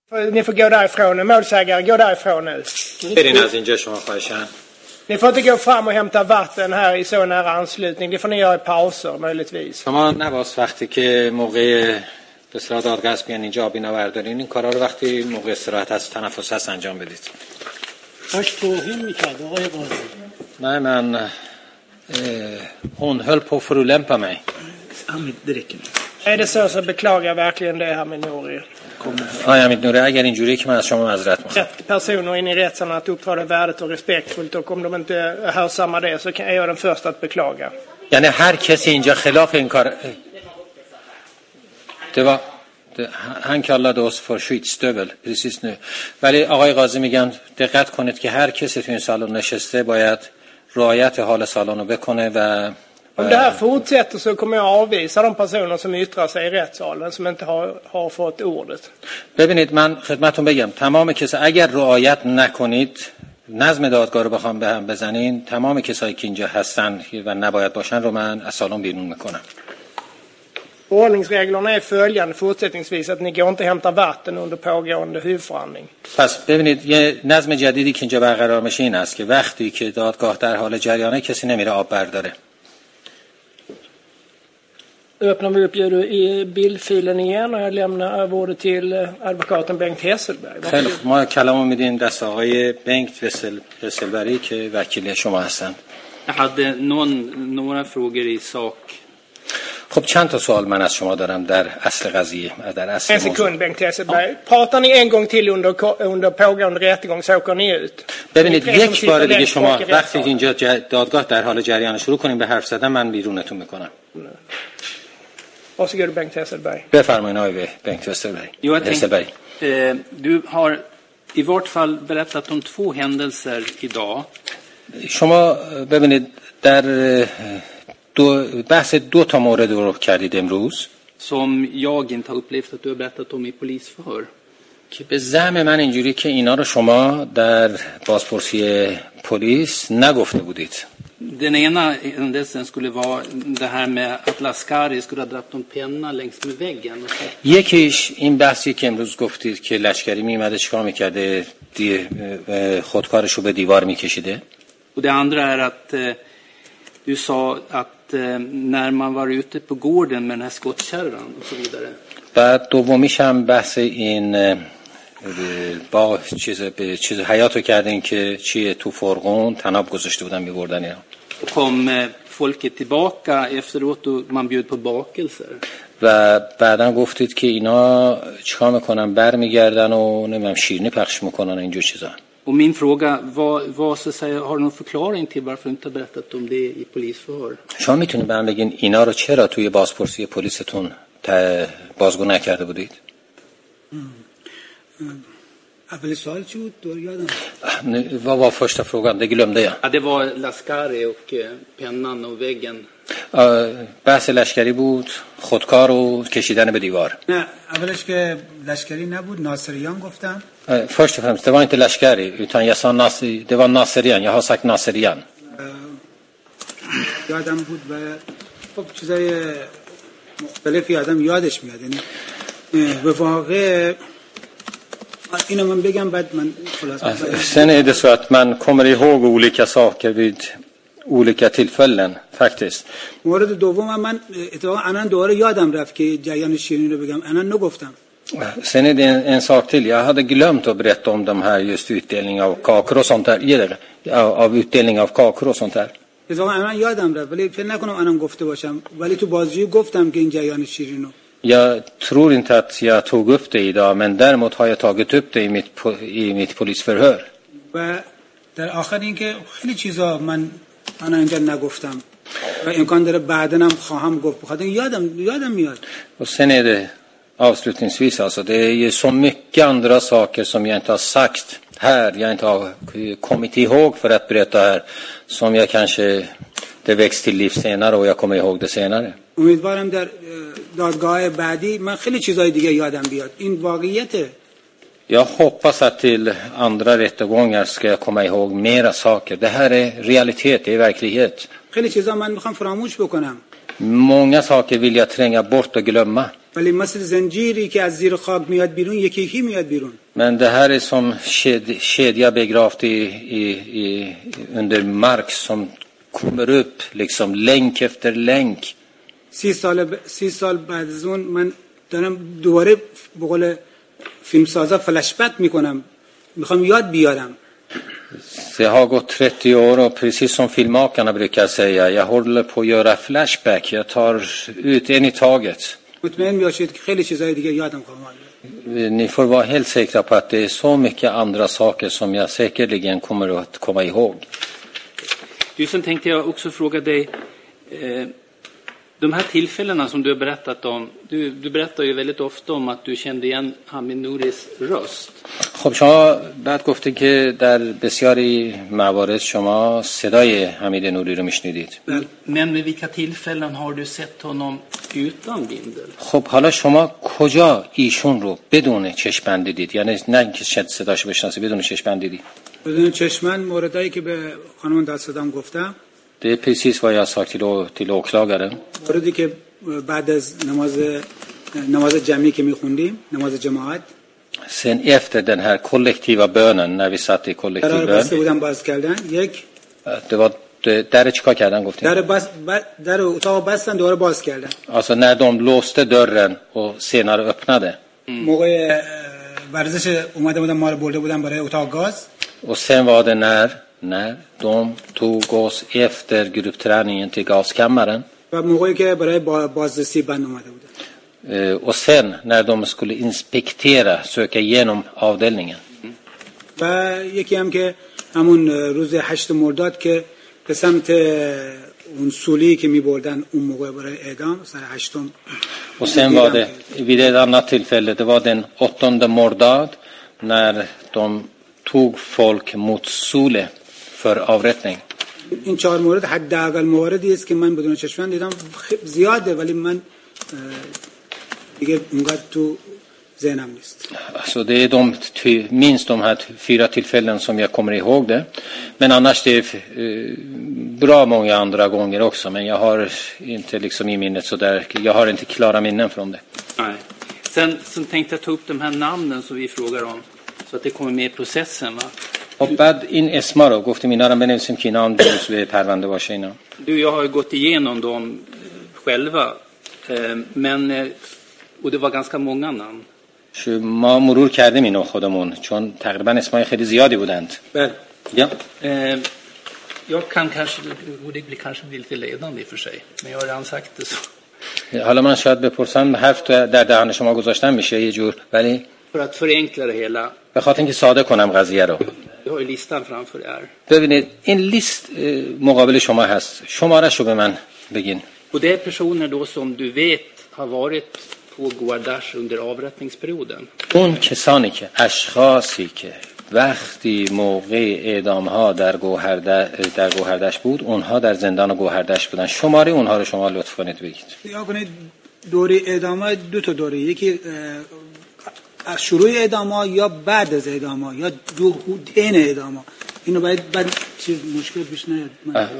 Ni får gå därifrån. Målsägare, gå därifrån nu. برین از اینجا شما خواهشاً. Ni får inte gå fram och hämta vatten här i så nära anslutning. Det får ni göra i pauser möjligtvis. شما نباس وقتی که موقع به اصطلاح دادگاه بیان اینجا آبی نوردارین این کارا رو وقتی موقع استراحت از تنفس هست انجام بدید. داشت توهین میکرد آقای قاضی. Nej men hon höll på att förolämpa mig. Är det så beklagar jag verkligen det här med Nouri. آیا امید نوری اگر اینجوریه که من از شما معذرت میخوام. Rätt personer in i rättssalen att uppträda värdigt och respektfullt och om de inte hörsammar det så är jag den första att beklaga. یعنی هر کسی اینجا خلاف این کار Han kallade oss för skitstövel precis nu. ولی آقای قاضی میگن دقت کنید که هر کسی تو این سالن نشسته باید رعایت حال سالن رو بکنه و Om det här fortsätter så kommer jag avvisa de personer som yttrar sig i rättssalen som inte har fått ordet. ببینید من خدمتتون بگم تمام کسا اگر رعایت نکنید نظم دادگاه رو بخوام به هم بزنین تمام کسایی که اینجا هستن و نباید باشن رو من از سالن بیرون میکنم. Ordningsreglerna är följande fortsättningsvis att ni går inte hämta vatten under pågående huvudförhandling. پس ببینید یه نظم جدیدی که اینجا برقرار میشه این است که وقتی که دادگاه در حال جریانه کسی نمیره آب برداره. Öppnar vi upp bildfilen igen och jag lämnar över ordet till advokaten Bengt Hesselberg. خیلی ما کلامو میدیم دست آقای بنگت وسلبری که وکیل شما هستن. Jag hade några frågor i sak. خب چند تا سوال من از شما دارم در اصل قضیه در اصل En sekund Bengt Hesselberg. Pratar ni en gång till under pågående rättegång så åker ni ut. ببینید یک بار دیگه شما وقتی اینجا دادگاه در حال جریان شروع کنیم به حرف زدن من بیرونتون میکنم. Varsågod Bengt Hesselberg. بفرمایید آقای بنگت وسلبری. Du har i vart fall berättat om 2 händelser idag. شما ببینید در بحث 2 تا مورد رو کردید امروز som jag inte har upplevt att du har berättat om i polisförhör. که به زعم من اینجوری که اینا رو شما در بازپرسی پلیس نگفته بودید. Den ena händelsen skulle vara det här med att Laskari skulle ha dratt en penna längs med väggen. یکیش این بحثی که امروز گفتید که لشکری میومده چیکار میکرده خودکارش رو به دیوار میکشیده. Och det andra är att du sa att när man var ute på gården med den här skottkärran och så vidare. بعد دومیش هم بحث این با چیز حیاتو کردین که چیه تو فرغون تناب گذاشته بودن میبردن اینا. Kom folket tillbaka efteråt och man bjöd på bakelser. و بعدن گفتید که اینا چیکار میکنن برمیگردن و نمیدونم شیرینی پخش میکنن اینجور چیزا. Och min fråga var så säga har du någon förklaring till varför du inte har berättat om det i polisförhör? شما میتونید برام بگین اینا رو چرا توی بازپرسی پلیستون بازگو نکرده بودید؟ اول سوال چی بود؟ یادم. Vad var första frågan? Det glömde jag. Ja, det var Laskari och pennan och väggen. بحث لشکری بود، خودکار و کشیدن به دیوار. نه، اولش که لشکری نبود، ناصریان گفتم. Först och främst, det var inte لشکری utan jag sa det var Naserian. Jag har sagt Naserian. یادم بود و خب چیزای مختلفی آدم یادش میاد. یعنی به واقع اینو من بگم بعد من خلاص. Sen är det så att man kommer ihåg olika saker vid olika tillfällen faktiskt. مورد دوم من اتفاقا الان دوباره یادم رفت که جریان شیرینی رو بگم. الان نگفتم. Sen är det en sak till. Jag hade glömt att berätta om de här just utdelning av kakor och sånt där. Av utdelning av kakor och sånt där. اتفاقا الان یادم رفت ولی فکر نکنم الان گفته باشم ولی تو بازجویی گفتم که این جریان شیرینو. Jag tror inte att jag tog upp det idag men däremot har jag tagit upp det i mitt polisförhör. و در آخر اینکه خیلی چیزا من اینجا نگفتم و امکان داره بعداً خواهم گفت بخاطر یادم میاد. Och sen är det avslutningsvis alltså det är ju så mycket andra saker som jag inte har sagt här, jag inte har kommit ihåg för att berätta här som jag kanske det väcks till liv senare och jag kommer ihåg det senare. امیدوارم در دادگاه بعدی من خیلی چیزای دیگه یادم بیاد. این واقعیته. Jag hoppas att till andra rättegångar ska jag komma ihåg mera saker. Det här är realitet, det är verklighet. خیلی چیزا من میخوام فراموش بکنم. Många saker vill jag tränga bort och glömma. ولی مثل زنجیری که از زیر خاک میاد بیرون یکی یکی میاد بیرون. Men det här är som kedja begravt under mark som kommer upp liksom länk efter länk. 30 سال بعد از اون من دارم دوباره به قول فیلمسازا فلش بک میکنم، میخوام یاد بیارم. Det har gått 30 år och precis som filmmakarna brukar säga, jag håller på att göra flashback, jag tar ut en i taget. مطمئن باشید که خیلی چیزای دیگه یادم خواهم بیاد. Ni får vara helt säkra på att det är så mycket andra saker som jag säkerligen kommer att komma ihåg. Du, sen tänkte jag också fråga dig, de här tillfällena som du har berättat om, du berättar ju väldigt ofta om att du kände igen Hamid Nouris röst. خب شما بعد گفته که در بسیاری موارد شما صدای حمید نوری رو میشنیدید. Men vid vilka tillfällen har du sett honom utan bindel? خب حالا شما کجا ایشون رو بدون چشم‌بند دیدید؟ یعنی نه اینکه صداشو بشناسید، بدون چشم‌بند دیدید. بدون چشم‌بند موردایی که به خانم دادستان گفتم. Det är precis vad jag sa till åklagaren. موردی که بعد از نماز جمعی که می‌خوندیم، نماز جماعت. Sen efter den här kollektiva bönen, när vi satt i kollektiv bön. Det var där چیکار کردن گفتیم؟ در اتاق بستن دوباره باز کردن. Alltså när de låste dörren och senare öppnade. موقع ورزش اومده بودن ما رو برده بودن برای اتاق گاز. Och sen var det när de tog oss efter gruppträningen till gaskammaren. و موقعی که برای بازرسی بند اومده بودن. Och sen när de skulle inspektera, söka igenom avdelningen. و یکی هم که همون روز 8 مرداد که به سمت اون سولی که می‌بردن اون موقع برای اعدام سر 8م. Och sen var det vid ett annat tillfälle, det var den 8 mordad när de tog folk mot Sule för avrättning. این 4 مورد حداقل موردی است که من بدون چشم‌بند دیدم، زیاده ولی من دیگه اونقدر تو ذهنم نیست. Så det är minst de här 4 tillfällen som jag kommer ihåg det. Men annars det är bra många andra gånger också, men jag har inte liksom i minnet så där, jag har inte klara minnen från det. Nej. Sen tänkte jag ta upp de här namnen som vi frågar om så att det kommer med i processen, va? Och بعد این اسما رو گفتیم اینا رو بنویسیم که اینا هم جزو پرونده باشه اینا. Du, jag har ju gått igenom dem själva. Men och det var ganska många namn. ما مرور کردیم اینو خودمون چون تقریبا اسمای خیلی زیادی بودند. بله. Ja. Jag kan kanske, och det blir kanske lite ledande i för sig, men jag har redan sagt det så. حالا من شاید بپرسم حرف در دهن شما گذاشتن میشه یه جور، ولی För att förenkla det hela. به خاطر اینکه ساده کنم قضیه رو. Du har ju listan framför er. ببینید این لیست مقابل شما هست. شماره‌شو به من بگین. Och det är personer då som du vet har varit på Goardash under avrättningsperioden. اون کسانی که اشخاصی که وقتی موقع اعدام ها در گوهردشت بود اونها در زندان گوهردشت بودن. شماره اونها رو شما لطف کنید بگید. یا کنید دوره اعدام دو تا دوره، یکی از شروع اعدام یا بعد از اعدام یا دو حین اعدام. اینو باید بعد چیز مشکل پیش نیاد.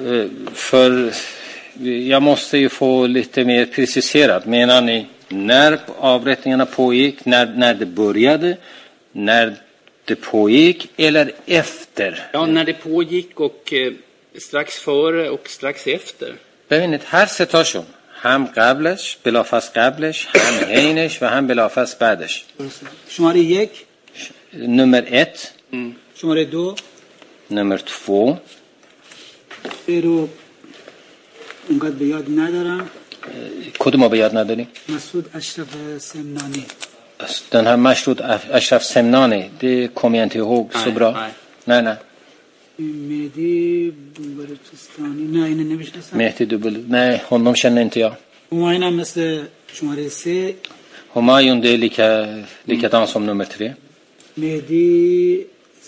För jag måste ju få lite mer preciserat. Menar ni när avrättningarna pågick, när det började, när det pågick eller efter? Ja, när det pågick och strax före och strax efter. ببینید هر سه تاشون هم قبلش، بلافاصله قبلش، هم حینش و هم بلافاصله بعدش. شماره 1 nummer 1 شماره 2 nummer 2 رو اونقدر به یاد ندارم. کدوم رو به یاد نداری؟ مسعود اشرف سمنانی. Den här Mashrud Ashraf Semnani, det kommer jag inte ihåg så bra. Nej. مهدی بلوچستانی، نه اینو نمیشناسم. مهدی nej, honom känner inte jag. همایون هم مثل شماره 3. Humayun det är likadan som nummer 3. مهدی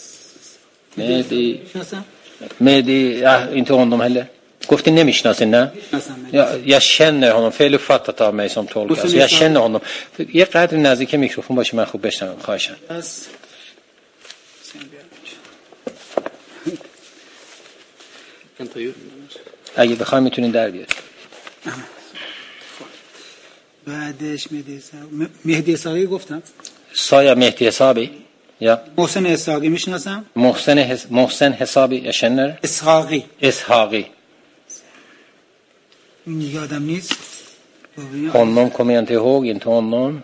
inte honom heller. گفتی نمیشناسین نه؟ jag känner honom, fel uppfattat av mig som tolk. Alltså jag känner honom. یه قدر نزدیک میکروفون باشی من خوب بشنوم خواهشاً. Kan ta ut. اگه بخواید میتونین در بیارید. بعدش مهدی اسحاقی گفتم. Sa jag Mehdi Hesabi? Ja. محسن اسحاقی میشناسم. محسن حسابی jag känner. اسحاقی. Ishaqi. یادم نیست. Honom kommer jag inte ihåg, inte honom.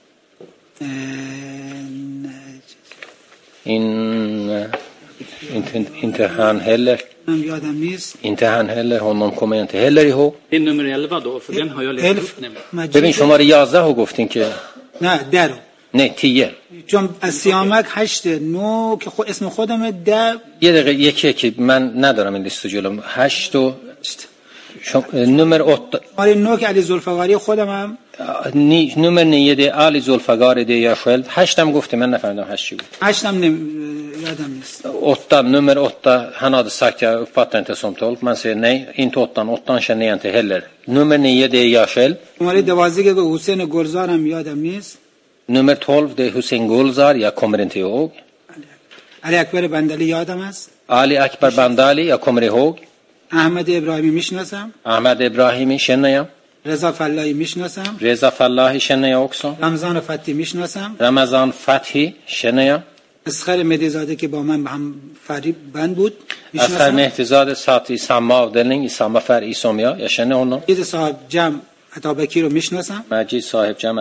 Inte han heller. یادم نیست. Inte han heller, honom kommer jag inte heller ihåg. Det är nummer 11 då, för den har jag läst upp nämligen. ببین شماره 11 رو گفتین که نه 10 نه 10 چون از سیامک 8 9 که اسم خودمه 10 یه دقیقه یکی که من ندارم این لیست جلوم 8 و nummer 8 آره 9 که علی ذوالفقاری خودمم nummer 9 det är Ali Zulfagari det är jag själv 8 هم گفته من نفهمیدم 8 چی بود 8 هم یادم نیست 8 nummer 8 han hade sagt jag uppfattar inte som tolk man säger nej inte 8 känner jag inte heller nummer 9 det är jag själv شماره 12 که حسین گلزار هم یادم نیست nummer 12 det är Hussein Gulzar jag kommer inte ihåg علی اکبر بندالی یادم است Ali Akbar Bandali jag kommer ihåg احمد ابراهیمی میشناسم Ahmed Ibrahimi känner jag رضا فلاحی میشناسم Reza Fallahi känner jag också رمضان فتحی میشناسم Ramazan Fathi känner jag اسخر مهدیزاده که با من به هم فریب بند بود Asghar Mehtizade satt i samma avdelning i samma färg som jag känner honom مجید صاحب جمع عطابکی رو میشناسم Majid Sahib Jam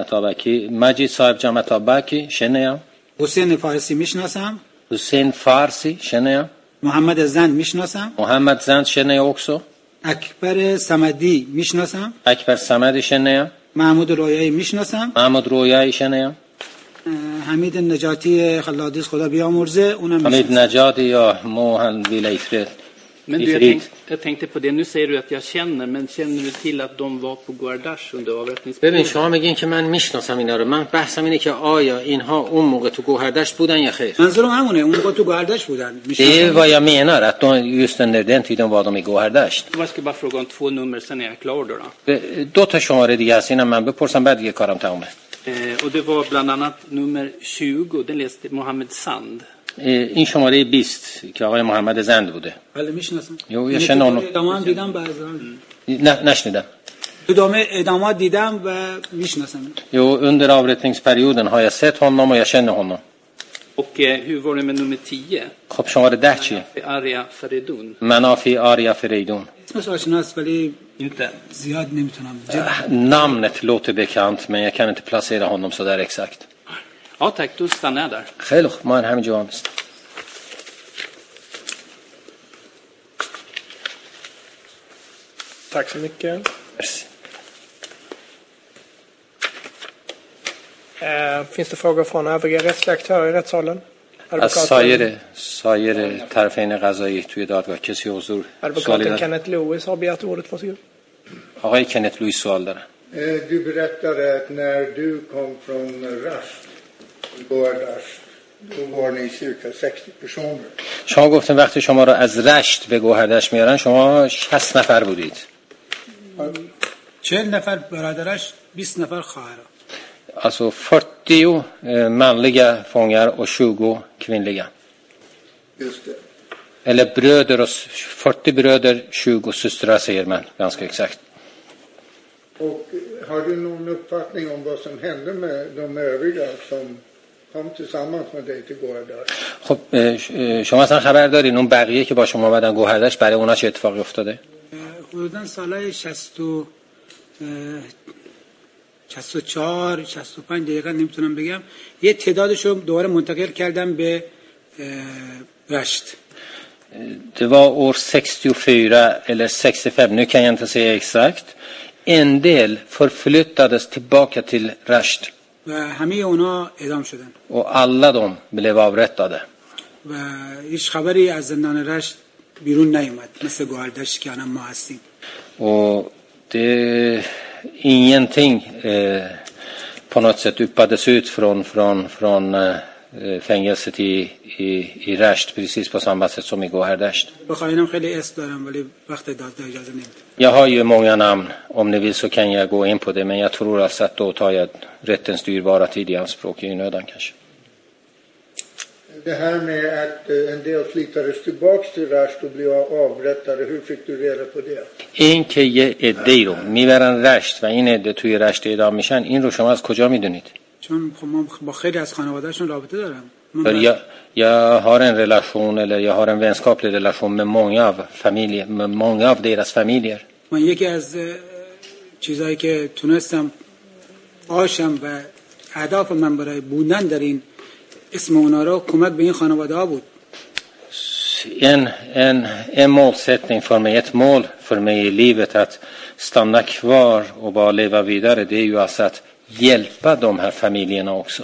Atabaki känner jag حسین فارسی میشناسم Hussein Farsi känner jag محمد زند میشناسم Mohammad Zand känner jag också اکبر صمدی میشناسم Akbar Samadi känner jag محمود رویایی میشناسم Mahmud Royai känner jag حمید نجاتی خلادیس خدا بیامرزه اونم Hamid Najadi och Mohan Vilayfred Men du, jag tänkte på det, nu säger du att jag känner, men känner du till att de var på Guardash under avrättningsperioden? ببین شما میگین که من میشناسم اینا رو من بحثم اینه که آیا اینها اون موقع تو گوهردشت بودن یا خیر منظورم همونه اون موقع تو گوهردشت بودن Det är vad jag menar att just under den tiden var de i Gåhärdasht. Jag ska bara fråga om 2 nummer, sen är jag klar då. دو تا شماره دیگه هست اینم من بپرسم بعد دیگه کارم تمومه. Och det var bland annat nummer 20, den läste Mohammed Sand. این شماره 20 که آقای محمد زند بوده. بله میشناسم. یا شنون ادامه دیدم بعضا. نه نشنیدم. ادامه دیدم و میشناسم. Jo under avrättningsperioden har jag sett honom och jag känner honom. Och hur var det med nummer 10? خب شماره 10 چیه؟ Arya Feridun. منافی آریا فریدون. اسمش آشناست ولی Inte. زیاد نمیتونم. Namnet låter bekant men jag kan inte placera honom så där exakt. Ja tack, då stannar jag där. خیلی خوب ما همینجا هستیم. Tack så mycket. Finns det frågor från övriga rättsliga aktörer i rättssalen? از سایر طرفین قضایی توی دادگاه کسی حضور سوالی Advokaten داره؟ Kenneth Lewis har begärt ordet. Varsågod. آقای کنت لویس سوال داره. Du berättade att när du kom från Rasht, Gårdash, då var ni cirka 60 personer. شما گفتین وقتی شما را از رشت به گوهردشت میارن شما 60 نفر بودید. 40 نفر برادرش 20 نفر خواهر. Alltså 40 manliga fångar och 20 kvinnliga. Just det. Eller bröder och 40 bröder, 20 systrar säger man ganska exakt. Och har du någon uppfattning om vad som hände med de övriga som kom tillsammans med dig till Gårdash? خب شما اصلا خبر دارین اون بقیه که با شما اومدن گوهردشت برای اونا چه اتفاقی افتاده؟ حدوداً سالهای 64 65 دقیقا نمیتونم بگم یه تعدادشو دوباره منتقل کردم به رشت. Det var år 64 eller 65, nu kan jag inte säga exakt. En del förflyttades tillbaka till Rasht. و همه اونا اعدام شدن. Och alla de blev avrättade. و هیچ خبری از زندان رشت بیرون نیومد مثل گوهردشت که الان ما هستیم. Och det ingenting på något sätt uppades ut från fängelset i Rasht precis på samma sätt som i Gåhärdasht. بخواینم خیلی اسم دارم ولی وقت دادگاه اجازه نمیده. Jag har ju många namn om ni vill så kan jag gå in på det men jag tror alltså att då tar jag rättens dyrbara tid i anspråk i onödan kanske. Det här med att en del flyttades tillbaks till Rasht och blev avrättade, hur fick du reda på det? این که یه عده‌ای رو میبرن رشت و این عده توی رشت اعدام میشن، این رو شما از کجا میدونید؟ چون ما با خیلی از خانواده‌شون رابطه دارم. Jag har en relation eller jag har en vänskaplig relation med många av deras familjer. من یکی از چیزایی که تونستم باشم و هدف من برای بودن در این اسم اونا رو کمک به این خانواده ها بود. En målsättning för mig, ett mål för mig i livet att stanna kvar och bara leva vidare, det är ju alltså att hjälpa de här familjerna också.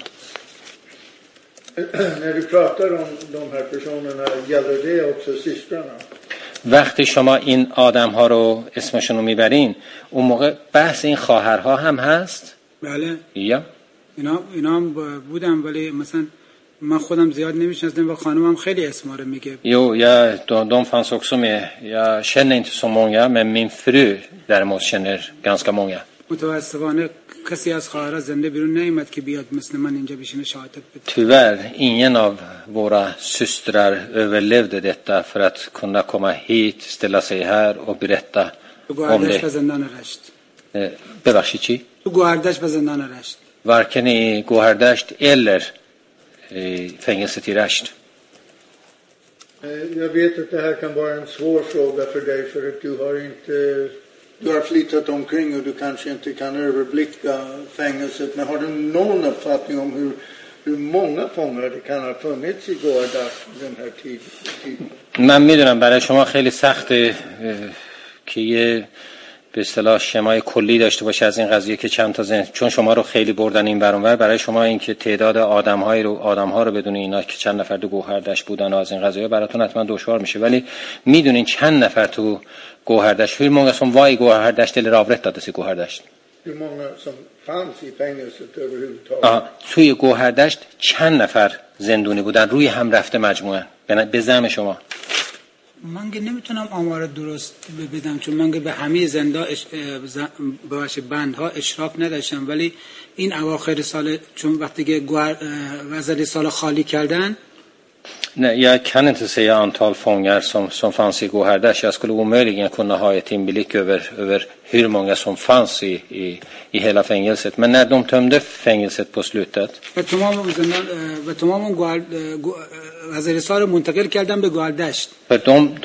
När du pratar om de här personerna, gäller det också systrarna? وقتی شما این آدم ها رو اسمشون رو میبرین، اون موقع بحث این خواهرها هم هست؟ بله. یا اینا هم بودم، ولی مثلا من خودم زیاد نمیشناسم و خانمم خیلی اسما رو میگه. Jo, de fanns också med. Jag känner inte så många, men min fru däremot känner ganska många. متاسفانه کسی از خواهرها زنده بیرون نیامد که بیاد مثل من اینجا بشینه شهادت بده. Tyvärr, ingen av våra systrar överlevde detta för att kunna komma hit, ställa sig här och berätta om det. Bevärshid chi? تو گوهردشت و زندان رشت. Varken i Gohardasht eller i fängelset i Rasht. Jag vet att det här kan vara en svår fråga för dig, för att du har flyttat omkring och du kanske inte kan överblicka fängelset. Men har du någon uppfattning om hur många fångar det kan ha funnits i Gohardasht den här tiden? من میدونم برای شما خیلی سخته که یه به اصطلاح شمای کلی داشته باشه از این قضیه که چند تا چون شما رو خیلی بردن این برانور، برای شما این که تعداد آدم‌ها رو بدون اینا که چند نفر تو گوهردشت بودن و از این قضیه براتون حتما دشوار میشه، ولی میدونین چند نفر تو گوهردشت، hur många som var i Gohardasht eller avrättades i Gohardasht? Hur många som fanns i fängelset överhuvudtaget? توی گوهردشت چند نفر زندونی بودن روی هم رفته مجموعاً به زعم شما؟ من که نمیتونم آمار درست بدم، چون من که به همه بندها اشراف نداشتم، ولی این اواخر سال چون وقتی که وزیر سال خالی کردن. Nej, jag kan inte säga antal fångar som fanns i Gohardasht. Jag skulle omöjligen kunna ha ett inblick över hur många som fanns i hela fängelset. Men när de tömde fängelset på slutet. و تمام وزیر سال منتقل کردن به گوهردشت. För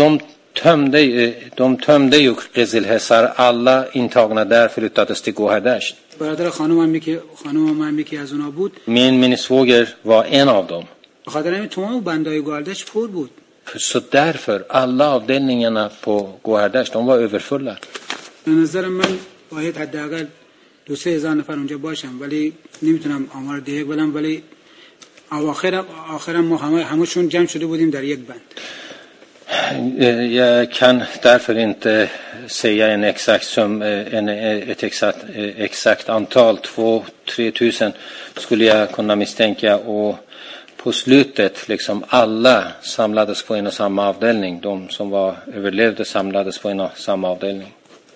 de tömde ju Qizilhisar, alla intagna där flyttades till Gohardasht. برادر خانومم یکی از اونها بود. Min svåger var en av dem. بخاطر همین تمام بندهای گوهردشت پر بود. Så därför alla avdelningarna på Gohardasht de var överfulla. به نظر من باید حداقل 2-3 هزار نفر اونجا باشن، ولی نمیتونم آمار دقیق بدم، ولی آخرم ما همشون جمع شده بودیم در یک بند. Jag kan därför inte säga ett exakt antal. 2-3 tusen skulle jag kunna misstänka, och på slutet liksom alla samlades på en och samma avdelning. De som överlevde samlades på en och samma avdelning.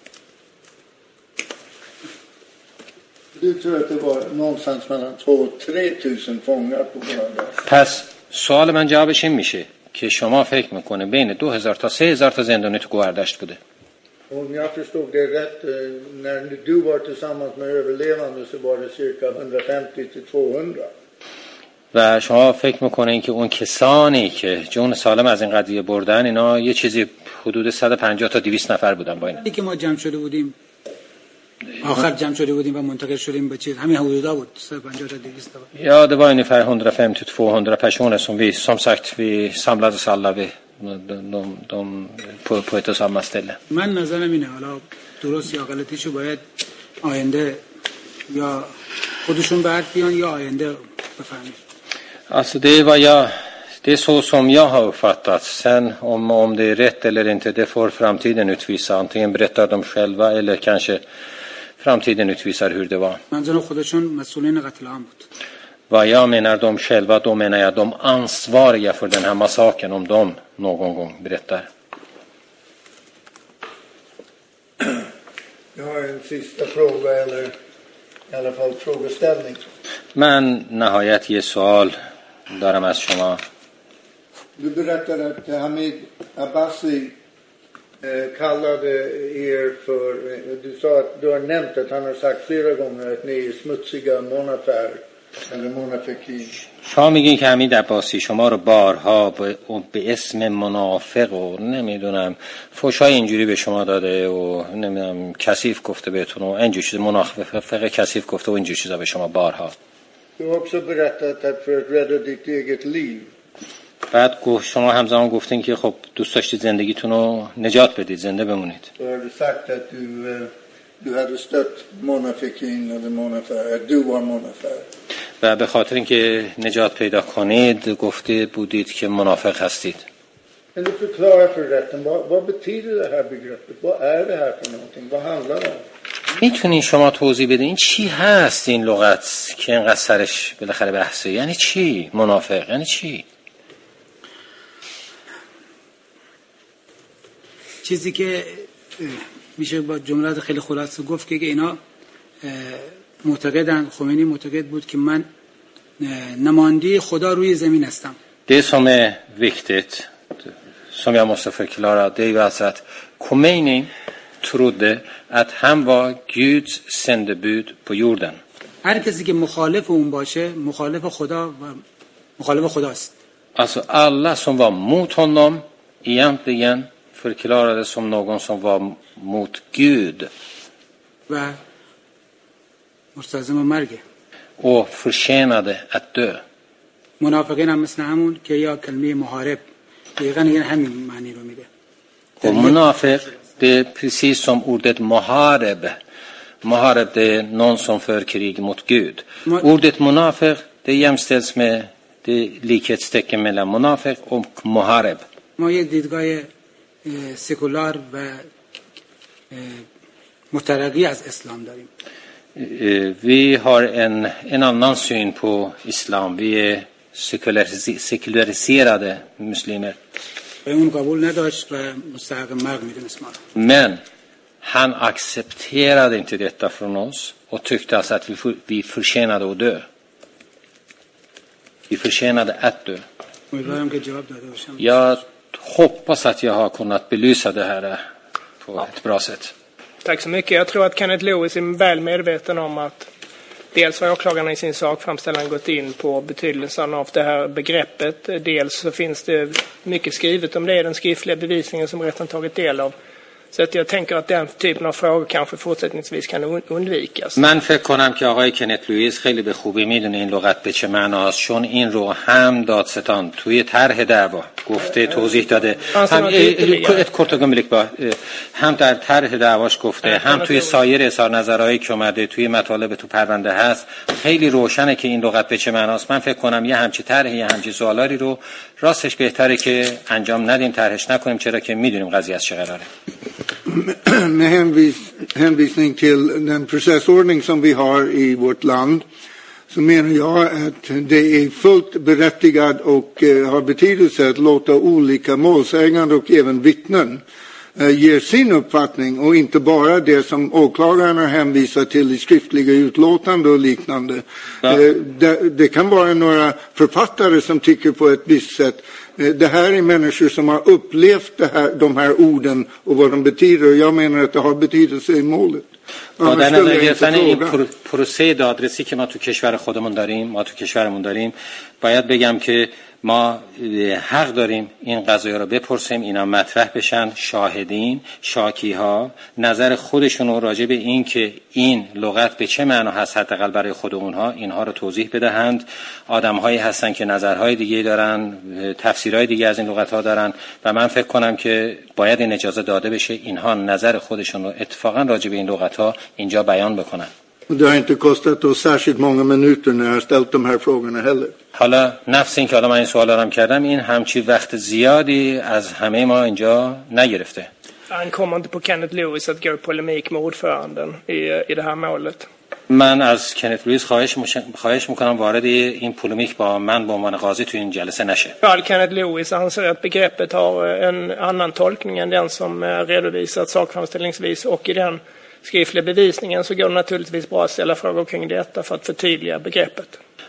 Du tror att det var någonstans mellan 2-3 tusen fångar på Gohardasht. پس سوال من جوابش این میشه که شما فکر میکنه بین 2000 تا 3000 تا زندانی تو گوهردشت بوده. Om jag förstod det rätt, när du var tillsammans med överlevande så var det cirka 150 till 200. و شما فکر میکنین که اون کسانی که جون سالم از این قضیه بردن اینا یه چیزی حدود 150 تا 200 نفر بودن با اینا؟ که ما جمع شده بودیم آخر جمع شده بودیم و منتقل شدیم به چیز همین حدودا بود 150 تا 200 تا. Ja, det var ungefär 150-200 personer som vi samlades alla på ett och samma ställe. من نظرم اینه، حالا درست یا غلطیشو باید آینده یا خودشون بعد بیان یا آینده بفهمید. Alltså det är så som jag har uppfattat. Sen om det är rätt eller inte, det får framtiden utvisa. Antingen berättar de själva eller kanske framtiden utvisar hur det var. منظور خودشون مسئولین قتل عام بود. Vad jag menar de själva, då menar jag de ansvariga för den här massakern, om de någon gång berättar. Jag har en sista fråga, eller i alla fall frågeställning. من نهایت یه سوال دارم از شما. Du berättar att Hamid Abbasi kallade er för, du sa att du har nämnt att han har sagt flera gånger att ni är smutsiga monafär eller monafikin. شما میگین که حمید عباسی شما رو بارها به اسم منافق و نمیدونم فحشای اینجوری به شما داده و نمیدونم کثیف گفته بهتون و اینجور چیز منافق کثیف گفته و اینجور چیزا به شما بارها. Du har också berättat att för att rädda ditt eget liv. بعد شما همزمان گفتین که خب دوست داشتید زندگیتون رو نجات بدید، زنده بمونید. Du har sagt att du hade stött monafikin eller monafär, att du var monafär. و به خاطر اینکه نجات پیدا کنید گفته بودید که منافق هستید. Kan du förklara för rätten vad betyder det här begreppet? Vad är det här för någonting? Vad handlar det om? میتونین شما توضیح بدین چی هست این لغت که اینقدر سرش بالاخره بحثه؟ یعنی چی منافق؟ یعنی چی؟ چیزی که میشه با جملات خیلی خلاصه گفت که اینا معتقدن، خمینی معتقد بود که من نماینده خدا روی زمین هستم. Det som är viktigt som jag måste förklara det är alltså att Khomeini trodde att han var Guds sändebud på jorden. هر کسی که مخالف اون باشه مخالف خدا و مخالف خداست. Alltså alla som var mot honom egentligen förklarades som någon som var mot Gud. و مستلزم مرگه. Och förtjänade att dö. منافقین هم مثل همون که یا کلمه محارب دقیقاً این همین معنی رو میده. Och munafiq det är precis som ordet muharib. Muharib det är någon som för krig mot Gud. Ordet munafiq det jämställs med det likhetstecken mellan munafiq och muharib. ما یک دیدگاه سکولار و مترقی از اسلام داریم. Vi har en annan syn på islam. Vi är sekulariserade muslimer. اون قبول نداشت و مستحق مرگ میدونست ما. Men han accepterade inte detta från oss och tyckte alltså att vi förtjänade att dö. Vi förtjänade att dö. امیدوارم که جواب داده باشم. Jag hoppas att jag har kunnat belysa det här på ett bra sätt. Tack så mycket. Jag tror att Kenneth Lewis är väl medveten om att dels har åklagarna i sin sakframställan gått in på betydelsen av det här begreppet. Dels så finns det mycket skrivet om det i den skriftliga bevisningen som rätten tagit del av. Så att jag tänker att den typen av frågor kanske fortsättningsvis kan undvikas. من فکر کنم که آقای کنت لوئیس خیلی به خوبی میدونه این لغت به چه معناست، چون این رو هم دادستان توی طرح دعوا گفته توضیح داده، هم در طرح دعواش گفته، هم توی سایر اظهار نظرهایی که اومده توی مطالب تو پرونده هست. خیلی روشنه که این لغت به چه معناست. من فکر کنم یه همچی طرح یه همچی سوالی رو راستش بهتره که انجام ندیم، طرحش نکنیم، چرا که میدونیم قضیه از چه قراره. Med hänvisning till den processordning som vi har i vårt land så menar jag att det är fullt berättigat och har betydelse att låta olika målsägande och även vittnen ger sin uppfattning och inte bara det som åklagaren har hänvisat till i skriftliga utlåtande och liknande. Ja. Det kan vara några författare som tycker på ett visst sätt. Det här är människor som har upplevt de här orden och vad de betyder, och jag menar att det har betydelse i målet. در نظر گرفتن این پروسه دادرسی که ما تو کشور خودمون داریم، ما تو کشورمون داریم، باید بگم که ما حق داریم این قضایا رو بپرسیم، اینا مطرح بشن، شاهدین، شاکی‌ها نظر خودشون رو راجع به این که این لغت به چه معنا هست حداقل برای خود اونها اینها رو توضیح بدهند. آدم‌هایی هستن که نظرهای دیگه دارن، تفسیرهای دیگه از این لغت‌ها دارن و من فکر کنم که باید این اجازه داده بشه اینها نظر خودشون رو اتفاقا راجع به این لغت‌ها اینجا بیان بکنن. Det har inte kostat oss särskilt många minuter när jag har ställt de här frågorna heller. حالا نفس این که حالا من این سوالا رو کردم این همچی وقت زیادی از همه ما اینجا نگرفته. Ankommer inte på Kenneth Lewis att gå i polemik med ordföranden i det här målet. من از کنت لوئیس خواهش میکنم وارد این پولمیک با من به عنوان قاضی تو این جلسه نشه. Kenneth Lewis anser att begreppet har en annan tolkning än den som redovisats sakframställningsvis, och i den skriftliga bevisningen så går det naturligtvis bra att ställa frågor kring detta för att förtydliga begreppet.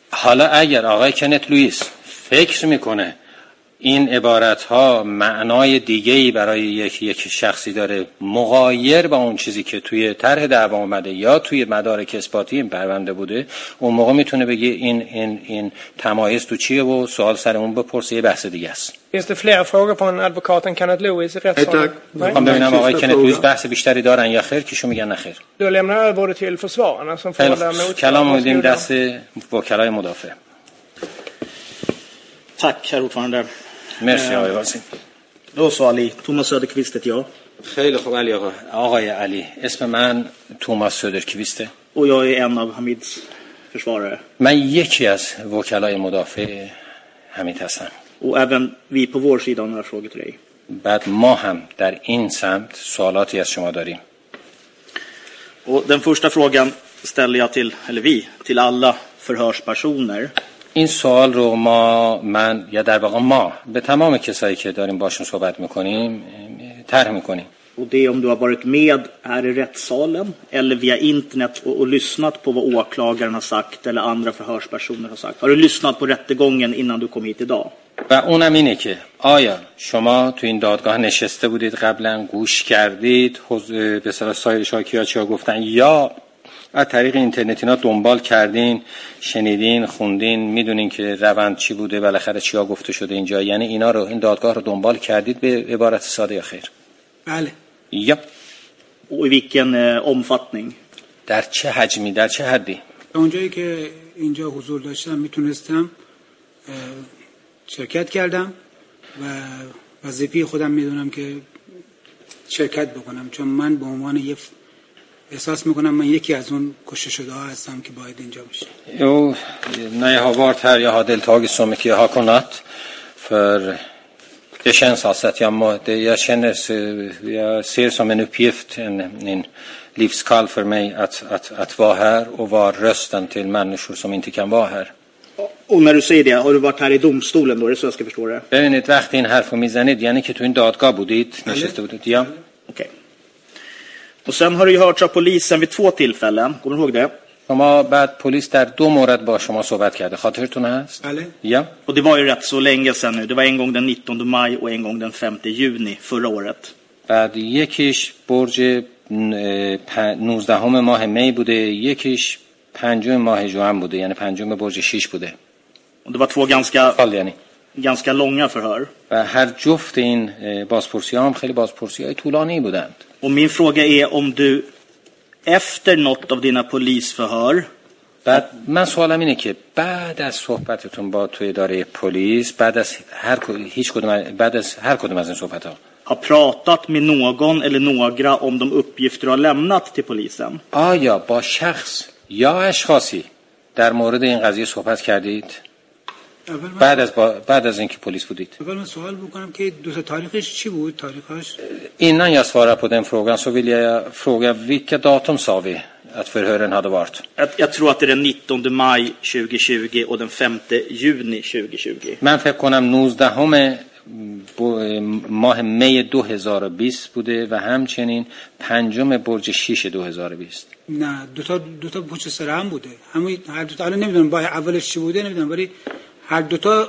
حالا اگر آقای کنت لوئیس فکر میکنه این عبارت ها معنای دیگه‌ای برای یک شخصی داره مغایر با اون چیزی که توی طرح دعوا اومده یا توی مدارک اثباتی این پرونده بوده، اون موقع میتونه بگه این تمایز تو چیه و سوال سر اون بپرسه، یه بحث دیگه است. Finns det flera frågor på en advokaten Kenneth Lewis i rättssalen? میخوام ببینم آقای کنت لوئیس بحث بیشتری دارن یا خیر، کیشون میگن نخیر. Då lämnar jag över till försvararna som får lämna ut. کلام میدیم دست وکلای مدافع. Tack, herr ordförande. مرسی آقای واسی. Då så Ali, Thomas Söderqvist heter jag. خیلی خوب علی آقا. آقای علی، اسم من توماس سودرکویسته. Och jag är en av Hamids försvarare. من یکی از وکلای مدافع حمید هستم. Och även vi på vår sida har några frågor till dig. بعد ما هم در این سمت سوالاتی از شما داریم. Och den första frågan ställer jag till alla förhörspersoner. این سوال رو من یا در واقع ما به تمام کسایی که داریم باشون صحبت میکنیم طرح میکنیم. Och det är om du har varit med här i rättssalen eller via internet och lyssnat på vad åklagaren har sagt eller andra förhörspersoner har sagt. Har du lyssnat på rättegången innan du kom hit idag? و اونم اینه که آیا شما تو این دادگاه نشسته بودید قبلا، گوش کردید به اصطلاح سایر شاکی‌ها چیا گفتن، یا از طریق اینترنت اینا دنبال کردین، شنیدین، خوندین، میدونین که روند چی بوده، بالاخره چیا گفته شده اینجا، یعنی اینا رو، این دادگاه رو دنبال کردید به عبارت ساده یا خیر؟ بله. یا Och i vilken omfattning? در چه حجمی، در چه حدی؟ اونجایی که اینجا حضور داشتم میتونستم شرکت کردم و وظیفه خودم میدونم که شرکت بکنم، چون من به عنوان احساس میکنم من یکی از اون کشته شده ها هستم که باید اینجا باشه. Jo, när jag har varit här, jag har deltagit så mycket jag har kunnat, för det känns alltså att jag ser som en uppgift, en livskall för mig att vara här och vara rösten till människor som inte kan vara här. Och när du säger det, har du varit här i domstolen då, är det så jag ska förstå det? ببینید وقتی این حرفو میزنید یعنی که تو این دادگاه بودید، نشسته بودید. یا Okej. Och sen har du ju hört av polisen vid 2 tillfällen. Kommer du ihåg det? شما بعد پلیس در 2 مورد با شما صحبت کرده، خاطرتون هست؟ بله. یا Och det var ju rätt så länge sedan nu. Det var en gång den 19 maj och en gång den 5 juni förra året. بعد یکیش برج 19 ماه می بوده، یکیش 5 ماه ژوئن بوده، یعنی 5 برج 6 بوده. Och det var 2 ganska långa förhör. و هر جفت این بازپرسی‌ها هم خیلی بازپرسی‌های طولانی بودند. Och min fråga är om du efter något av dina polisförhör بعد من سوالم اینه که بعد از صحبتتون با توی اداره پلیس، بعد از هر کدوم از این صحبت‌ها har pratat med någon eller några om de uppgifter du har lämnat till polisen. آیا با شخص یا اشخاصی در مورد این قضیه صحبت کردید؟ بعد از اینکه پلیس بودید. اول من سوال بکنم که دو تا تاریخش چی بود؟ تاریخش؟ Innan jag svarar på den frågan så vill jag fråga vilka datum sa vi att förhören hade varit? Jag tror att det är den 19 maj 2020 och den 5 juni 2020. من فکر کنم 19 ماه می 2020 بوده و همچنین 5 برج 6 2020. نه، دو تا پشت سر هم بوده. همین هر دو تا، الان نمیدونم با اولش چی بوده نمیدونم، ولی هر دو تا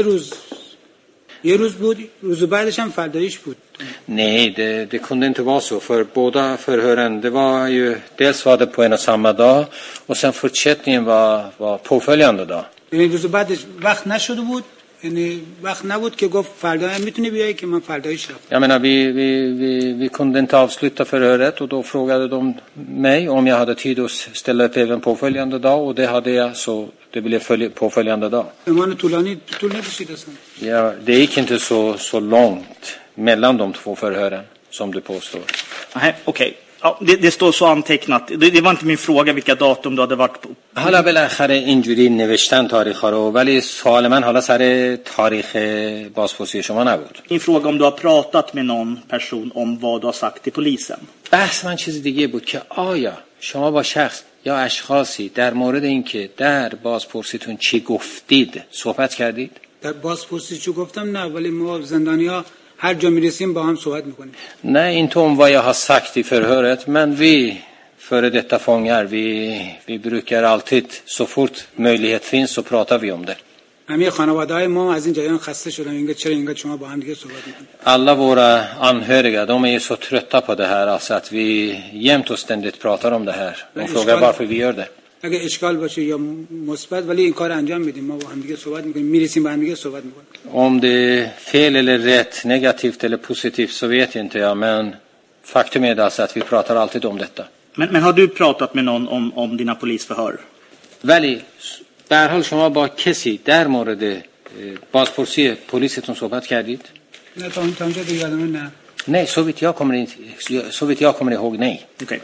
یه روز بود، روز بعدش هم فردایش بود. Nej, det kunde inte vara så, för båda förhören, det var ju, dels var det på en och samma dag och sen fortsättningen var påföljande dag. یعنی روز بعدش وقت نشده بود، یعنی وقت نبود که گفت فردا هم میتونی بیای که من فردایش رفتم. Jag menar, vi kunde inte avsluta förhöret och då frågade de mig om jag hade tid att ställa upp även påföljande dag, och det hade jag, så det blev påföljande dag. من طول نکشید اصلا. Ja, det gick inte så långt mellan de 2 förhören som du påstår. Nej, okej. Ja, det står så antecknat. Det var inte min fråga vilka datum du hade varit på. حالا بالاخره اینجوری نوشتن تاریخ‌ها رو، ولی سوال من حالا سر تاریخ بازپرسی شما نبود. Min fråga om du har pratat med någon person om vad du har sagt till polisen. بحث من چیز دیگه بود که آیا شما با شخص یا اشخاصی در مورد اینکه در بازپرسیتون چی گفتید صحبت کردید؟ در بازپرسی چی گفتم نه، ولی ما زندانی‌ها هر جا میرسیم با هم صحبت میکنیم. Nej, inte om vad jag har sagt i förhöret, men vi före detta fångar. Vi brukar alltid, så fort möjlighet finns, så pratar vi om det. همه خانواده‌های ما از این جریان خسته شدن. اینجا چرا اینجا شما با هم دیگه صحبت می‌کنید؟ Alla våra anhöriga, de är ju så trötta på det här, alltså att vi jämt och ständigt pratar om det här. De frågar varför vi gör det. اگه اشکال باشه یا مثبت ولی این کار انجام میدیم. ما با هم دیگه صحبت می‌کنیم، میرسیم با هم دیگه صحبت می‌کنیم. Om det är fel eller rätt, negativt eller positivt, så vet inte jag, men faktum är alltså att vi pratar alltid om detta. Men har du pratat med någon om dina polisförhör? ولی به هر حال شما با کسی در مورد بازپرسی پلیستون صحبت کردید؟ نه تا اونجا دیگه یادم نه. Nej, så vitt jag kommer ihåg, nej. Okej.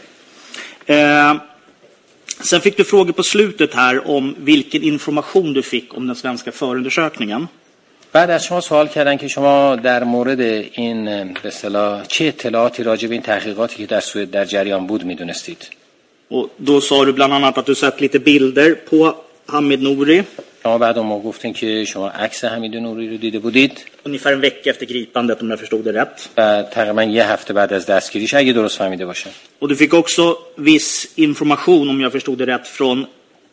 Sen fick du frågor på slutet här om vilken information du fick om den svenska förundersökningen. بعد از شما سوال کردن که شما در مورد این به اصطلاح چه اطلاعاتی راجع به این تحقیقاتی که در سوئد در جریان بود میدونستید؟ Och då sa du bland annat att du sett lite bilder på Hamid Nouri. شما بعد ما گفتین که شما عکس حمید نوری رو دیده بودید. Ungefär en vecka efter gripandet om jag förstod det rätt. تقریبا یه هفته بعد از دستگیریش اگه درست فهمیده باشم. Och du fick också viss information om jag förstod det rätt från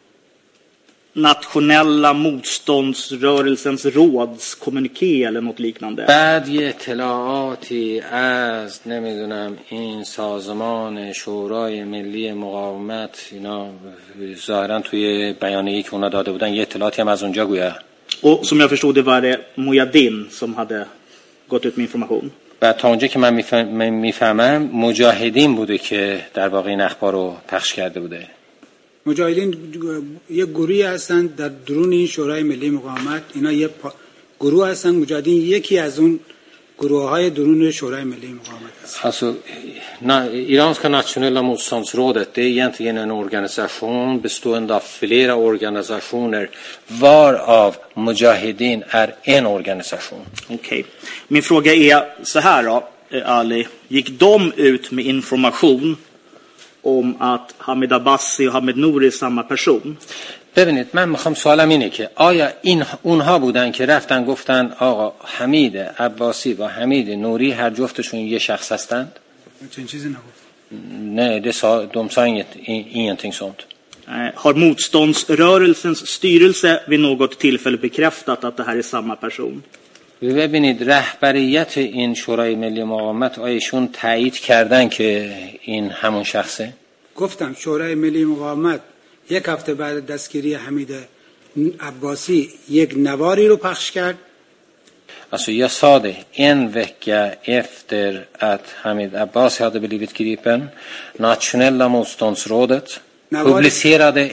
nationella motståndsrörelsens rådskommuniké eller något liknande. بعد یه اطلاعاتی از نمیدونم این سازمان شورای ملی مقاومت اینا ظاهرا توی بیانیه‌ای که اونا داده بودن یه اطلاعاتی هم از اونجا گویا. Och som jag förstod det var det Mujahedin som hade gått ut med information. بعد تا اونجا که من میفهمم مجاهدین بوده که در واقع این اخبار رو پخش کرده بوده. مجاهدین یک گروهی هستند در درون این شورای ملی مقاومت. اینا یک گروه هستند. مجاهدین یکی از اون گروه‌های درون شورای ملی مقاومت است. Alltså, Iranska nationella motståndsrådet, det är egentligen en organisation bestående av flera organisationer, varav Mujahedin är en organisation. Okej. Min fråga är så här då, Ali. Gick de ut med information om att Hamid Abbasi och Hamid Nouri är samma person? ببینید من میخوام سوالم اینه که آیا اونها بودن که رفتن گفتن آقا حمید عباسی و حمید نوری هر جفتشون یه شخص هستند؟ چنین چیزی نگفت. Nej, de sa ingenting sånt. Har motståndsrörelsens styrelse vid något tillfälle bekräftat att det här är samma person? ببینید رهبریت این شورای ملی مقاومت آیشون تایید کردن که این همون شخصه؟ گفتم شورای ملی مقاومت یک هفته بعد دستگیری حمید عباسی یک نواری رو پخش کرد. Alltså jag sa det en vecka efter att Hamid Abbasi hade blivit gripen. Nationella motståndsrådet publicerade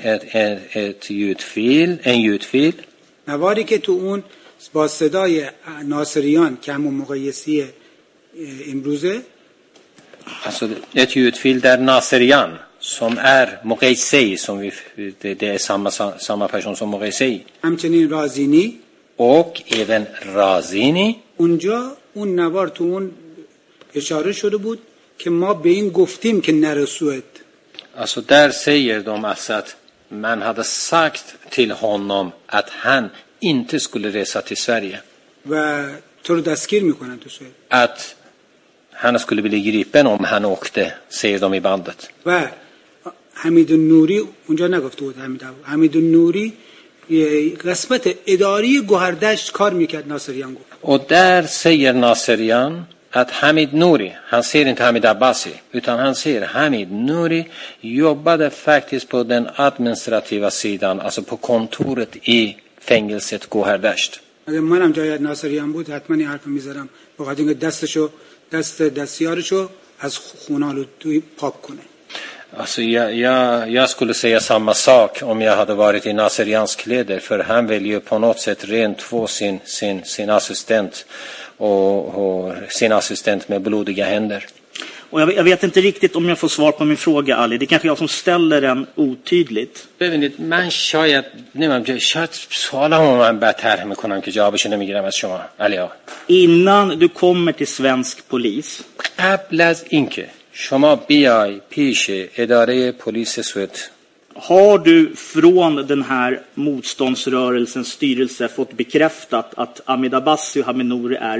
en ljudfil. نواری که تو اون با صدای ناصریان که همون مقایسی امروزه. Alltså ett ljudfil där Naserian som är Moqaisei som det är samma person som Moqaisei. همچنین رازینی och även Razini. اونجا اون نوار تو اون اشاره شده بود که ما به این گفتیم که نره سوئد. Alltså där säger de alltså att man hade sagt till honom att han inte skulle resa till Sverige. و تو رو دستگیر میکنن تو سوئد. Att han skulle bli gripen om han åkte, säger de i bandet. و حمید نوری اونجا نگفته بود حمید نوری قسمت اداری گوهردشت کار میکرد ناصریان گفت. Och där säger Naserian att Hamid Nouri, han ser inte Hamid Abbasi, utan han ser Hamid Nouri jobbade faktiskt på den administrativa sidan, alltså på kontoret i fängelset Gohardasht. اگه منم جای ناصریان بود حتما این حرف میذارم بخاطر اینکه دستیارشو از خونالو توی پاک کنه. Alltså jag skulle säga samma sak om jag hade varit i Naserians kläder, för han vill ju på något sätt rent få sin assistent och sin assistent med blodiga händer. Och jag vet inte riktigt om jag får svar på min fråga, Ali. Det är kanske jag som ställer den otydligt. ببینید من شاید سوالمو من بد طرح میکنم که جوابشو نمیگیرم از شما علی آقا. Innan du kommer till svensk polis, قبل از اینکه شما بیای پیش اداره پلیس سوئد har du från den här motståndsrörelsens styrelse fått bekräftat att Hamid Abbasi och Hamid Nouri är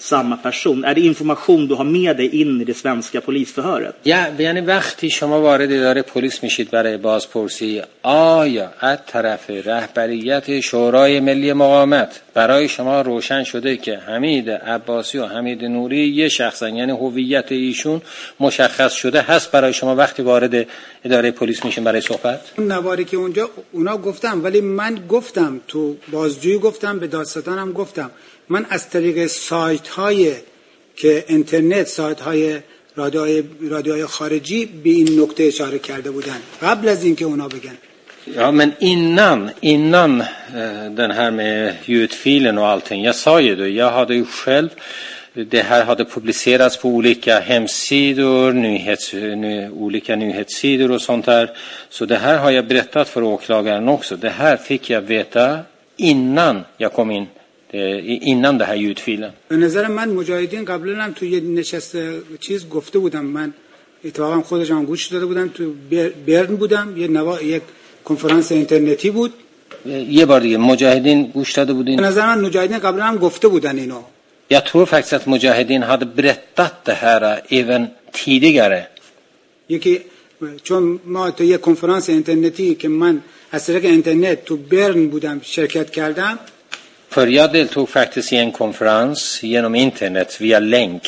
samma person? Är det information du har med dig in i det svenska polisförhöret? Ja، یعنی وقتی شما وارد اداره پلیس میشید برای بازپرسی، آیا از طرف رهبریت شورای ملی مقاومت برای شما روشن شده که حمید عباسی و حمید نوری یه شخصن، یعنی هویت ایشون مشخص شده هست برای شما وقتی وارد اداره پلیس میشین برای صحبت؟ نواری که اونجا اونا گفتم، ولی من گفتم تو بازجویی، گفتم به دادستانم گفتم، من از طریق سایت های که اینترنت، سایت های رادیوهای خارجی به این نکته اشاره کرده بودن قبل از اینکه اونا بگن. Ja, men innan den här med ljudfilen och allting, jag sa ju då, jag hade ju själv, det här hade publicerats på olika hemsidor, olika nyhetssidor och sånt där. Så det här har jag berättat för åklagaren också. Det här fick jag veta innan jag kom in, innan det här ljudfilen. به نظر من مجاهدین قبلا هم تو یه نشست چیز گفته بودم، من اتفاقا خودشم گوش داده بودم، تو برن بودم، یک کنفرانس اینترنتی بود. یه بار دیگه مجاهدین گوش داده بودین؟ به نظر من مجاهدین قبلا هم گفته بودن اینو. Jag tror faktiskt att mujahedin hade berättat det här även tidigare. یکی چون ما تو یک کنفرانس اینترنتی که من از طریق اینترنت تو برن بودم شرکت کردم. För jag deltog faktiskt i en konferens genom internet via länk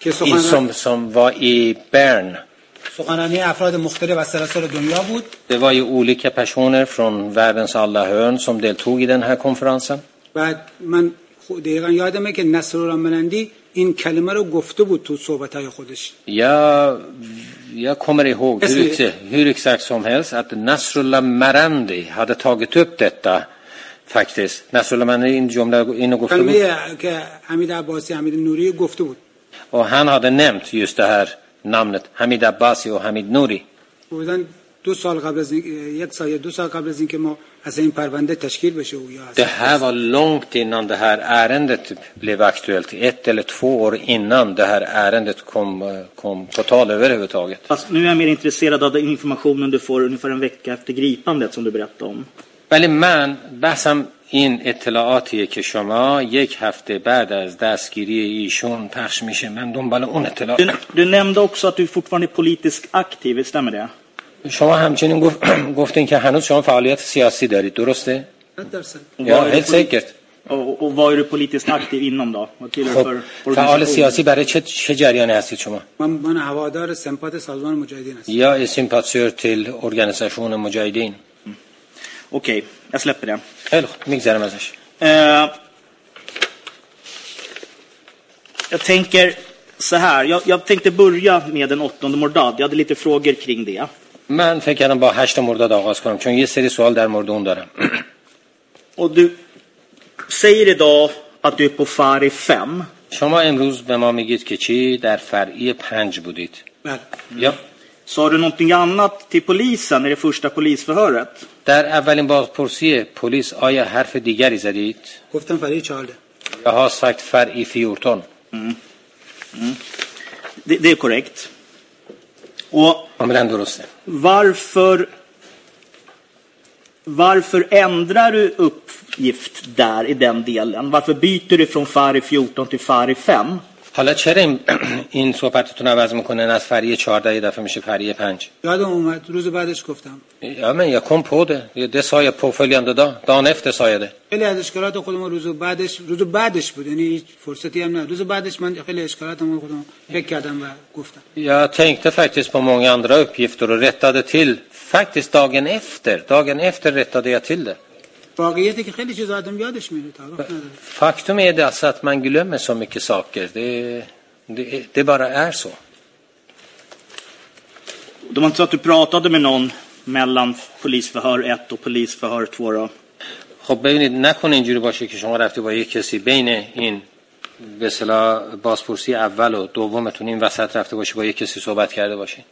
som var i Bern. سخنرانی افراد مختلف از سراسر دنیا بود. Det var ju olika personer från världens alla hörn som deltog i den här konferensen. بعد من دقیقاً یادمه که نصرالله مرندی این کلمه رو گفته بود تو صحبت‌های خودش. Jag kommer ihåg hur exakt som helst att Nasrullah Marandi hade tagit upp detta faktiskt. Nasrullah Marandi in jumla in och gofte بود. کلمه که حمید عباسی حمید نوری گفته بود. Och han hade nämnt just det här namnet Hamid Abbasi och Hamid Nouri. بودن 2 سال قبل از دو سال قبل از اینکه ما از این پرونده تشکیل بشه و یا Det här var långt innan det här ärendet blev aktuellt, 1 eller 2 år innan det här ärendet kom på tal överhuvudtaget. Fast nu är jag mer intresserad av den informationen du får ungefär en vecka efter gripandet som du berättade om. ولی من بحثم این اطلاعاتیه که شما یک هفته بعد از دستگیری ایشون پخش میشه. من دنبال اون اطلاعات. Du nämnde också att du fortfarande är politiskt aktiv, stämmer det? شما همچنین گفتین که هنوز شما فعالیت سیاسی دارید، درسته؟ 100%. Ja, helt säkert. Och vad är du politiskt aktiv inom då? Vad tillhör för organisation? فعال سیاسی برای چه جریانی هستید شما؟ من هوادار سمپات سازمان مجاهدین هستم. Jag är sympatisör till organisationen Mujahedin. Okej, jag släpper det. خیلی خوب، میگذرم ازش. Jag tänker så här, jag tänkte börja med den 8:e Mordad. Jag hade lite frågor kring det. من فکر کردم با 8 مرداد آغاز کنم چون یه سری سوال در مورد اون دارم. Och du säger idag att du är på Fari 5. شما امروز به ما میگید که چی؟ در فرعی 5 بودید. بله. یا Sa du någonting annat till polisen i det första polisförhöret? در اولین بازپرسی پلیس آیا حرف دیگری زدید؟ گفتم فرعی 14. Jag har sagt فرعی 14. Det är korrekt. Och کاملا درسته. Varför ändrar du uppgift där i den delen? Varför byter du från Fari 14 till Fari 5? حالا چرا این صحبتتون عوض میکنن از فرعی 14 یه دفعه میشه فرعی 5؟ یادم اومد روز بعدش گفتم. Ja, men jag kom på det. Det sa jag påföljande dag. Dagen efter sa jag det. خیلی از اشکالات خودم روز بعدش بود، یعنی هیچ فرصتی هم نه. روز بعدش من خیلی اشکالاتم خودم فکر کردم و گفتم. Jag tänkte faktiskt på många andra uppgifter och rättade till. Faktiskt dagen efter rättade jag till det. واقعیتی که خیلی چیزا آدم یادش میره تا وقت نداره. Faktum är det alltså att man glömmer så mycket saker. Det bara är så. Det var inte så att du pratade med någon mellan polisförhör 1 och polisförhör 2 då? خب ببینید نکنه اینجوری باشه که شما رفتی با یک کسی بین این به اصطلاح بازپرسی اول و دومتون این وسط رفته باشه با یک کسی صحبت کرده باشین.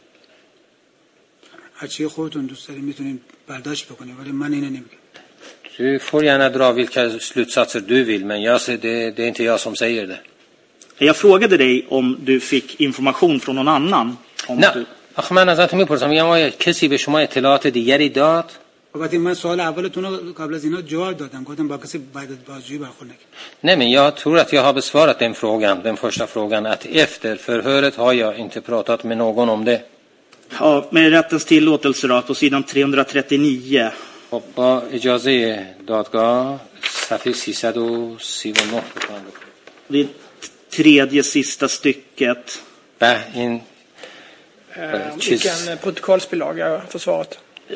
هرچی خودتون دوست دارید میتونین برداشت بکنید ولی من اینو نمیگم. Du får gärna dra vilka slutsatser du vill, men det är inte jag som säger det. Jag frågade dig om du fick information från någon annan. نه. آخه من ازت میپرسم میگم آیا کسی به شما اطلاعات دیگری داد؟ البته من سوال اولتون رو قبل از اینا جواب دادم. گفتم با کسی بعد بازجویی برخورد نکرد. Nej, men jag tror att jag har besvarat den frågan, den första frågan, att efter förhöret har jag inte pratat med någon om det. Ja, med rättens tillåtelse då, på sidan 339. خب با اجازه دادگاه صفحه 339 بکنم. Det är tredje sista stycket. این Vilken protokollsbilaga försvaret?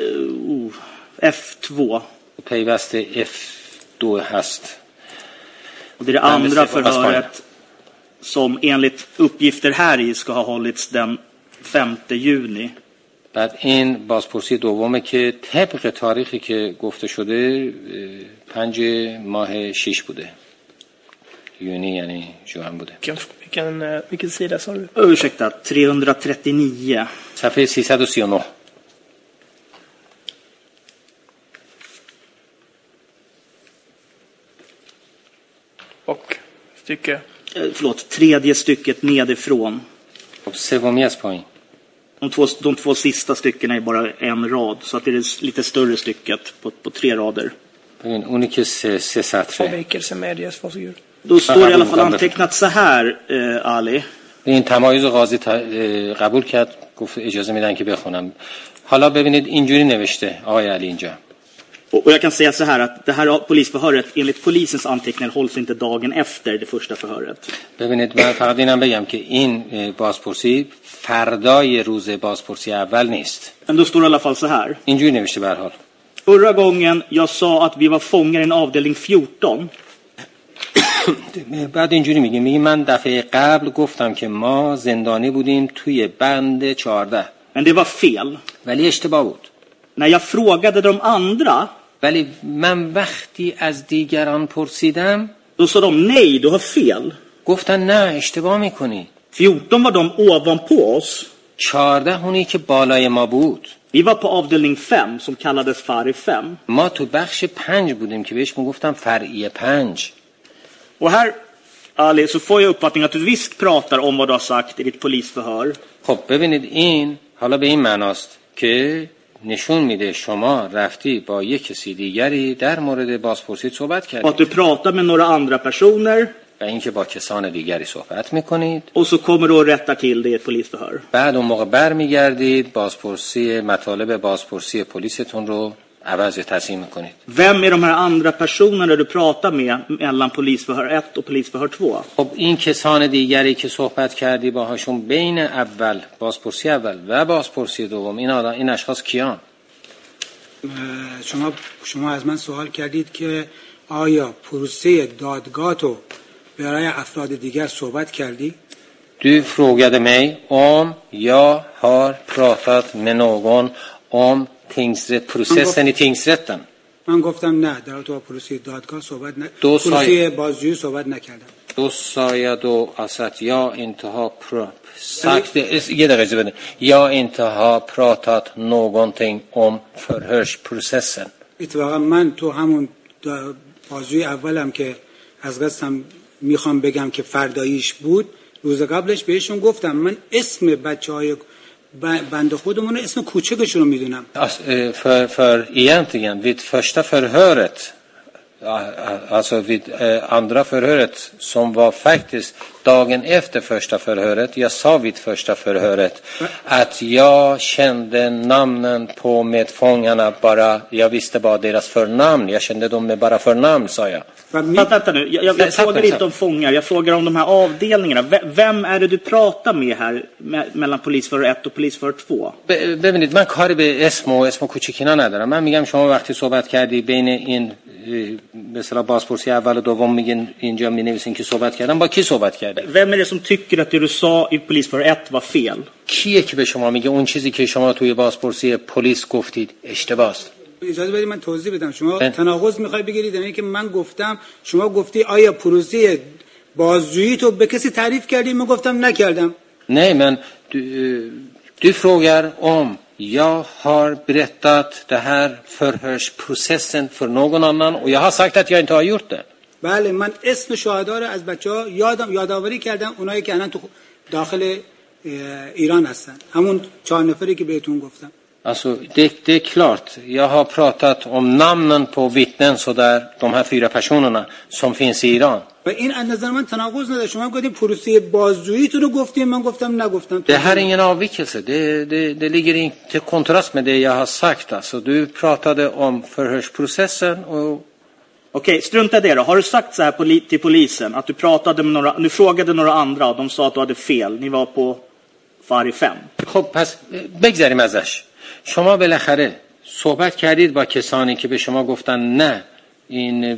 F2. پیوست F2 هست. Och det är det andra förhöret som enligt uppgifter här i ska ha hållits den 5 juni. بعد این بازپرسی دومه که طبق تاریخی که گفته شده 5 ماه 6 بوده. یونی یعنی جوان بوده. Vilken sida sa du? Ursäkta, 339. صفحه 339. Och stycke? Förlåt, tredje stycket nedifrån. خب سومی از پایین. De två sista styckena är bara en rad, så att det är lite större stycket på 3 rader. ببین اونی که سه سطره. Avvikelse medges, varsågod. Då står det i alla fall antecknat så här, Ali. این تمایز قاضی قبول کرد، گفت اجازه میدن که بخونم. حالا ببینید اینجوری نوشته آقای علی اینجا. Och jag kan säga så här att det här polisförhöret enligt polisens anteckningar hålls inte dagen efter det första förhöret. ببینید من فقط اینم بگم که این بازپرسی فردای روز بازپرسی اول نیست. Men då står det i alla fall så här. اینجوری نوشته به هر حال. Förra gången jag sa att vi var fångar i en avdelning 14. بعد اینجوری میگه من دفعه قبل گفتم که ما زندانی بودیم توی بند 14. Men det var fel. ولی اشتباه بود. När jag frågade de andra, ولی من وقتی از دیگران پرسیدم då sa de nej, du har fel. گفتن نه اشتباه میکنی. 14 var de ovanpå oss. 14 اونی که بالای ما بود. Vi var på avdelning 5 som kallades Fari 5. ما تو بخش 5 بودیم که بهش میگفتم فرعی 5. Och här, Ali, så får jag uppfattningen att du visst pratar om vad du har sagt i ditt polisförhör. خب ببینید این حالا به این معناست که نشون میده شما رفتی با یک کسی دیگری در مورد بازپرسی صحبت کردید. Att du pratar med några andra personer. و اینکه با کسان دیگری صحبت میکنید. Och så kommer du att rätta till det i ett polisförhör. بعد اون موقع برمیگردید بازپرسی مطالب بازپرسی پلیستون رو عوض تصحیح میکنید. Vem är de här andra personerna du pratar med mellan polisförhör 1 och polisförhör 2? خب این کسان دیگری که صحبت کردی باهاشون بین اول بازپرسی اول و بازپرسی دوم این اشخاص کیان؟ شما از من سوال کردید که آیا پروسه دادگاه تو برای افراد دیگر صحبت کردی؟ Du frågade mig om jag har pratat med någon om processen i tingsrätten. من گفتم نه، در تو پروسه دادگاه صحبت پروسه بازجویی صحبت نکردم. Då sa jag då alltså att jag inte har sagt jag inte har pratat någonting om förhörsprocessen. اتفاقا من تو همون بازجویی اولم که از قصدم میخوام بگم که فرداییش بود، روز قبلش بهشون گفتم من اسم بچهای بنده خودمون اسم کوچکشون رو میدونم. För egentligen vid första förhöret, alltså vid andra förhöret som var faktiskt dagen efter första förhöret, jag sa vid första förhöret att jag kände namnen på medfångarna bara, jag visste bara deras förnamn, jag kände dem med bara förnamn, sa jag. Vänta nu, jag frågar inte om fångar, jag frågar om de här avdelningarna. Vem är det du pratar med här mellan polisförhör 1 och polisförhör 2? ببینید من کاری به اسم کوچیکینا ندارم. من میگم شما وقتی صحبت کردی بین این مثلا بازپرسی اول و دوم میگین اینجا مینویسین که صحبت کردن، با کی صحبت کردی؟ Vem är det som tycker att det du sa i polisförhör 1 var fel? کیه که به شما میگه اون چیزی که شما توی بازپرسی پلیس گفتید اشتباهه؟ اجازه بدید من توضیح بدم. شما تناقض میخوای بگیرید، یعنی که من گفتم شما گفتی آیا پروسه بازجویی تو به کسی تعریف کردی؟ من گفتم نکردم. Nej, men du frågar om jag har berättat det här förhörsprocessen för någon annan och jag har sagt att jag inte har gjort det. بله، من اسم شهدا رو از بچه‌ها یادآوری کردم، اونایی که الان تو داخل ایران هستن، همون 4 نفری که بهتون گفتم. Alltså det är klart, jag har pratat om namnen på vittnen så där, de här 4 personerna som finns i Iran. و این از نظر من تناقض نداره. شما گفتید پروسه بازجوییتون رو گفتیم، من گفتم نگفتم. Det här är ingen avvikelse. Det ligger inte i kontrast med det jag har sagt. Alltså, du pratade om förhörsprocessen och... Okej, strunta det då. Har du sagt så här till polisen att du pratade med några, du frågade några andra och de sa att du hade fel. Ni var på Fari 5. خب پس بگذاریم ازش. شما بالاخره صحبت کردید با کسانی که به شما گفتن نه این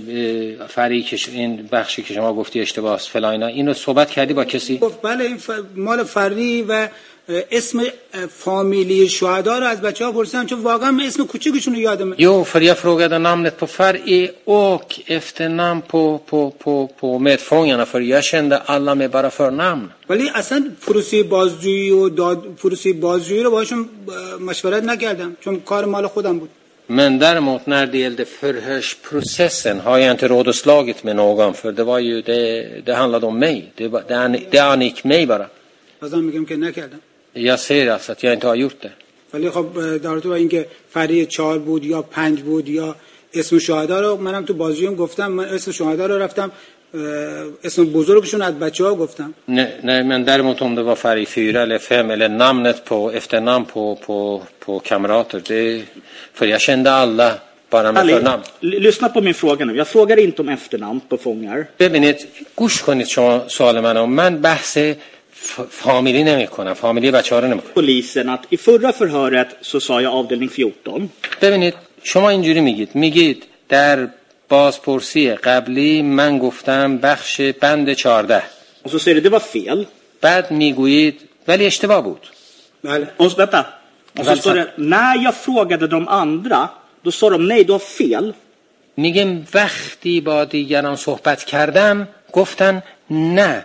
این بخشی که شما گفتی اشتباه است فلان اینا، اینو صحبت کردی با کسی؟ گفت بله این مال فری و اسم فامیلی شهدا رو از بچه‌ها پرسیدم چون واقعا اسم کوچیکشون رو یادمه. Jo, för jag frågade namnet på Fari och efternamn på medfångarna, för jag kände alla med bara förnamn. ولی اصلا پروسه بازجویی و پروسه بازجویی رو باهاشون مشورت نکردم چون کار مال خودم بود. Men däremot när det gällde förhörsprocessen har jag inte rådslagit med någon, för det var ju det handlade om mig. Det angick mig bara. بازم میگم که نکردم. Jag ser alltså att jag inte har gjort det. ولی خب در تو اینکه فری 4 بود یا 5 بود یا اسم شهدا رو منم تو بازجوییم گفتم، من اسم شهدا رو رفتم اسم بزرگشون از بچه‌ها گفتم. Nej, men däremot om det var färg 4 eller 5 eller namnet på efternamn på kamrater, det för jag kände alla bara med förnamn. Lyssna på min fråga nu. Jag frågar inte om efternamn på fångar. ببینید گوش کنید شما سوال منو. من بحث فامیلی نمی‌کنم. فامیلی بچه‌ها رو نمی‌کنم. Polisen att i förra förhöret så sa jag avdelning 14. ببینید شما اینجوری میگید در بازپرسی قبلی من گفتم بخش بند 14. Och så säger du det var fel. بعد میگویید ولی اشتباه بود. بله. Och så vänta. Och så står det när jag frågade de andra då sa de nej, du har fel. میگم وقتی با دیگران صحبت کردم گفتن نه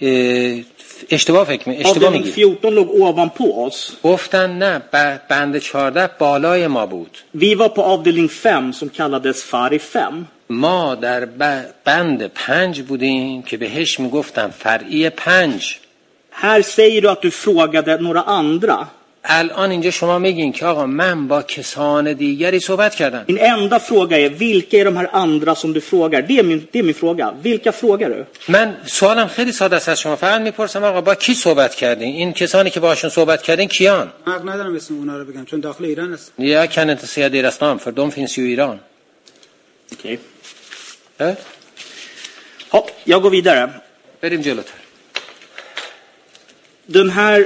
اشتباه میگی. 14 låg ovanpå oss. گفتن نه بند 14 بالای ما بود. Vi var på avdelning 5 som kallades Fari 5. ما در بند 5 بودیم که بهش میگفتن فرعی 5. Här säger du att du frågade några andra. الان اینجا شما میگین که آقا من با کسان دیگری صحبت کردم. Min enda fråga är vilka är de här andra som du frågar? Det är min fråga. Vilka frågar du? من سوالم خیلی ساده است. از شما فقط میپرسم آقا با کی صحبت کردین؟ این کسانی که باهاشون صحبت کردین کیان؟ حق ندارم اسم اونا رو بگم چون داخل ایران است. Jag kan inte säga deras namn för de finns ju i Iran. Okej. Hopp, jag går vidare. بریم جلوتر. Den här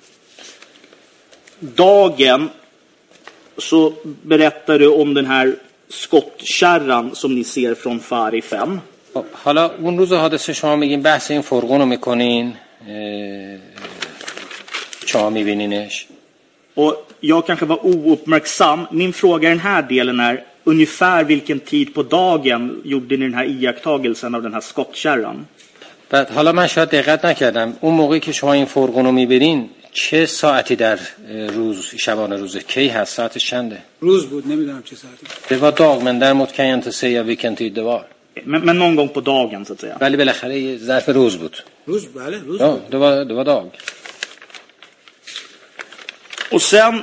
dagen så berättar du om den här skottkärran som ni ser från Fari 5. حالا اون روز حادثه شما میگین بحث این فرقون رو میکنین شما میبینینش. Och jag kanske var ouppmärksam. Min fråga i den här delen är ungefär vilken tid på dagen gjorde ni den här iakttagelsen av den här skottkärran? بعد حالا من شاید دقت نکردم اون موقعی که شما این فرقون رو میبینین چه ساعتی در روز شبانه روز کی هست؟ ساعتش چنده؟ روز بود نمیدونم چه ساعتی. Det var dag men däremot kan jag inte säga vilken tid det var. Men någon gång på dagen så att säga. ولی بالاخره ظرف روز بود. روز بله روز Ja, بود. det var dag. Och sen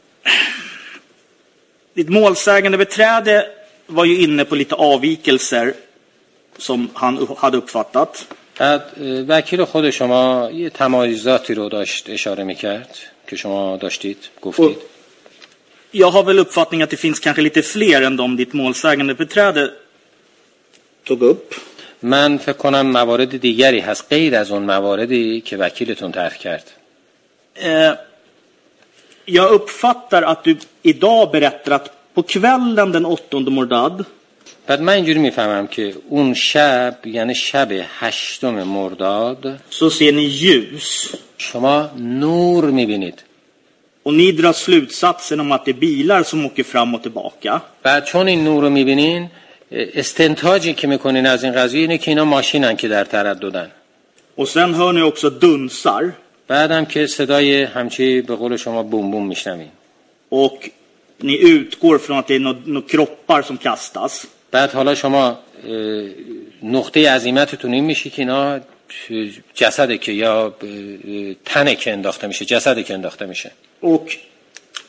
ditt målsägande beträde var ju inne på lite avvikelser som han hade uppfattat. بعد وکیل خود شما یه تمایزاتی رو داشت اشاره میکرد که شما داشتید گفتید. Jag har väl uppfattning att det finns kanske lite fler än de ditt målsägande beträde tog upp. من فکر کنم موارد دیگری هست غیر از اون مواردی که وکیلتون طرح کرد. Jag uppfattar att du idag berättar att på kvällen den 8 Mordad بعد من اینجوری میفهمم که اون شب یعنی شب 8 مرداد så ser ni ljus. شما نور میبینید. Och ni drar slutsatsen om att det är bilar som åker fram och tillbaka. بعد چون این نور رو میبینین استنتاجی که میکنین از این قضیه اینه که اینا ماشینن که در ترددن. Och sen hör ni också dunsar. بعدم که صدای همچی به قول شما بوم بوم میشنوین. Och ni utgår från att det är några kroppar som kastas. بعد حالا شما نقطه عزیمتتون این میشه که اینا جسده که یا تنه که انداخته میشه، جسده که انداخته میشه. Och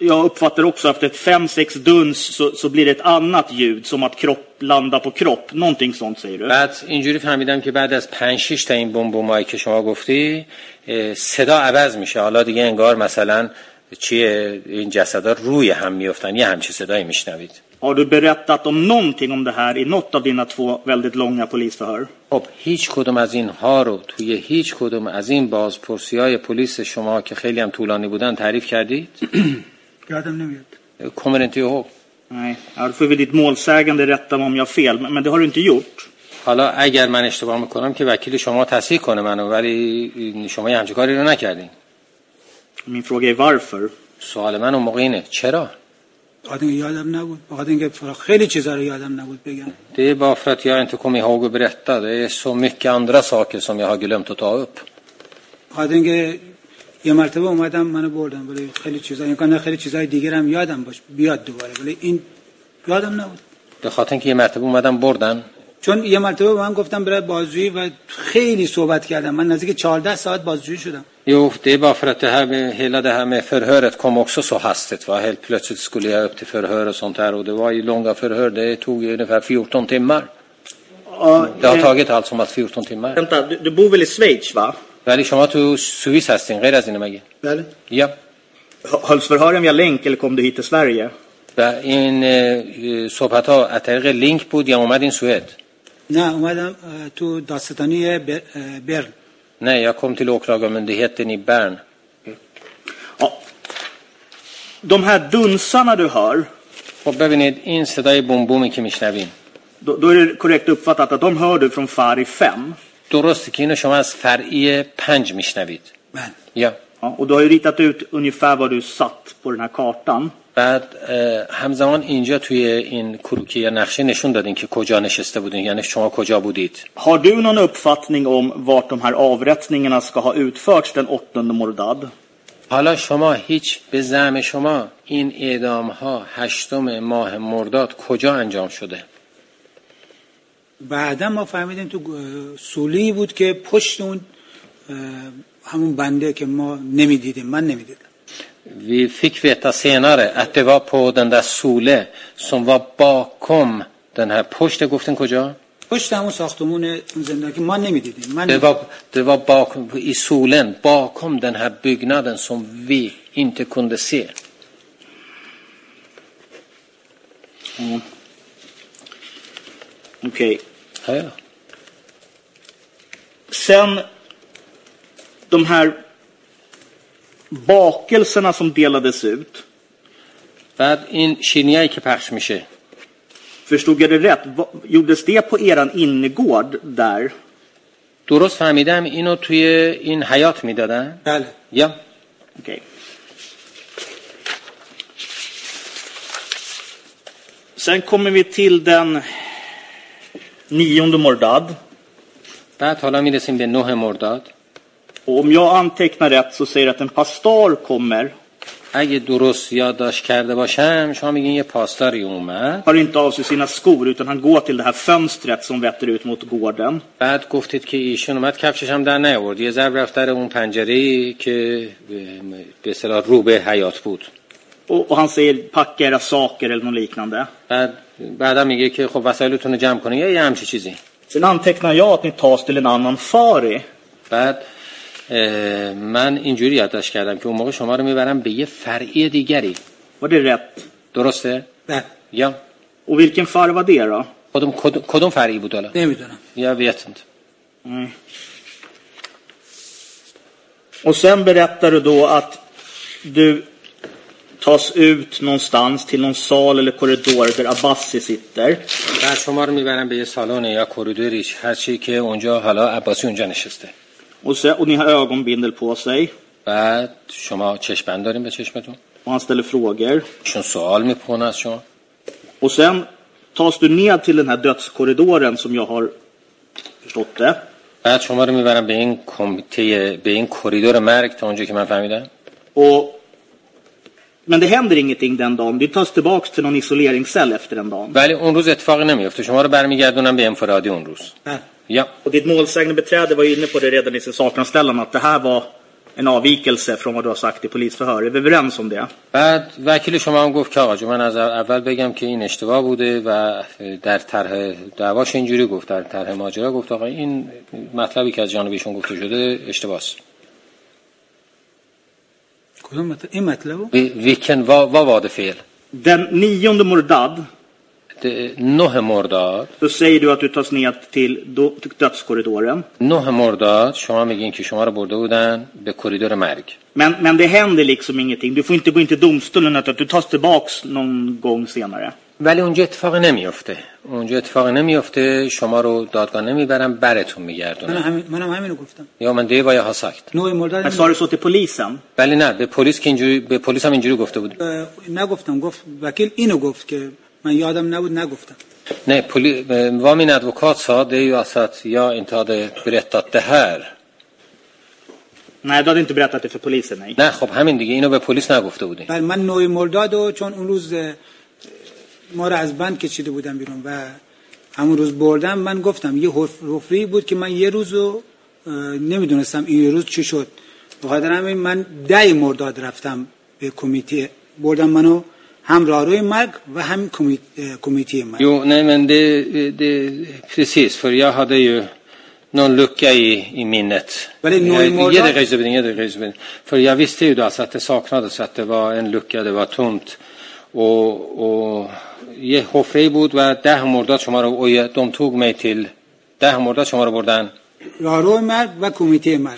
jag uppfattar också att efter 5-6 duns så blir det ett annat ljud, som att kropp landar på kropp. Någonting sånt säger du. بعد اینجوری فهمیدم که بعد از 5-6 تا این بمبمایی که شما گفتی صدا عوض میشه. حالا دیگه انگار مثلا چیه این جسدا روی هم میافتن، یه همچین صدایی میشنوید. Har du berättat om någonting om det här i något av dina 2 väldigt långa polisförhör? خب هیچ کدوم از اینها رو توی هیچ کدوم از این بازپرسی‌های پلیس شما که خیلی هم طولانی بودن تعریف کردید؟ یادم نمیاد. Kommer inte ihåg. Nej, då får vi ditt målsägande rätta mig om jag har fel, men det har du inte gjort. حالا اگر من اشتباه میکنم که وکیل شما تصحیح کنه منو، ولی شما یه همچین کاری رو نکردین. Min fråga är varför. سوال من اون موقع اینه چرا؟ بخاطر اینکه یادم نبود. بخاطر اینکه خیلی چیزا رو یادم نبود بگم. Det är bara för att jag inte kommer ihåg att berätta. Det är så mycket andra saker som jag har glömt att ta upp. بخاطر اینکه یه مرتبه اومدم منو بردن، ولی خیلی چیزا امکان خیلی چیزای دیگه هم یادم باشه بیاد دوباره، ولی این یادم نبود. به خاطر اینکه یه مرتبه اومدم بردن. چون یه مرتبه من گفتم برای بازجویی و خیلی صحبت کردم. من نزدیک 14 ساعت بازجویی شدم. Jo, det är bara för att det här med, hela det här med förhöret kom också så hastigt. Va? Helt plötsligt skulle jag upp till förhör och sånt här. Och det var ju långa förhör. Det tog ju ungefär 14 timmar. Det har tagit allt som att 14 timmar. Vänta, du bor väl i Schweiz, va? ولی شما تو سوئیس هستین غیر از اینه مگه؟ بله. Ja. Hölls förhören via länk eller kom du hit till Sverige? و این صحبت ها از طریق لینک بود یا اومدین سوئد؟ نه اومدم تو دادستانی برن. Nej, jag kom till åklagarmyndigheten i Bern. Ja. De här dunsarna du hör, خب ببینید این صدای بوم که میشنوین. då är det korrekt uppfattat att de hör du från Fari 5. درسته که اینو شما از فرعی 5 میشنوید. بله. یا. Ja, och du har ju ritat ut ungefär vad du satt på den här kartan. بعد همزمان اینجا توی این کروکی یا نقشه نشون دادین که کجا نشسته بودین، یعنی شما کجا بودید. Har du någon uppfattning om vart de här avrättningarna ska ha utförts den 8 Mordad? حالا شما هیچ به زعم شما این اعدام ها 8 ماه مرداد کجا انجام شده؟ بعدا ما فهمیدیم تو سولی بود که پشت اون همون بنده که ما نمیدیدیم، من نمیدیدم. Vi fick veta senare att det var på den där Sole som var bakom den här posten. گفتن کجا؟ پشت همون ساختمون اون زندگی ما نمیدیدیم. Det var bakom i solen, bakom den här byggnaden som vi inte kunde se. Okej. Ja. Sen de här bakelserna som delades ut. بعد این شیرینیایی که پخش میشه. Förstod jag det rätt? Gjordes det på eran innergård där? درست فهمیدم اینو توی این حیاط میدادن؟ بله. یا. Okej. Sen kommer vi till den 9 Mordad. بعد حالا میرسیم به 9 مرداد. Och om jag antecknar rätt så säger att en pastor kommer. اگه درست یادداشت کرده باشم شما میگین یه پاسداری اومد. Har inte av sig sina skor utan han går till det här fönstret som vetter ut mot gården. بعد گفتید که ایشون اومد کفشش هم در نیاورد. یه ضرب رفت در اون پنجره‌ای که به اصطلاح رو به حیاط بود. Och han säger packa era saker eller något liknande. بعدم میگه که خب وسایلتون رو جمع کنید یا یه همچین چیزی. Sen antecknar jag att ni tas till en annan Fari. بعد من اینجوری یادداشت کردم که اون موقع شما رو میبرم به یه فرعی دیگری. Var det rätt? درسته؟ بله. Ja. Och vilken Fari var det då? کدوم فرعی بود حالا؟ نمیدونم. Jag vet inte. Nej. Och sen berättar du då att du tas ut någonstans till någon sal eller korridor där Abbasi sitter. بعد شما رو میبرم به یه سالن یا کریدوری هر چی که اونجا حالا عباسی اونجا نشسته. Och ni har ögonbindel på sig. بعد شما چشم‌بند دارین به چشمتون. Och han ställer frågor. شون سوال میپرسن از شما. Och sen tas du ned till den här dödskorridoren som jag har förstått det. بعد شما رو میبرم به این کمیته به این کریدور مرگ تا اونجا که من فهمیدم. Men det händer ingenting den dagen. Du tas tillbaks till någon isoleringscell efter den dagen. ولی اون روز اتفاقی نمیفته. شما رو برمیگردونم به انفرادی اون روز. Ja. Och ditt målsägande beträde var inne på det redan i sin sakanställan att det här var en avvikelse från vad du har sagt i polisförhör. Är vi överens om det? بعد وکیل شما هم گفت که آقا من از اول بگم که این اشتباه بوده و در طرح دعواش اینجوری گفت، در طرح ماجرا گفت آقا این مطلبی که از جانب ایشون گفته شده اشتباهه. کدوم مطلب؟ این مطلبو؟ Vilken vad var det fel? Den 9 Mordad, 9 مرداد. då säger du att du tas ner till dödskorridoren. 9 مرداد شما میگین که شما رو برده بودن به کریدور مرگ. Men det händer liksom ingenting. Du får inte gå in till domstolen utan att du tas tillbaks någon gång senare. ولی اونجا اتفاقی نمیفته. اونجا اتفاقی نمیفته، شما رو دادگاه نمیبرن، براتون میگردونن. منم همینو گفتم. یا من det vad jag har sagt. 9 مرداد. Men sa du så till polisen? ولی نه، به پلیس که اینجوری، به پلیس هم اینجوری گفته بود. نگفتم، گفت وکیل اینو گفت که من yadam نبود نگفتم. Nej, vad min advokat sa det är ju alltså att jag inte hade berättat det här. Nej, du hade inte berättat det för polisen, nej. نه خب همین دیگه، اینو به پلیس نگفته بودین. بله من 9 مرداد چون اون روز ما رو از بند کشیده بودم بیرون و همون روز بردم، من گفتم یه حفری بود که من یه روزو نمیدونستم این روز چی شد. بخاطر همین من 10 مرداد رفتم به کمیته، بردم منو هم راهروی مرگ و هم کمیته مرگ. Jo, nej men det precis, för jag hade ju någon lucka i minnet. Ge det regisbeding. För jag visste ju då alltså att det saknades, att det var en lucka, det var tomt. Och یه حفره بود و 10 مرداد شما رو de tog mig till 10 مرداد شما رو بردن راهروی مرگ و کمیته مرگ.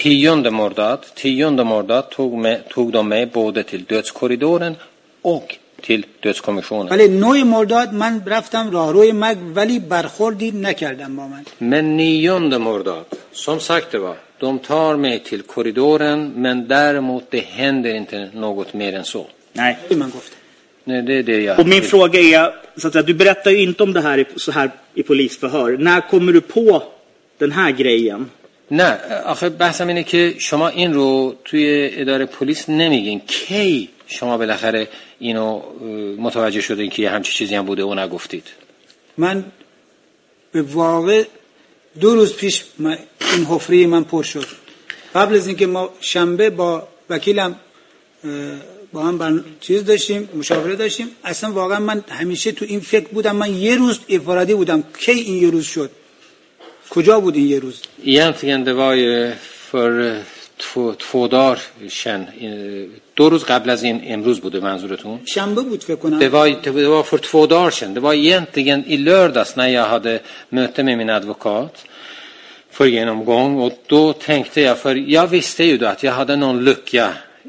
10 مرداد tog de mig både till dödskorridoren och till dödskommissionen. ولی 9 مرداد من رفتم راهروی مرگ ولی برخوردی نکردم با من. Men 9 مرداد som sagt det var, de tar mig till korridoren men däremot det händer inte något mer än så. Nej. Man گفت. Nej, det är det jag. Och min fråga är så att säga, du berättar ju inte om det här så här i polisförhör. När kommer du på den här grejen? نه آخه بحثم اینه که شما این رو توی اداره پلیس نمیگین. کی شما بالاخره اینو متوجه شدین که همچین چیزی هم بوده و نگفتید؟ من به واقع 2 روز پیش این حفره من پر شد. قبل از اینکه ما شنبه با وکیلم با هم چیز داشتیم، مشاوره داشتیم، اصلا واقعا من همیشه تو این فکر بودم. من یه روز افرادی بودم. کی این یه روز شد؟ کجا بود این یه روز؟ Egentligen det var ju för 2 dagar sedan. 2 روز قبل از این امروز بوده منظورتون؟ شنبه بود فکر کنم. Det var för 2 dagar sedan. Det var egentligen i lördags när jag hade möte med min advokat för genomgång, och då tänkte jag, för jag visste ju då att jag hade någon lucka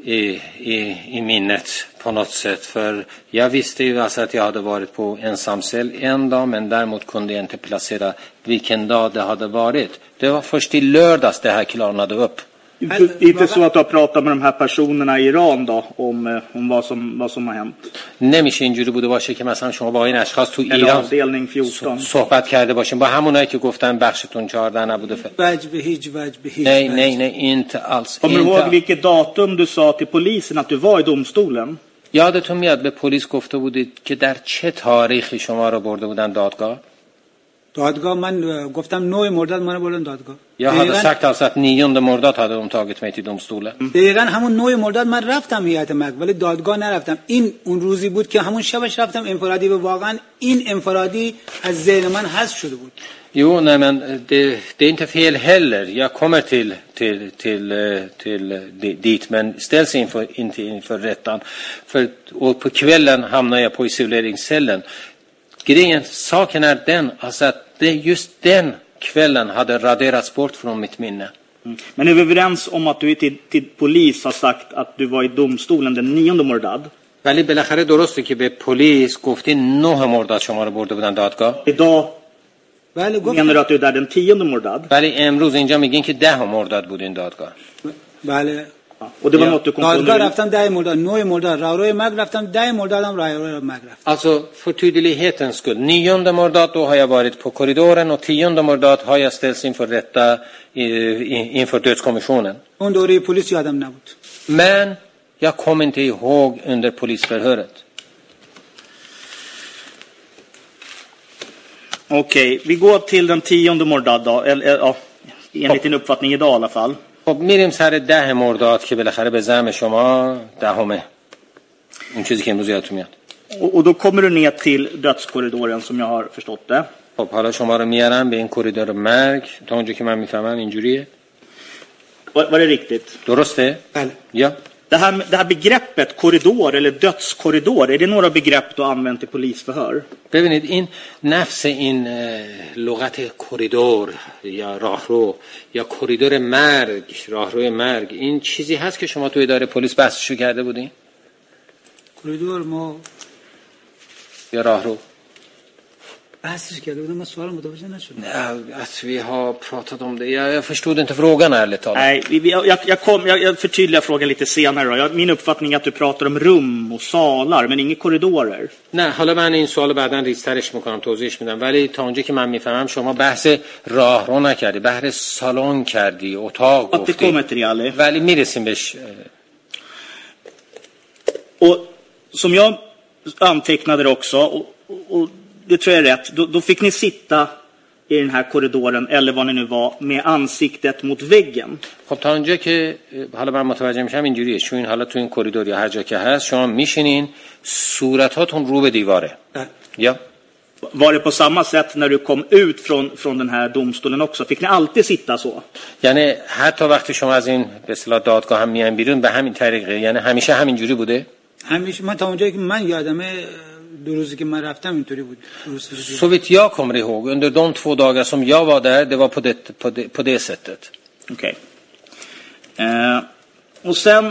i minnet på något sätt, för jag visste ju alltså att jag hade varit på ensamcell en dag, men däremot kunde jag inte placera vilken dag det hade varit. Det var först i lördags det här klarnade upp. Inte så att du har pratat med de här personerna i Iran då om vad som har hänt. نمیشه اینجوری بوده باشه که مثلا شما با این اشخاص تو ایران صحبت کرده باشین، با همونایی که گفتن بخشتون 14 نبوده. به هیچ وجه. Nej, inte alls. Kommer du ihåg vilket datum du sa till polisen att du var i domstolen? یادتون میاد به پلیس گفته بودید که در چه تاریخی شما رو برده بودن دادگاه؟ دادگاه من گفتم 9 مرداد منو بردن دادگاه. Jag hade sagt alltså att 9 مرداد hade de tagit mig till domstolen. دقیقاً همون 9 مرداد من رفتم هیئت مرگ ولی دادگاه نرفتم. این اون روزی بود که همون شبش رفتم انفرادی و واقعا این انفرادی از ذهن من حذف شده بود. Jo, nej men det är inte fel heller. Jag kommer till dit, men ställs inte inför rättan. Och på kvällen hamnar jag på isoleringscellen. Saken är den, alltså att det just den kvällen hade raderats bort från mitt minne. Men är vi överens om att du till polis har sagt att du var i domstolen den 9 مرداد؟ ولی بالاخره درسته که به پلیس گفتی 9 مرداد شما رو برده بودن دادگاه؟ Idag بله گفتم. menar du att du är där den 10 مرداد؟ ولی امروز اینجا میگین که 10 مرداد بود این دادگاه. بله. Och det var något du دادگاه رفتم 10 مرداد، 9 مرداد راهروی مرگ رفتم، 10 مردادم راهروی مرگ رفتم. Alltså för tydlighetens skull, 9 mordad då har jag varit på korridoren och 10 mordad har jag ställts inför rätta inför dödskommissionen. اون دوره پلیس یادم نبود. Men jag kom inte ihåg under polisförhöret. Okej, vi går till den 10 مرداد då, eller ja, enligt din uppfattning idag i alla fall. خب میریم سر 10 مرداد که بالاخره به زعم شما 10 اون چیزی که امروز یادتون میاد. Och då kommer du ner till dödskorridoren som jag har förstått det. خب حالا شما رو میارم به این کریدور مرگ. تا اونجا که من میفهمم اینجوریه. Var det riktigt? درسته؟ بله. یا Det här begreppet korridor eller dödskorridor, är det några begrepp du har använt i polisförhör? ببینید این نفس این لغت کریدور یا راهرو یا کریدور مرگ، راهروی مرگ، این چیزی هست که شما توی اداره پلیس بحثشو کرده بودین؟ کریدور ما یا راهرو؟ بحثش کرده بودم. من سوال متوجه نشدم. Att vi har pratat om det. Jag förstod inte frågan ärligt talat. Nej, jag förtydligar frågan lite senare då. Min uppfattning är att du pratar om rum och salar men inga korridorer. نه حالا من این سوالو بعداً ریزترش میکنم، توضیحش میدم، ولی تا اونجا که من میفهمم شما بحث راهرو نکردی، بحث سالن کردی، اتاق گفتی. ولی میرسیم بهش. Och som jag antecknade det också och det tror jag är rätt. Då fick ni sitta i den här korridoren eller vad ni nu var med ansiktet mot väggen. خب تا اونجا که حالا من متوجه میشم اینجوریه. چون این حالا تو این کریدور یا هر جا که هست شما میشینین صورتاتون رو به دیواره. یا Var det på samma sätt när du kom ut från den här domstolen också? Fick ni alltid sitta så? یعنی حتی وقتی شما از این به اصطلاح دادگاه هم میان بیرون به همین طریقه، یعنی همیشه همینجوری بوده؟ همیشه. من تا اونجایی که من یادمه دو روزی که من رفتم اینطوری بود. Så vitt jag kommer ihåg under de 2 dagar som jag var där, det var på det sättet. Okej. Och sen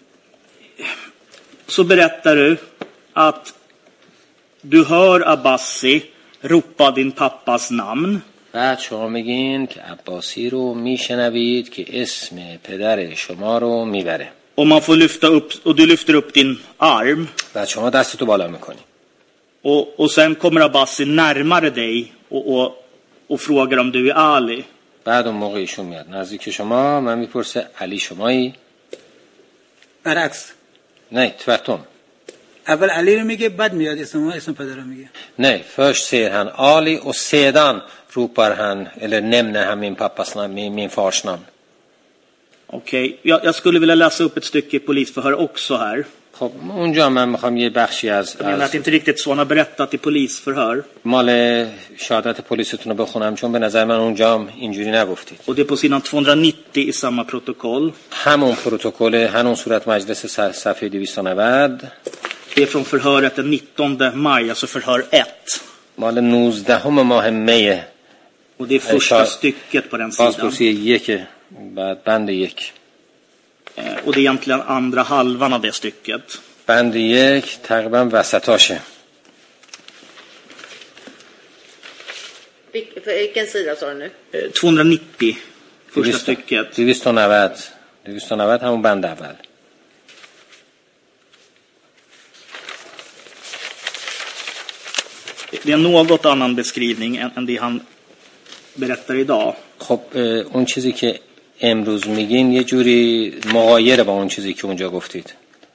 så berättar du att du hör Abbasi ropa din pappas namn. بعد شما میگین که عباسی رو میشنوید که اسم پدر شما رو میبره. Och man får lyfta upp och du lyfter upp din arm. بعد شما دستتو بالا میکنی. Och sen kommer Abbasi närmare dig och frågar om du är Ali. بعد اون موقع ایشون میاد نزدیک شما، من میپرسه علی شمایی؟ برعکس. نه tvärtom. اول علی رو میگه بعد میاد اسم پدر رو میگه. Nej, först säger han Ali och sedan ropar han eller nämner han min pappas namn, min fars namn. Okej, jag skulle vilja läsa upp ett stycke i polisförhör också här. خب اونجا من میخوام یه بخشی از att inte riktigt så han har berättat i polisförhör. مال شهادت پلیستون رو بخونم چون به نظر من اونجا اینجوری نگفتید. Och det är på sidan 290 i samma protokoll. همون پروتکل همون صورت مجلس صفحه 290. Det är från förhöret den 19 maj, alltså förhör 1. مال 19 ماه می. Och det är första stycket på den sidan. بازپرسی 1 بعد بند 1. Och det är egentligen andra halvan av det stycket. بند 1 تقریبا وسطاشه. Vilken sida sa du nu? 290 första stycket. 290 همون بند اول. Det är något annan beskrivning än det han berättar idag. خب اون چیزی که امروز میگین یه جوری مغایره با اون چیزی که اونجا گفتید.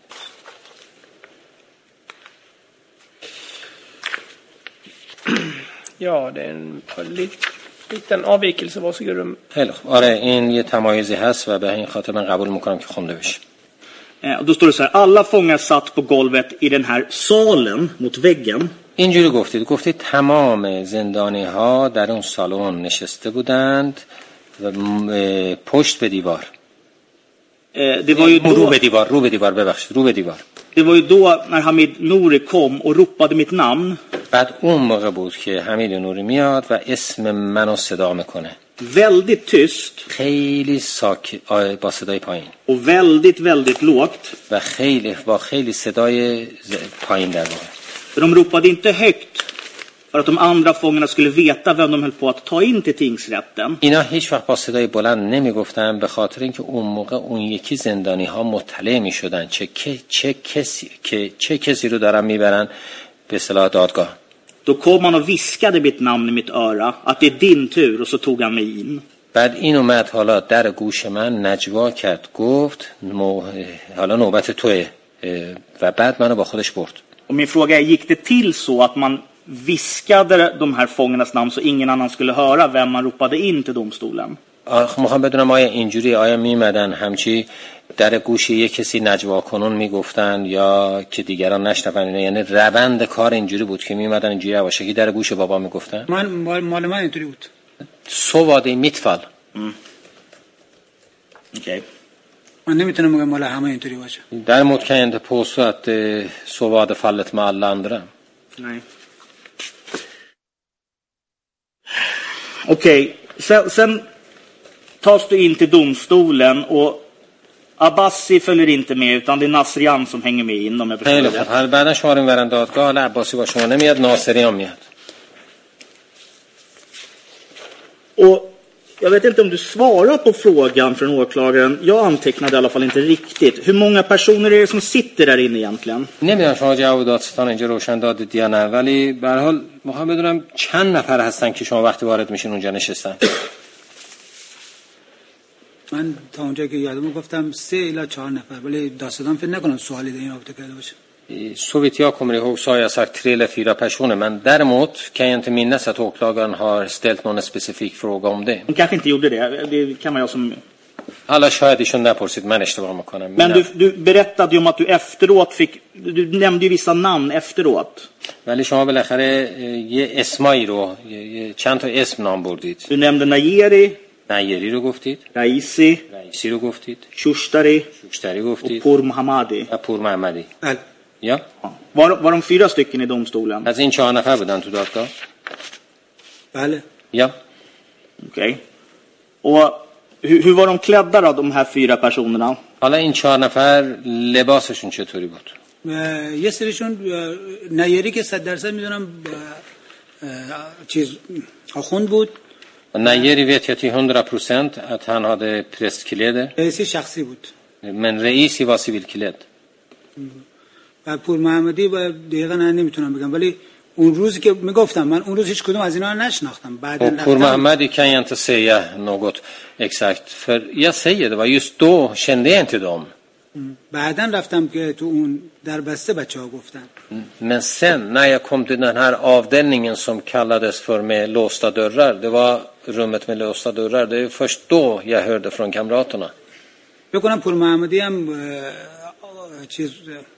Ja, det är en liten avvikelse. Varsågod. خیلی خوب. آره این یه تمایزی هست و به این خاطر من قبول میکنم که خونده بشه. Och då står det så här: alla fångar satt på golvet i den här salen mot väggen. اینجوری گفتید تمام زندانی ها در اون سالن نشسته بودند و پشت به دیوار. Det var ju då رو به دیوار. Det var ju då när Hamid Nouri kom och ropade mitt namn. بعد اون موقع بود که حمید نوری میاد و اسم منو صدا میکنه. Väldigt tyst. خیلی ساکت با صدای پایین. Och väldigt lågt. و خیلی صدای پایین در واقع. De ropade inte högt för att de andra fångarna skulle veta vem de höll på att ta in till tingsrätten. اینا هیچ وقت با صدای بلند نمیگفتن به خاطر اینکه اون موقع اون یکی زندانی ها مطلع میشدن چه کسی رو دارن میبرن به اصطلاح دادگاه. Då kom han och viskade mitt namn i mitt öra att det är din tur och så tog han mig in. بعد این اومد حالا در گوش من نجوا کرد گفت حالا نوبت توه و بعد منو با خودش برد. Och min fråga är, gick det till så att man viskade de här fångarnas namn så ingen annan skulle höra vem man ropade in till domstolen? میخوام بدونم آیا اینجوری آیا میمدن همچی در گوش یک کسی نجوا کنون میگفتن یا که دیگران نشنون؟ یعنی روند کار اینجوری بود که میمدن اینجوری یواشکی در گوش بابا میگفتن؟ مال من اینطوری بود. Så var det i mitt fall. Okej. من نمیتونم بگم مال همه اینطوری باشه. Däremot kan jag inte påstå att så var det fallet med alla andra. Nej. Okej. Sen tas du in till domstolen och Abbasi följer inte med utan det är Nasrian som hänger med in. خیلی خوب. حالا بعدا شما رو میبرن دادگاه. حالا عباسی با شما نمیاد، ناصریان میاد. Och jag vet inte om du svarar på frågan från åklagaren. Jag antecknade i alla fall inte riktigt. Hur många personer är det som sitter där inne egentligen? نمیدونم شما جواب دادستان اینجا روشن دادید یا نه، ولی به هر حال میخوام بدونم چند نفر هستن که شما وقتی وارد میشین اونجا نشستن. من تا اونجا که یادم گفتم 3 الی 4 نفر، ولی دادستان فکر نکنم سوالی در این رابطه کرده باشه. Så vitt jag kommer ihåg så har jag sagt 3 eller 4 personer, men däremot kan jag inte minnas att åklagaren har ställt någon specifik fråga om det. Hon kanske inte gjorde det. Det kan man ju som... Alla شاید ایشون نپرسید، من اشتباه میکنم. Men du berättade ju om att du efteråt fick... Du nämnde ju vissa namn efteråt. ولی شما بالاخره یه اسمایی رو چند تا اسم نام بردید. Du nämnde Najeri. نایری رو گفتید. Raisi. رئیسی رو گفتید. Shushtari. شوشتری گفتید. Och Pur Mohammadi. و پور محمدی. بله. Ja. Var de 4 stycken i domstolen? از این 4 نفر بودن تو دادگاه. بله. Ja. Okej. Och hur var de klädda då, de här 4 personerna? حالا این 4 نفر لباسشون چطوری بود؟ یه سریشون نیری که 100% میدونم چیز آخوند بود. Najeri vet jag till 100% att han hade prästkläder. رئیسی شخصی بود. Men reisi var civilklädd. و پور محمدی و دقیقا نمیتونم بگم، ولی اون روزی که میگفتم من اون روز هیچ کدوم از اینا رو نشناختم. بعدن Pur Mahmadi kan jag inte säga något exakt, för jag säger det var just då kände jag inte dem. بعدن رفتم که تو اون در بسته بچه‌ها گفتن. Men sen när jag kom till den här avdelningen som kallades för med låsta dörrar, det var rummet med låsta dörrar, det är först då jag hörde från kamraterna. بکنم پور محمدی هم چیز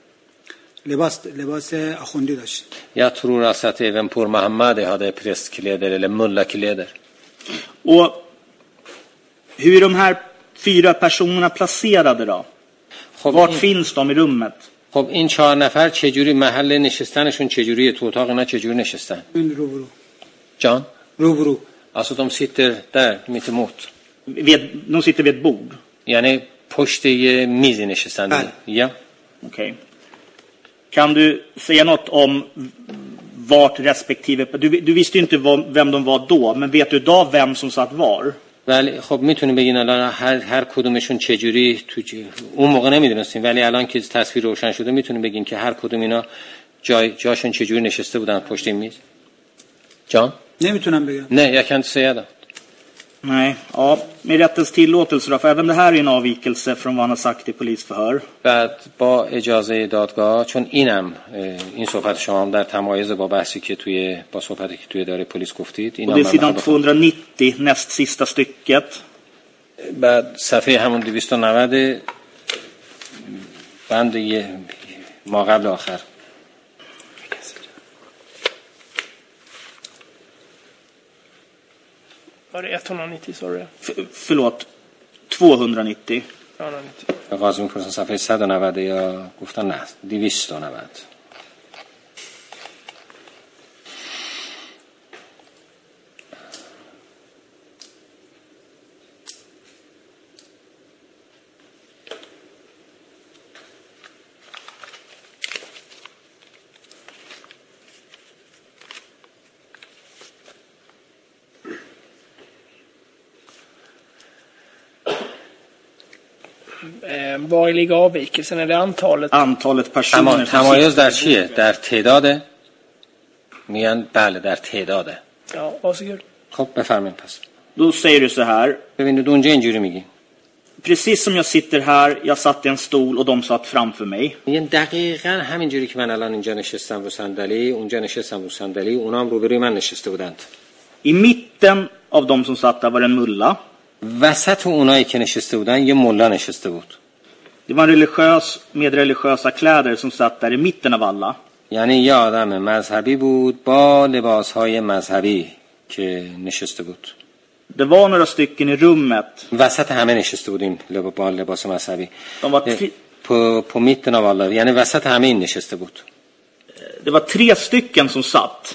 لباس آخوندی داشت. Jag tror alltså att även Pur Mahmadi hade prästkläder eller mullakläder. Och hur är de här 4 personerna placerade då? Vart finns de i rummet? خب این 4 نفر چجوری محل نشستنشون چجوریه؟ تو اتاق اینا چجوری نشستن؟ این روبرو. جان؟ روبرو. Alltså de sitter där mitt emot. De sitter vid ett bord. یعنی پشت یه میزی نشستن. Ja. Okej. Kan du säga något om vart respektive... Du visste ju inte vem de var då, men vet du idag vem som satt var? ولی خب میتونیم بگین الان هر کدومشون چجوری تو اون موقع نمیدونستیم، ولی الان که تصویر روشن شده میتونیم بگین که هر kudum اینا جاشون چجوری نشسته بودن پشت این میز. جان؟ نمیتونم بگم. نه jag kan inte säga det. Nej, ja, med rättens tillåtelse då, för även det här är en avvikelse från vad han har sagt i polisförhör. بعد با اجازه دادگاه، چون این صحبت شما هم در تمایز با بحثی که با صحبتی که توی اداره پلیس گفتید، Och det är sidan 290 näst sista stycket. بعد صفحه همون 290 بند ما قبل آخر. Var det 190 sa du? Förlåt, 290. 190. قاضی می‌پرسن صفحه 190 یا گفتن نه 290. Var ligger avvikelsen? Är det antalet personer تمایز در چیه؟ در تعداده؟ میگن بله در تعداده. Ja, varsågod. خب بفرمایید پس. Då säger du så här. ببینید اونجا اینجوری میگی. Precis som jag sitter här, jag satt i en stol och de satt framför mig. میگن دقیقاً همینجوری که من الان اینجا نشستم رو صندلی، اونجا نشستم رو صندلی، اونا هم روبروی من نشسته بودند. I mitten av de som satt där var en mulla. وسط اونایی که نشسته بودن یه ملا نشسته بود. Det var en religiös med religiösa kläder som satt där i mitten av alla. یعنی یه آدم مذهبی بود با لباسهای مذهبی که نشسته بود. Det var några stycken i rummet. وسط همه نشسته بودیم با لباس مذهبی. De var på mitten av alla, یعنی وسط همه این نشسته بود. Det var 3 stycken som satt.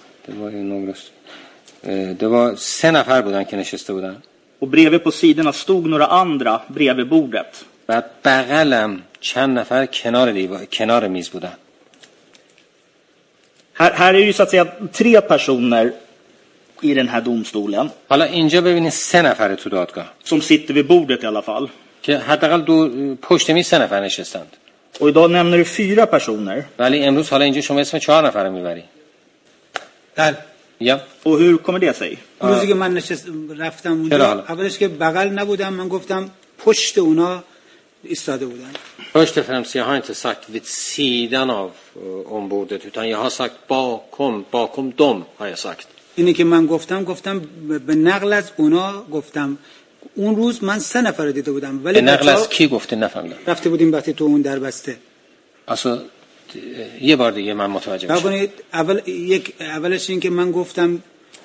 Det var 3 نفر بودن که نشسته بودن. Och bredvid på sidorna stod några andra bredvid bordet. و بغلم چند نفر کنار میز بودن. Här är ju så att säga 3 personer i den här domstolen. حالا اینجا ببینید 3 نفر تو دادگاه. Som sitter vid bordet i alla fall. که حداقل پشت میز 3 نفر نشستند. Och idag nämner du 4 personer. ولی امروز حالا اینجا شما اسم 4 نفر رو میبری. بله. یا. Och hur kommer det sig? روزی که من رفتم اونجا اولش که بغل نبودم من گفتم پشت اونا ایستاده بودن. Först och främst, jag har inte sagt vid sidan av ombordet utan jag har sagt bakom dem har jag sagt. اینی که من گفتم به نقل از اونا گفتم اون روز من 3 نفر رو دیده بودم ولی به نقل از کی گفتی نفهمیدم. رفته بودیم وقتی تو اون در بسته. اصلا یه بار دیگه من متوجه بشم. اولش این که من گفتم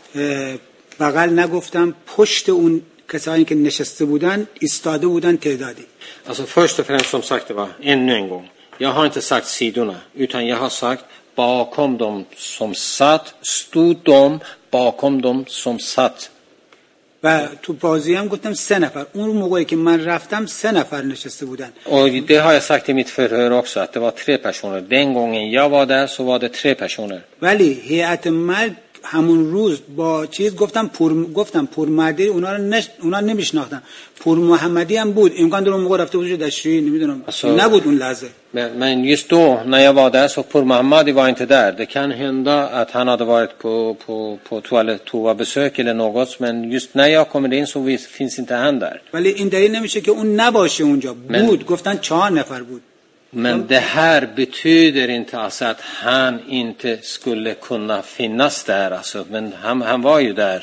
بغل نگفتم پشت اون کسایی که نشسته بودن ایستاده بودن تعدادی. Alltså först och främst som sagt det var ännu en gång. Jag har inte sagt sidorna utan jag har sagt bakom dem som satt stod de bakom dem som satt. و تو بازی هم گفتم 3 نفر. اون موقعی که من رفتم 3 نفر نشسته بودن. Och det har jag sagt i mitt förhör också att det var 3 personer. Den gången jag var där så var det 3 personer. ولی هیئت ملک همون روز با چیز گفتم پور مهدی اونا نمیشناختن. پور محمدی هم بود. امکان داره اون موقع رفته بود دستشویی نمیدونم. نبود اون لحظه. Men just då när jag var där så Pur Mahmadi var inte där. Det kan hända att han hade varit på toabesök eller något men just när jag kommer in så finns inte han där. ولی این دلیل نمیشه که اون نباشه اونجا. بود گفتن 4 نفر بود. Men det här betyder inte alltså att han inte skulle kunna finnas där alltså, men han var ju där.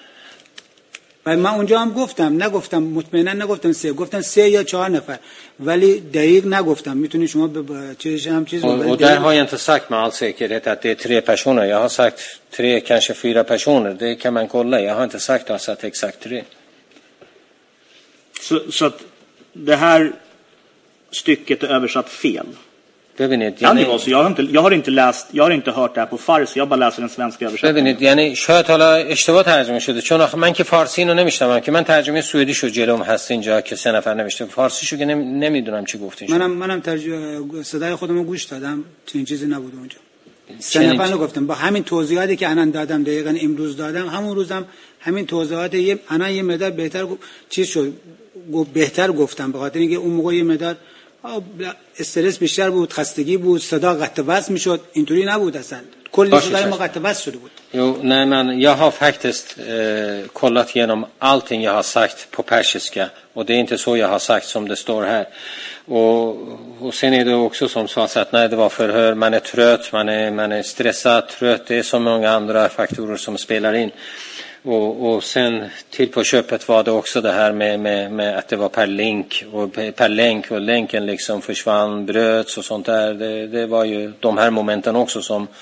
و من اونجا هم نگفتم مطمئنا نگفتم 3 گفتم 3 یا 4 نفر ولی دقیق نگفتم. میتونی شما چیزش هم چیز och där har jag inte sagt med all säkerhet att det är 3 personer. Jag har sagt 3 kanske 4 personer. Det kan man kolla. Jag har inte sagt alltså att exakt 3. Så att det här stycket är översatt fel. ببینید jag har inte hört det här på farsi. Jag bara läser den svenska översättningen. ببینید یعنی شاید حالا اشتباه ترجمه شده چون آخه من که فارسی اینو نمیشنوم که من ترجمه سوئدیشو جلوم هست اینجا که 3 نفر نوشته فارسیشو که نمیدونم چی گفتین. منم صدای خودمو گوش دادم چنین چیزی نبود اونجا. 3 نفر رو گفتم با همین توضیحاتی که الان دادم دقیقاً امروز دادم همون روزم همین توضیحات یه مقدار بهتر چیز شد بهتر گفتم به خاطر اینکه اون موقع یه مقدار استرس بیشتر بود خستگی بود صدا قطع وصل میشد اینطوری نبود اصلا کلی صدای ما قطع وصل شده بود. Jo, nej men jag har faktiskt kollat igenom allting jag har sagt på persiska och det är inte så jag har sagt som det står här. Och sen är det också som så att när det var förhör man är trött, man är stressad, trött, det är så många andra faktorer som spelar in. Och sen till på köpet var det också det här med att det var per länk och länken liksom försvann, bröts och sånt där. Det var ju de här momenten också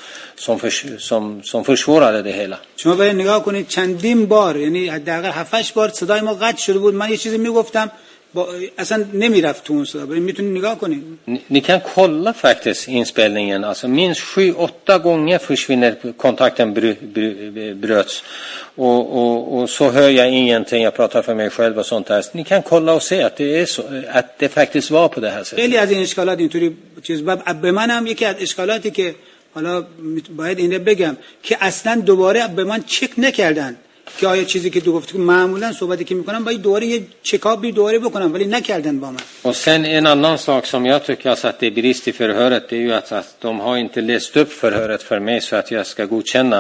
som försvårade det hela. شما برید نگاه کنید چندین بار یعنی حداقل 7-8 بار صدای ما قطع شده بود. من یه چیزی میگفتم اصلا نمیرفت تو اون صدا. برید میتونید نگاه کنید. Ni kan kolla faktiskt inspelningen. Alltså minst 7-8 gånger försvinner kontakten bröts. Och så hör jag ingenting. Jag pratar för mig själv och sånt där. Ni kan kolla och se att det är så att det faktiskt var på det här sättet. خیلی از این اشکالات اینطوری چیز به منم یکی از اشکالاتی که حالا باید اینو بگم که اصلا دوباره به من چک نکردن که آیا چیزی که تو گفتی معمولا صحبتی که میکنم باید دوباره یه چکاپی دوباره بکنم ولی نکردن با من. Och sen en annan sak som jag tycker alltså att det är brist i förhöret det är ju att de har inte läst upp förhöret för mig så att jag ska godkänna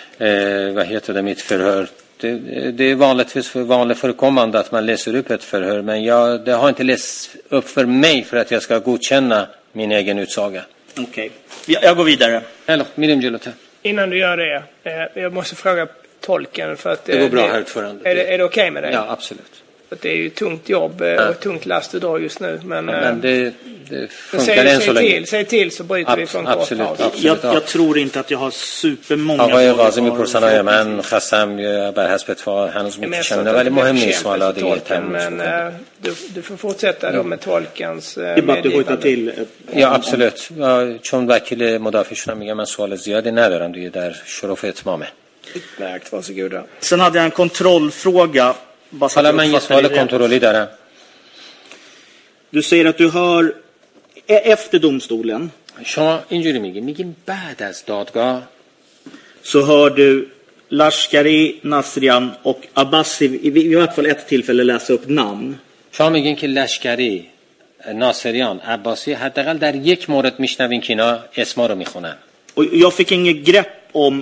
mitt förhör. Det är vanligt förekommande att man läser upp ett förhör men det har inte läst upp för mig för att jag ska godkänna min egen utsaga. Okej. Jag går vidare. Eller mirim جلوتر. Innan du gör det, jag måste fråga tolken. För att, det går bra, herr ordförande. Är det okej med det? Ja, absolut. För det är ju tungt jobb och tungt last du drar just nu. Men det funkar än så länge. Säg till så bryter vi från kort paus. Jag tror inte att jag har supermånga آقای قاضی میپرسن من خواستم بر حسب اتفاق هنوز میکشم ولی مهم نیست حالا دیگه men du får fortsätta då med tolkens Ja, absolut. چون وکیل مدافعشون میگه من سوال زیادی ندارم دیگه در شرف اتمامه. Utmärkt, varsågoda. Sen hade jag en kontrollfråga. حالا من یه سوال کنترلی دارم. Du säger att du hör efter domstolen. شما اینجوری میگین بعد از دادگاه så hör du Lashkari, Nasrian och Abbasi i alla fall ett tillfälle läsa upp namn. شما میگین که لشکری، ناصریان، عباسی حداقل در یک مورد میشنوین که اینا اسما رو میخونن. Och jag fick inget grepp om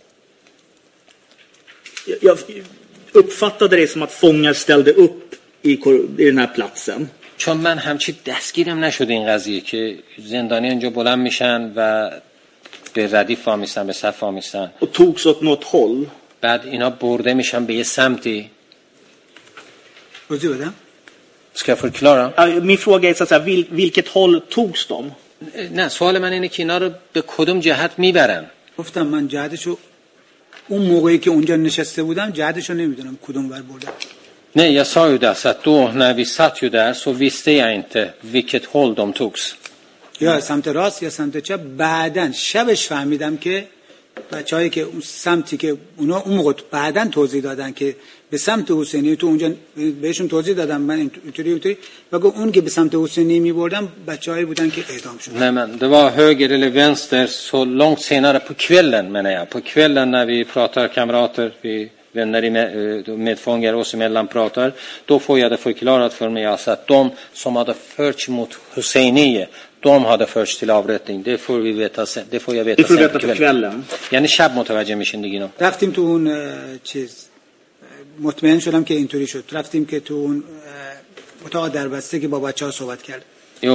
jag uppfattade det som att fångar ställde upp i den här platsen. چون من همچی دستگیرم نشده این قضیه که زندانی اینجا بلند میشن و به ردیف وامیستن، به صف وامیستن och togs åt något håll. بعد اینا برده میشن به یه سمتی. توضیح بدم؟ Ska jag förklara? Min fråga är så att säga, vilket håll togs de? نه سوال من اینه که اینا رو به کدوم جهت میبرن؟ گفتم من جهتشو اون موقعی که اونجا نشسته بودم جهتشو نمیدونم کدوم ور بردم. Nej, jag sa ju det så att då när vi satt ju där så visste jag inte vilket håll de togs. یا سمت راست یا سمت چپ. بعدن شبش فهمیدم که بچه‌هایی که اون سمتی که اونا اون موقع بعدن توضیح دادن که به سمت حسینی تو اونجا بهشون توضیح دادم من اینطوری و اون که به سمت حسینی می‌بردم بچه‌هایی بودن که اعدام شدن. Nej men det var höger eller vänster så långt senare på kvällen menar jag. På kvällen när vi pratar kamrater, vi vänner medfångar oss emellan pratar, då får jag det förklarat för mig alltså att de som hade förts mot Husseiniye, de hade förts till avrättning. Det får vi veta sen. Det får jag veta sen på kvällen. یعنی شب متوجه میشین دیگه. رفتیم تو اون چیز مطمئن شدم که اینطوری شد. رفتیم که تو اون اتاق دربسته که با بچه‌ها صحبت کرد. Jo,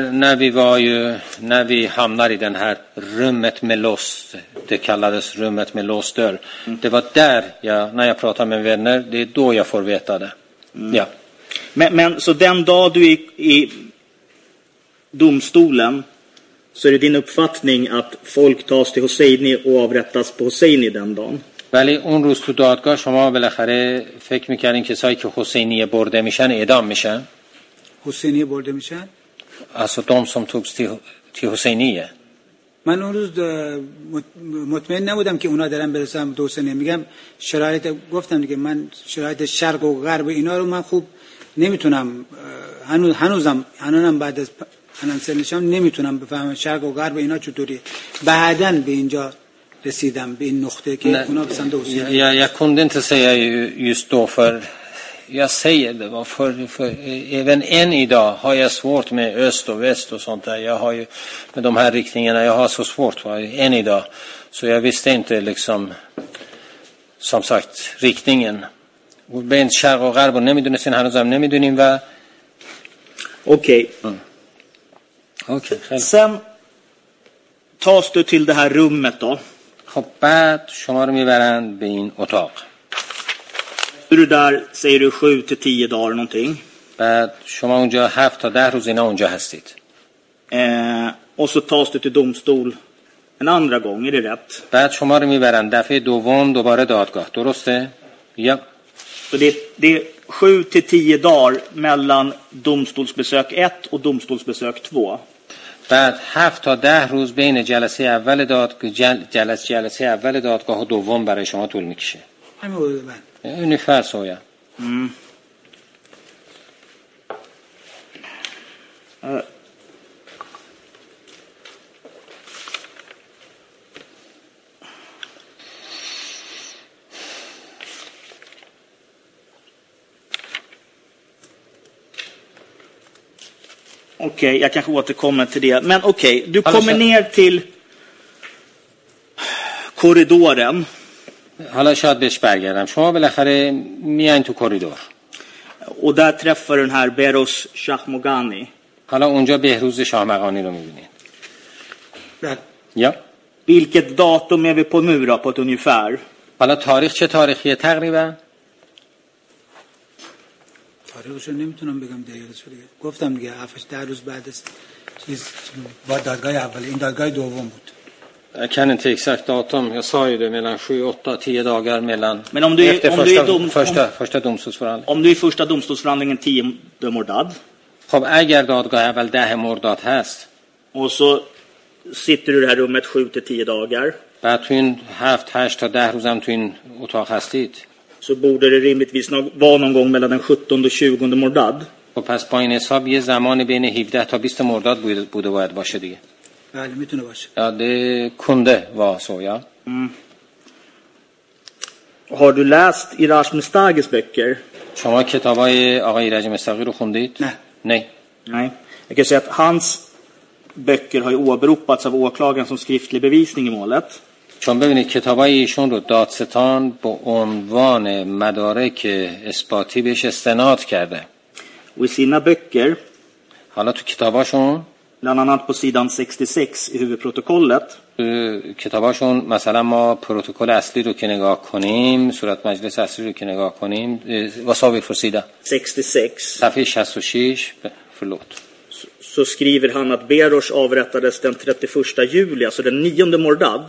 när vi hamnar i den här rummet med låst, det kallades rummet med låst dörr. Det var där när jag pratar med vänner, det är då jag får veta det. Ja. Men så den dag du är i domstolen så är det din uppfattning att folk tas till Hosseini och avrättas på Hosseini den dagen? ولی اون روز تو دادگاه شما بالاخره فکر می‌کردین کسایی که حسینیه برده میشن اعدام میشن؟ حسینیه برده میشن؟ alltså de som togs till Husseiniye. من اون روز مطمئن نبودم که اونا دارن برسن به حسینیه. میگم شرایط گفتم دیگه من شرایط شرق و غرب اینا رو من خوب نمیتونم هنوزم بعد از سنشم نمیتونم بفهمم شرق و غرب اینا چطوریه. بعداً به اینجا رسیدم به این نقطه که اونا بسن به حسینیه. Jag kunde inte säga just då för jag säger det var för även än idag har jag svårt med öst och väst och sånt där. Jag har ju med de här riktningarna jag har så svårt än idag. Så jag visste inte liksom som sagt riktningen. بین شرق و غرب نمیدونستین هنوزم نمیدونیم و okej. Sen tas du till det här rummet då. خب بعد شما رو میبرن به این اتاق. Du där säger du 7 till 10 dagar någonting. بعد شما اونجا 7 تا 10 روز اینا اونجا هستید. Och så tas du till domstol en andra gång, är det rätt? بعد شما رو میبرن دفعه دوم دوباره دادگاه، درسته؟ یا Så det är 7 till 10 dagar mellan domstolsbesök 1 och domstolsbesök 2. بعد 7 تا 10 روز بین جلسه اول دادگاه و دوم برای شما طول میکشه. Ungefär så ja. Okej, jag kanske återkommer till det. Men okej, du kommer ner till korridoren. حالا شاید بهش برگردم. شما بالاخره میایین تو کریدور. Och där träffar den här Beros Shahmogani. حالا اونجا بهروز شاهمقانی رو میبینید. Ja. Vilket datum är vi på nu då, på ett ungefär? حالا تاریخ چه تاریخیه تقریبا؟ تاریخش نمیتونم بگم دقیقش دیگه. گفتم دیگه 7-10 روز بعد از چیز با دادگاه اولی، این دادگاه دوم بود. Jag kan inte exakt datum. Jag sa ju det mellan 7-8-10 dagar mellan Men om du första domstolsförhandlingen. Om du i första domstolsförhandlingen 10 مرداد. خب اگر دادگاه اول 10 مرداد هست. Och så sitter du i det här rummet 7-10 dagar. بعد تو این 7-8 تا 10 روزم تو این اتاق هستید. Så borde det rimligtvis vara någon gång mellan den 17 och 20 مرداد. خب پس با این حساب یه زمان بین 17 تا 20 مرداد بوده باید باشه دیگه. بله میتونه باشه. Ja, det kunde vara så, ja. Har du läst Iraj Mestagis böcker? شما کتابای آقای ایرج مستاقی رو خوندید؟ Nej. Jag kan säga att hans böcker har ju åberopats av åklagaren som skriftlig bevisning i målet. چون ببینید کتابای ایشون رو دادستان با عنوان مدارک اثباتی بهش استناد کرده. Och i sina böcker, حالا تو کتاباشون bland annat på sidan 66 i huvudprotokollet, کتاباشون مثلا ما پروتکل اصلی رو که نگاه کنیم، صورت مجلس اصلی رو که نگاه کنیم، واسه فرسیده 66 صفحه 66 förlåt. Så skriver han att Beros avrättades den 31 juli, alltså den 9 mordad.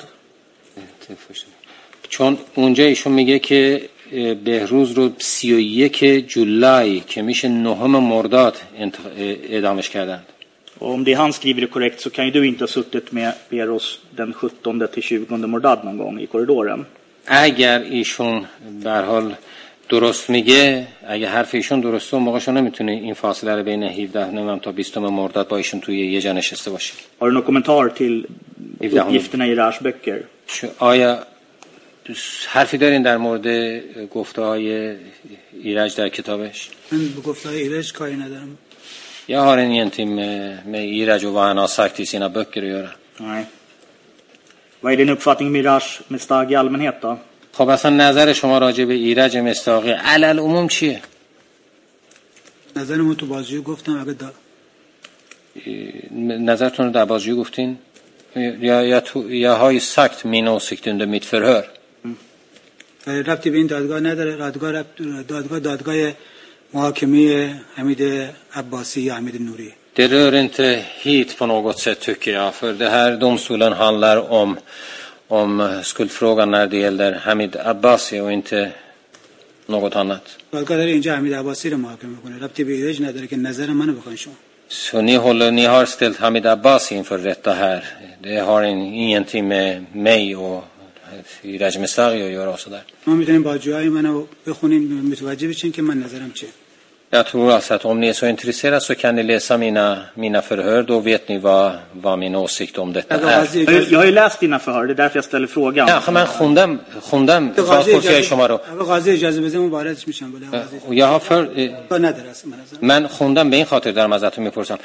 چون اونجا ایشون میگه که بهروز رو 31 جولای که میشه 9 مرداد اعدامش کردند. Och om det han skriver är korrekt så kan ju du inte ha suttit med Beros den 17 till 20 mordad någon gång i korridoren. اگر ایشون به هر حال درست میگه، اگه حرف ایشون درسته، اون موقع شما نمیتونه این فاصله رو بین 17 تا 20 مرداد با ایشون توی یه جا نشسته باشه. Har du någon kommentar till uppgifterna i Irajs böcker? آیا حرفی دارین در مورد گفته‌های ایرج در کتابش؟ من به گفته‌های ایرج کاری ندارم. Jag har ingenting med Iraj och vad han har sagt i sina böcker att göra. Nej. Vad är din uppfattning om Iraj Mestagi i allmänhet då? خب اصلا نظر شما راجع به ایرج مستاقی علل عموم چیه؟ نظرمو تو بازجویی گفتم. اگه نظرتون رو در بازجویی گفتین؟ یا های ساکت min åsikt under mitt förhör. ربطی به این دادگاه نداره. دادگاه محاکمه حمید عباسی یا حمید نوری. Det rör inte hit på något sätt tycker jag, för det här domstolen handlar om skuldfrågan när det gäller Hamid Abbasi och inte något annat. دادگاه داره اینجا حمید عباسی رو محاکمه کنه. ربطی به ایرج نداره که نظر منو بخواین شما. Så ni har ställt Hamid Abbasi inför rätta här. Det har ingenting med mig och Iraj Mestagi att göra och så där. ما میتونیم بازجویی منو بخونیم متوجه بشین که من نظرم چیه. Jag tror alltså att om ni är så intresserade så kan ni läsa mina förhör, då vet ni vad min åsikt om detta är. Jag har ju läst dina förhör, det är därför jag ställer frågan. Ja, men خوندم پاسپورتی شما رو. قاضی اجازه بده من واردش میشم بله قاضی. Jag har من خوندم به این خاطر دارم ازتون میپرسم.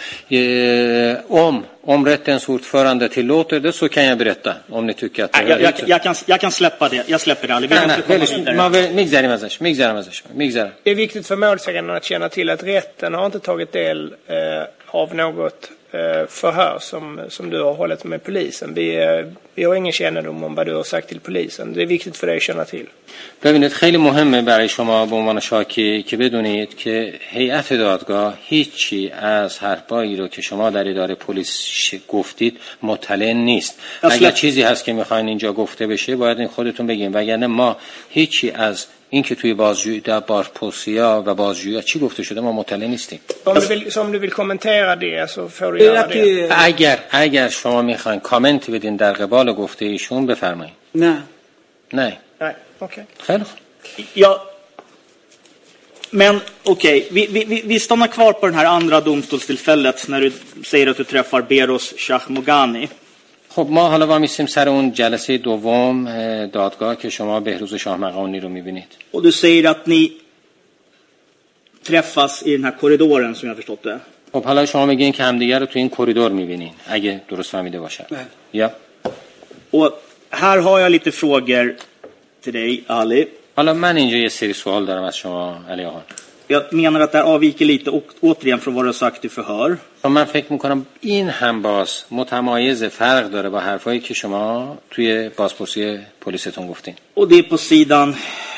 Om rättens ordförande tillåter det så kan jag berätta om ni tycker att jag kan släppa det. Jag släpper det aldrig. میگذرم. Det är viktigt för målsäganden att känna till att rätten har inte tagit del av något förhör som du har hållit med polisen. Vi har ingen kännedom om vad du har sagt till polisen. Det är viktigt för dig att känna till. ببینید خیلی مهمه برای شما به عنوان شاکی که بدونید که هیئت دادگاه هیچی از حرفایی رو که شما در اداره پلیس گفتید مطلع نیست. اگر چیزی هست که میخواین اینجا گفته بشه باید این خودتون بگین، وگرنه ما هیچی از این که توی بازجویی در بازپرسیا و بازجویی چی گفته شده ما مطلع نیستیم. Om du vill kommentera det så får du göra det. اگر شما میخواین کامنتی بدین در قبال گفته ایشون بفرمایید. نه. Nej, okej. خیلی Ja, men okej, vi stannar kvar på den här andra domstolstillfället när du säger att du träffar Beros Shahmogani. خب ما حالا وامیستیم سر اون جلسه دوم دادگاه که شما بهروز شاهمقانی رو میبینید. Och du säger att ni träffas i den här korridoren som jag förstått det. خب حالا شما میگین که همدیگه رو تو این کریدور میبینین اگه درست فهمیده باشم. یا. Och här har jag lite frågor till dig Ali. حالا من اینجا یه سری سوال دارم از شما علی آقا. Jag menar att det här avviker lite återigen från vad du har sagt i förhör. من فکر میکنم این هم باز متمایز فرق داره با حرفایی که شما توی بازپرسی پلیستون گفتین. Och det är på sidan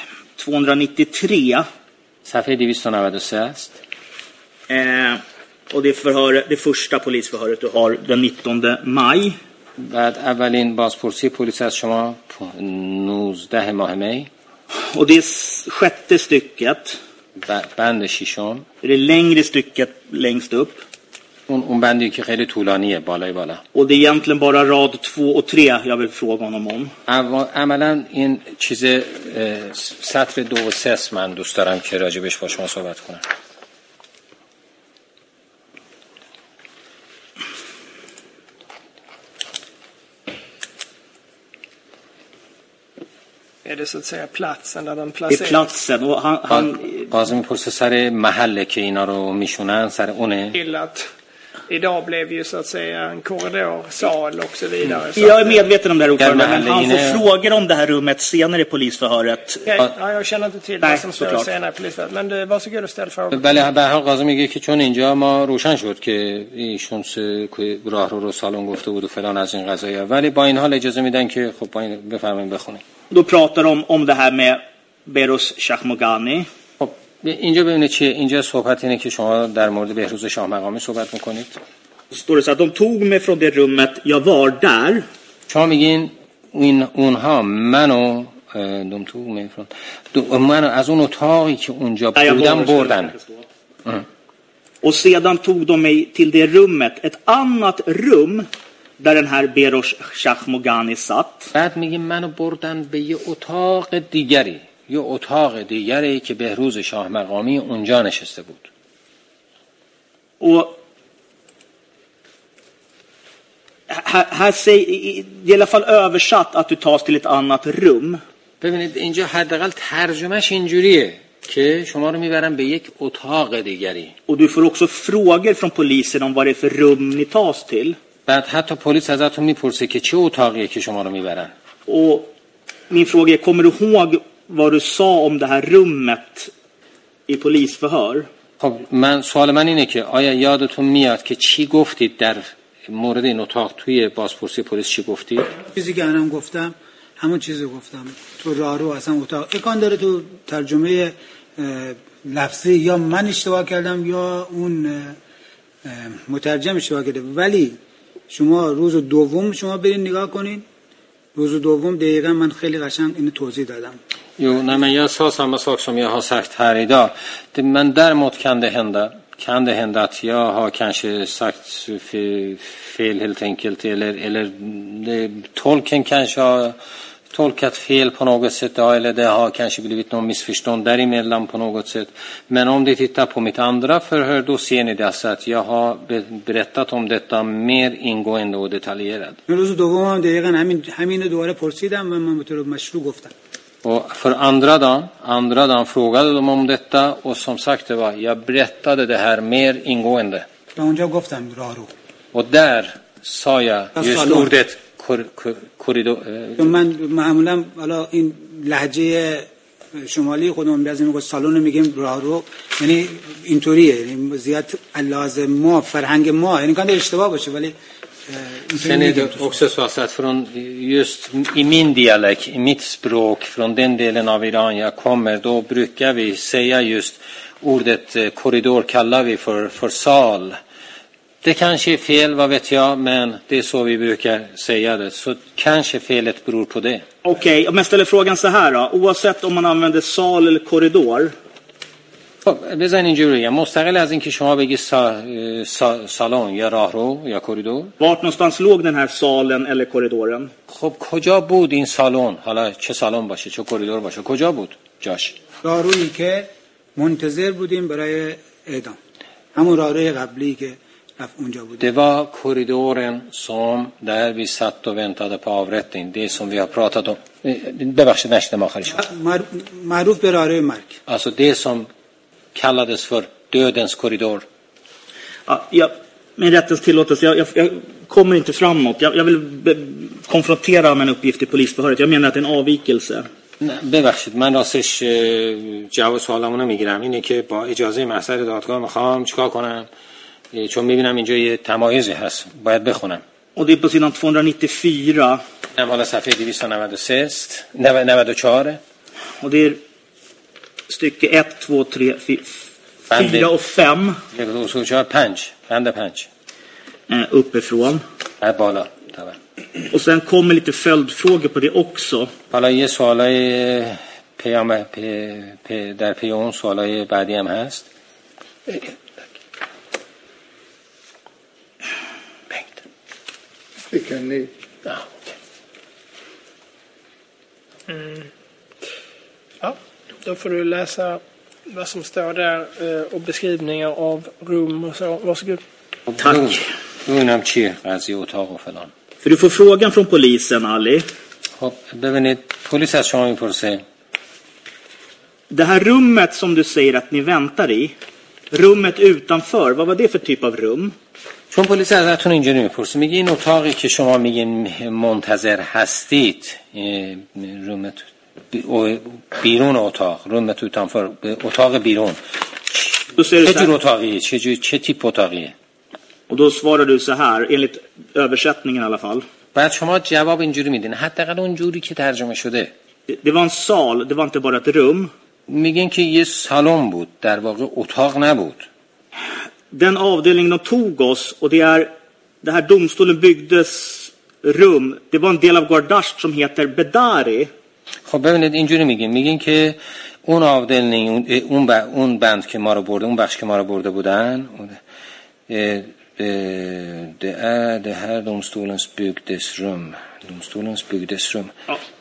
293. صفحه 293 است. Och det första polisförhöret du har den 19 maj. بعد اولین بازپرسی پلیس از شما 19 ماه می. Och det är sjätte stycket. بند ششم. Det är det längre stycket längst upp. اون بندی که خیلی طولانیه بالای بالا. Och det är egentligen bara rad 2 och 3 jag vill fråga honom om. عملاً این چیز سطر 2 و 3 من دوست دارم که راجبش با شما صحبت کنم. Är det så att säga platsen där de Det är placeras? platsen och han قاضی میپرسه سر محله که اینا رو میشونن سر اونه. Till att idag blev ju så att säga en korridor, sal och så vidare. Så jag är att, medveten om det här ordförande, men han får inne- frågor om det här rummet senare i polisförhöret. ja, jag känner inte till Nej, vad som står såklart. senare i polisförhöret. Men varsågod och ställ frågor. بله به هر حال قاضی میگه که چون اینجا ما روشن شد که ایشون راه رو سالن گفته بود و فلان از این قضايا، ولی با این حال اجازه میدن که خب با این بفرمایید بخونید. Då pratar de om det här med Behrouz Shakhmogani. خب اینجا ببینید چیه. اینجا صحبت اینه که شما در مورد بهروز شاه مقامی صحبت میکنید. Står det så att de tog mig från det rummet jag var där. شما میگین اونها منو از اون اتاقی که اونجا بودم بردن. Och sedan tog de mig till det rummet, ett annat rum där den här Behrouz Shakhmogani satt. بعد میگیم منو بردن به یه اتاق دیگری، یه اتاق دیگری که بهروز شاه مقامی اونجا نشسته بود. Och här säger, det är i alla fall översatt att du tas till ett annat rum. ببینید اینجا حداقل ترجمهش اینجوریه که شما رو میبرن به یک اتاق دیگری. Och du får också frågor från polisen om vad det är för rum ni tas till. بعد حتی پلیس ازتون میپرسه که چه اتاقیه که شما رو میبرن. Och min fråga är, kommer du ihåg vad du sa om det här rummet i polisförhör? خب سوال من اینه که آیا یادتون میاد که چی گفتید در مورد این اتاق توی بازپرسی پلیس چی گفتید؟ چیزی که الان گفتم همون چیزی گفتم. تو راهرو اصلا اتاق اکان داره تو ترجمه لفظی، یا من اشتباه کردم یا اون مترجم اشتباه کرده. ولی شما روز دوم شما برین نگاه کنین. روز دوم دقیقا من خیلی قشنگ اینو توضیح دادم. Jo, nej, men jag sa samma sak som jag har sagt här idag. Men däremot kan det hända att jag har kanske sagt fel helt enkelt, eller tolken kanske har tolkat fel på något sätt, eller det har kanske blivit någon missförstånd däremellan på något sätt. Men om ni tittar på mitt andra förhör, då ser ni det alltså att jag har berättat om detta mer ingående och detaljerat. روز دوم دقیقاً همین دوباره پرسیدم و من به طور مشروع گفتم. Och för andra dagen frågade de om detta, och som sagt det var, jag berättade det här mer ingående. اونجا گفتم راهرو. Och där sa jag just ordet korridor. من معمولا حالا این لهجه شمالی خودمون میگیم میگه سالن میگیم راهرو، یعنی اینطوریه، یعنی زیاد لازم ما فرهنگ ما، یعنی kan det اشتباه باشه ولی Sen är det också så att från just i min dialekt, i mitt språk, från den delen av Iran jag kommer, då brukar vi säga just ordet korridor kallar vi för sal. Det kanske är fel, vad vet jag, men det är så vi brukar säga det. Så kanske felet beror på det. Okej, om jag ställer frågan så här då. Oavsett om man använder sal eller korridor. بزن اینجوری بگم، مستقل از اینکه شما بگی سالن یا راهرو یا کوریدور. Vart någonstans låg den här salen eller korridoren? خب کجا بود این سالن؟ حالا چه سالن باشه چه کوریدور باشه، کجا بود جاش؟ راهرویی که منتظر بودیم برای اعدام، همون راهروی قبلی که رفت اونجا بود. Det var korridoren som där vi satt och väntade på avrättning, det som vi har pratat om. ببخشید نشدم آخرش. معروف به راهروی مرگ. Alltså det som kallades för dödens korridor. Ja, med rättens tillåtelse, jag kommer inte framåt. Jag vill konfrontera med en uppgift i polisförhöret. Jag menar att det är en avvikelse. ببخشید من راستش جواب سوالمونو میگیرم. اینه که با اجازه محضر دادگاه میخوام چیکار کنم، چون میبینم اینجا یه تمایزی هست باید بخونم. Och det är på sidan 294. حالا صفحه 293 است 94 Och det är stycke 1, 2, 3, 4 och 5 5 بند 5 uppifrån. بالا. Och sen kommer lite följdfrågor på det också. حالا یه سوالای در پی اون سوالای بعدی هم هست. Vilken ni? Ja, då får du läsa vad som står där och beskrivningar av rum och så. Varsågod. Tack. ببینم چیه قضیه اتاق و فلان. För du får frågan från polisen, Ali. خب ببینید پلیس از شما میپرسه Det här rummet som du säger att ni väntar i, rummet utanför, vad var det för typ av rum? چون پلیس ازتون اینجوری میپرسه، میگه این اتاقی که شما میگین منتظر هستید، رومت بیرون اتاق، رومت utanför، اتاق بیرون، چه جور اتاقیه، چه تیپ اتاقیه؟ Och då svarar du så här, enligt översättningen i alla fall. بعد شما جواب اینجوری میدین، حداقل اون جوری که ترجمه شده. Det var en sal, det var inte bara ett rum. میگن که یه سالن بود، در واقع اتاق نبود. Den avdelningen de tog oss, och det här domstolen byggdes rum, det var en del av Gardasht som heter Bedari. خب ببینید اینجوری میگین که اون avdelning اون بند که ما رو برده، اون بخش که ما رو برده بودن، det här domstolens byggdes rum.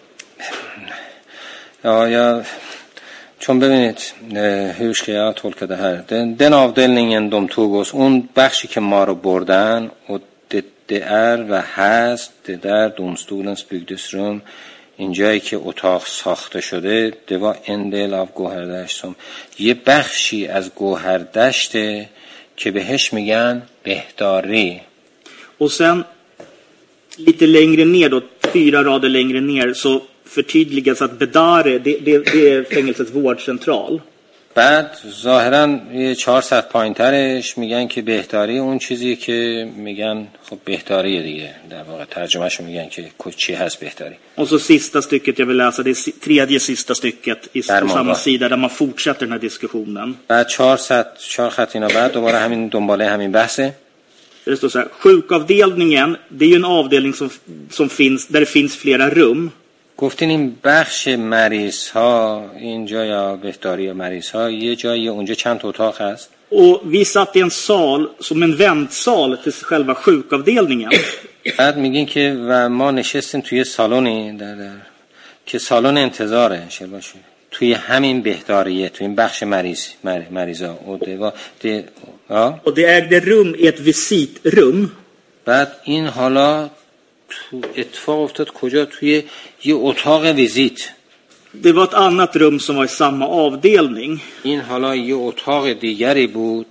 Ja, چون ببینید hur ska jag tolka det här, den avdelningen de tog oss, اون بخشی که ما رو بردن، och det är و هست det där domstolens byggdes rum، اینجایی که اتاق ساخته شده، det var en del av گوهردشت، som یه بخشی از گوهردشته که بهش میگن بهداری. Och sen lite längre ner då, 4 rader längre ner, så förtydligas att Bedare, det är fängelsets vårdcentral. بعد ظاهرا یه 400 پایینترش میگن که بهداری اون چیزی که میگن خب بهداریه دیگه، در واقع ترجمهشو میگن که چی هست بهداری. Och så sista stycket jag vill läsa, det är tredje sista stycket på samma sida där man fortsätter den här diskussionen. بعد 4 خط اینا بعد دوباره همین دنباله همین بحثه. Det står så här, sjukavdelningen, det är ju en avdelning som finns där det finns flera rum. گفتین این بخش مریض ها، اینجا یا بهداری یا مریض ها، یه جایی اونجا چند تا اتاق هست. Och vi satt i en sal som en väntsal till själva sjukavdelningen. بعد میگین که و ما نشستیم توی سالونی که سالن انتظاره چه باشه، توی همین بهداریه، توی این بخش مریضا. Och det ägde rum i ett visitrum. بعد این حالا تو اتفاق افتاد کجا؟ توی یه اتاق ویزیت. Det var ett annat rum som var i samma avdelning. این حالا یه اتاق دیگری بود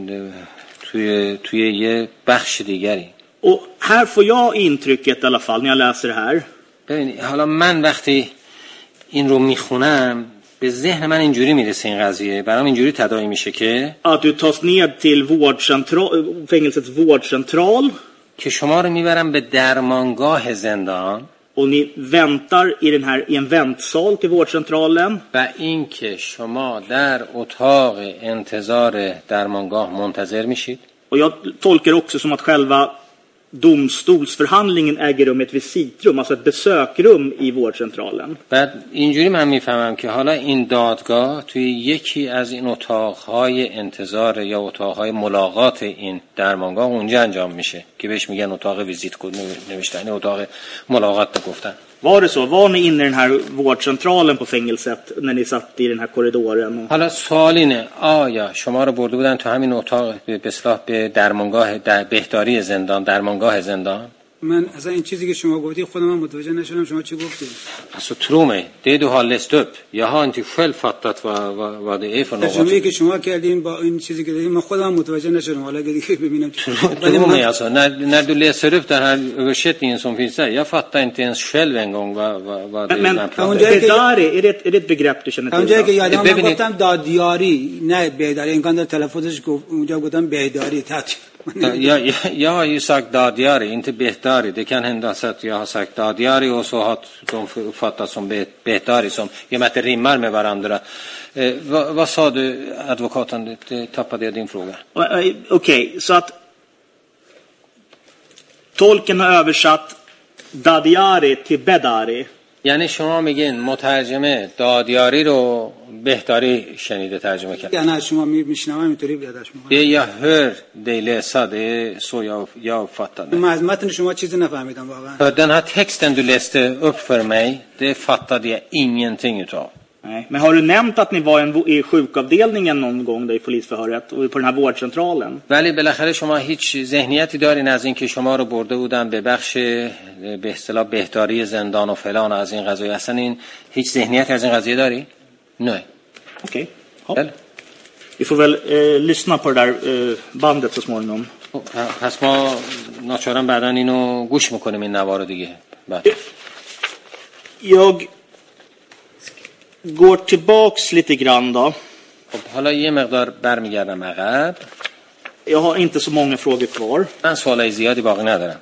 توی یه بخش دیگری. Och här får jag intrycket i alla fall när jag läser det här. ببین حالا من وقتی این رو میخونم به ذهن من اینجوری میرسه، این قضیه برام اینجوری تداعی میشه که att du tas ned till fängelsets vårdcentral. که شما رو میبرم به درمانگاه زندان. Och ni väntar i en väntsal till vårdcentralen. و این که شما در اتاق انتظار درمانگاه منتظر میشید. Och jag tolkar också som att själva domstolsförhandlingen äger rum i ett visitrum, alltså ett besökrum i vårdcentralen. بعد اینجوری من میفهمم که حالا این دادگاه توی یکی از این اتاقهای انتظار یا اتاقهای ملاقات این درمانگاه اونجا انجام میشه که بهش میگن اتاق ویزیت نوشتن، اتاق ملاقات گفتن. Var det så? Var ni inne i den här vårdcentralen på fängelset när ni satt i den här korridoren? حالا سوال اینه، آیا شما رو برده بودن تو همین اتاق به اصطلاح به درمانگاه بهداری زندان، درمانگاه زندان؟ من اصلا این چیزی که شما گفتید خودم من متوجه نشدم شما چی گفتید. Alltså tro mig, det du har läst upp, jag har inte själv fattat vad det är för något. ترجمه‌ای که شما کردین با این چیزی که دادین من خودم متوجه نشدم. حالا اگه دیگه ببینم Tro mig alltså, när du läser upp den här översättningen som finns där, jag fattar inte ens själv en gång vad det är man pratar om. Bedari, är det ett begrepp du känner till? اونجایی که یادم من گفتم دادیاری نه بیداری امکان داره تلفظش اونجا گفتم بیداری Jag har ju sagt dadiari, inte behtari. Det kan hända så att jag har sagt dadiari och så har de uppfattat som behtari, som i och med att det rimmar med varandra. Vad sa du, advokaten? Det tappade jag din fråga. Okej, så att tolken har översatt dadiari till bedari. یعنی شما میگین مترجمه دادیاری رو بهتاری شنیده ترجمه کرد. نه شما میشنوام اینطوری بیادش Det jag hör dig läsa, det är så jag uppfattar det. من از متن شما چیزی نفهمیدم واقعا. För den här texten du läste upp för mig, det fattade jag ingenting utav. Nej, men har du nämnt att ni var i sjukavdelningen någon gång där i polisförhöret och på den här vårdcentralen? ولی بالاخره شما هیچ ذهنیتی دارین از اینکه شما رو برده بودن به بخش به اصطلاح بهداری زندان و فلان از این قضیه؟ اصلا این هیچ ذهنیتی از این قضیه داری؟ نه. Okej. Vi får väl lyssna på det där bandet så småningom. پس ما ناچارن بعداً اینو گوش میکنیم این نوار دیگه. Jag går tillbaks lite grann då. حالا یه مقدار برمیگردم عقب. Jag har inte så många frågor kvar. من سوالای زیادی باقی ندارم.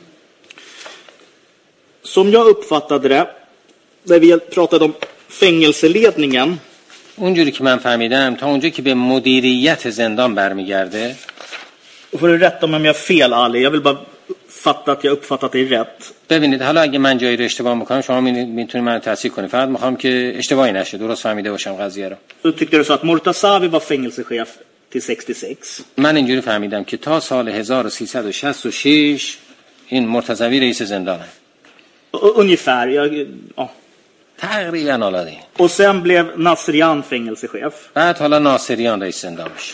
Som jag uppfattade det, där vi pratade om fängelseledningen. اونجوری که من فهمیدم تا اونجایی که به مدیریت زندان برمیگرده. Får du rätta mig om jag har fel, Ali? Jag vill bara fatta att jag uppfattat det rätt. ببینید حالا اگه من جایی رو اشتباه میکنم شما میتونید منو تصحیح کنید. فقط میخوام که اشتباهی نشه، درست فهمیده باشم قضیه رو. Du tyckte du så att Mortazavi var fängelsechef till 66. من اینجوری فهمیدم که تا سال 1366 این مرتضوی رئیس زندانه. Ungefär. Ja. تقریبا حالا. Och sen blev Nasrian fängelsechef. بعد حالا ناصریان رئیس زندان میشه.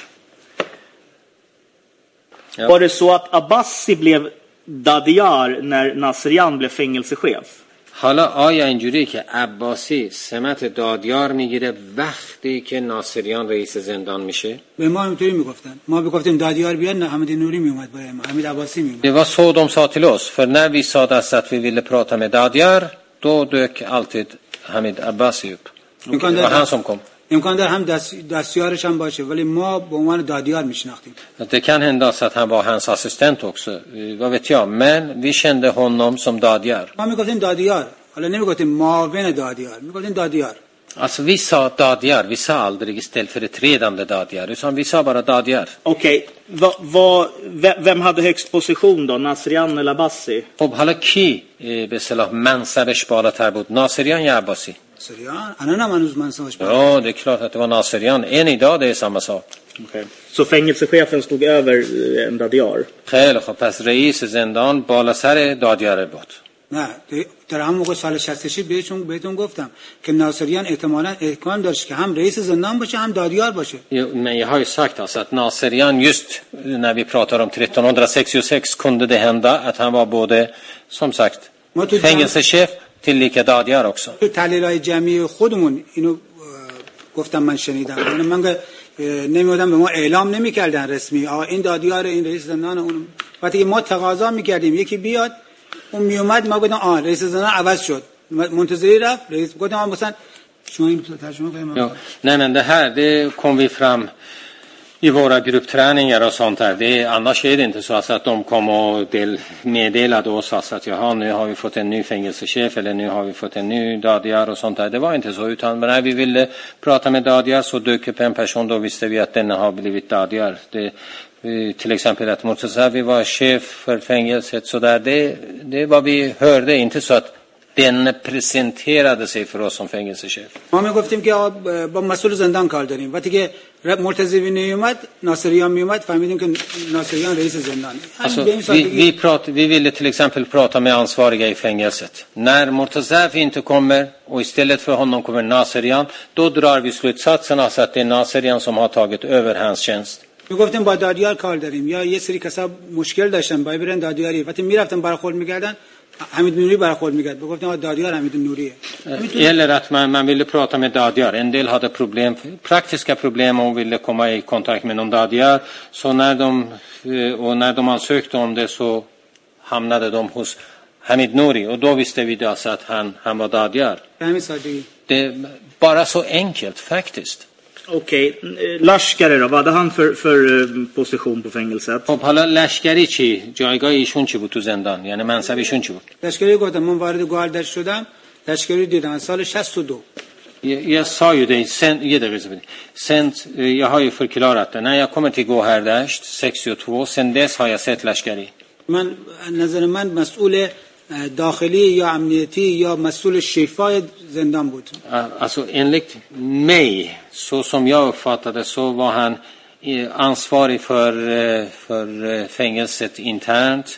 Var det så att Abbasi blev Dadiar när Nasrian blev fängelsechef? حالا آیا اینجوریه که عباسی سمت دادیار میگیره وقتی که ناصریان رئیس زندان میشه؟ به ما اینطوری میگفتن. ما میگفتیم دادیار بیاد نه حمید نوری میومد با ما. حمید عباسی میومد. Det var så de sa till oss, för när vi sa att vi ville prata med Dadiar, då dök alltid Hamid Abbasi upp. Det var han som kom. امکان داره هم دستیارش هم باشه ولی ما به عنوان دادیار میشناختیم. Det kan hända så att han var hans assistent också. Vad vet jag, men vi kände honom som Dadiar. ما میگفتیم دادیار. حالا نمیگفتیم معاون دادیار. میگفتیم دادیار. Alltså vi sa Dadiar, vi sa aldrig ställföreträdande Dadiar, utan vi sa bara Dadiar. Okej, vem hade högst position då, Nasrian eller Abbasi? خب حالا کی به اصطلاح منصبش بالاتر بود، ناصریان یا عباسی؟ ناصریان. انا نه منوز منصبش بالاتر. Ja, det är klart att det var Nasserian. Än idag det är samma sak. Okej. Så fängelsechefen stod över en Dadiar? خیلی خب، پس رئیس زندان بالا سر دادیار بود. نه در همون موقع سال 66 بهتون گفتم که ناصریان احتمالاً امکان داشت که هم رئیس زندان باشه هم دادیار باشه. Men jag har ju sagt alltså att Nasserian just när vi pratar om 1366 kunde det hända att han var både som sagt fängelsechef tillika دادیار också. تو تحلیل‌های جمعی خودمون اینو گفتم من شنیدم. من نمی‌دونم به ما اعلام نمی‌کردن رسمی آقا این دادیار این رئیس زندان اون وقتی ما تقاضا می‌کردیم یکی بیاد اون میومد ما گفتم رئیس زندان عوض شد منتظری رفت رئیس گفتم مثلا شما این ترجمه کنید. Ja, nej men det här det kom vi fram i våra gruppträningar och sånt där. Annars är det inte så att de kom och meddelade oss att jaha, nu har vi fått en ny fängelsechef eller nu har vi fått en ny dadiar och sånt där. Det var inte så, utan när vi ville prata med dadiar så dök upp en person, då visste vi att den har blivit dadiar. Till exempel att Mortazavi var chef för fängelset så där. Det var vi hörde, inte så att den presenterade sig för oss som fängelsechef. ما میگفتیم که با مسئول زندان کار داریم. وقتی که مرتضوی میومد ناصریان میومد فهمیدیم که ناصریان رئیس زندانه. Alltså vi ville till exempel prata med ansvariga i fängelset. När Mortazavi inte kommer och istället för honom kommer Nasserian, då drar vi slutsatsen alltså att det är Nasserian som har tagit över hans tjänst. میگفتیم با دادیار کار داریم یا یه سری کسا مشکل داشتن باید برن دادیاری وقتی میرفتن برخورد میکردن Hamid Nouri برخورد میکرد بگفتم دادیار Hamid Nouriه eller att man ville prata med dadiar. En del hade problem, praktiska problem och ville komma i kontakt med någon dadiar. Så när de ansökte om det så hamnade de hos Hamid Nouri och då visste vi alltså att han var dadiar. Det är bara så enkelt faktiskt. Okej, Lashkari då, vad hade han för position på fängelset? خب حالا لشکری چی؟ جایگاه ایشون چی بود تو زندان؟ یعنی منصب ایشون چی بود؟ لشکری گفتم من وارد گوهردش شدم لشکری دیدم سال 62 Jag sa ju det sen jag har ju förklarat det när jag kommer till Gåhärdasht 62 sen dess har jag sett لشکری. من نظر من مسئول داخلی یا امنیتی یا مسئول شفای زندان بود. Alltså enligt mig så som jag uppfattade så var han ansvarig för fängelset internt.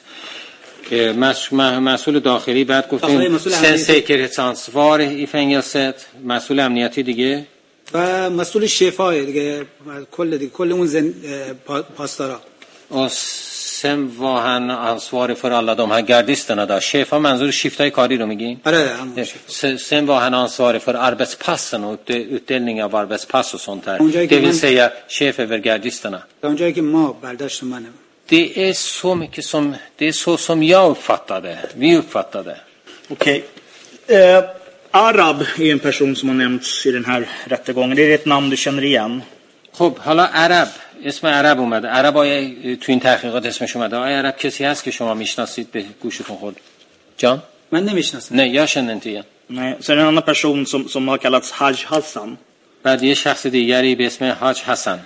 مسئول داخلی بعد گفتیم sen säkerhetsansvarig i fängelset مسئول امنیتی دیگه و مسئول شفای دیگه کل اون پاسدارا. Och sen var han ansvarig för alla de här gardisterna där. Chefen manzur skiftade kari رو میگین؟ Sen var han ansvarig för arbetspassen och utdelning av arbetspass och sånt här. Det vill säga chef över gardisterna. اونجایی که ما برداشت منه. Det är så mycket som det är så som jag uppfattade. Vi uppfattade. Okej. Arab är en person som har nämnts i den här rättegången. Det är ett namn du känner igen. خب حالا عرب اسم عرب اومده. عرب آیا تو این تحقیقات اسمش اومده؟ آیا عرب کسی هست که شما میشناسید به گوشتون خورد؟ جان؟ من نمیشناسم. نه jag känner inte igen. Nej, så är det en annan person som har kallats Haj Hassan. بعد یه شخص دیگری به اسم حاج حسن.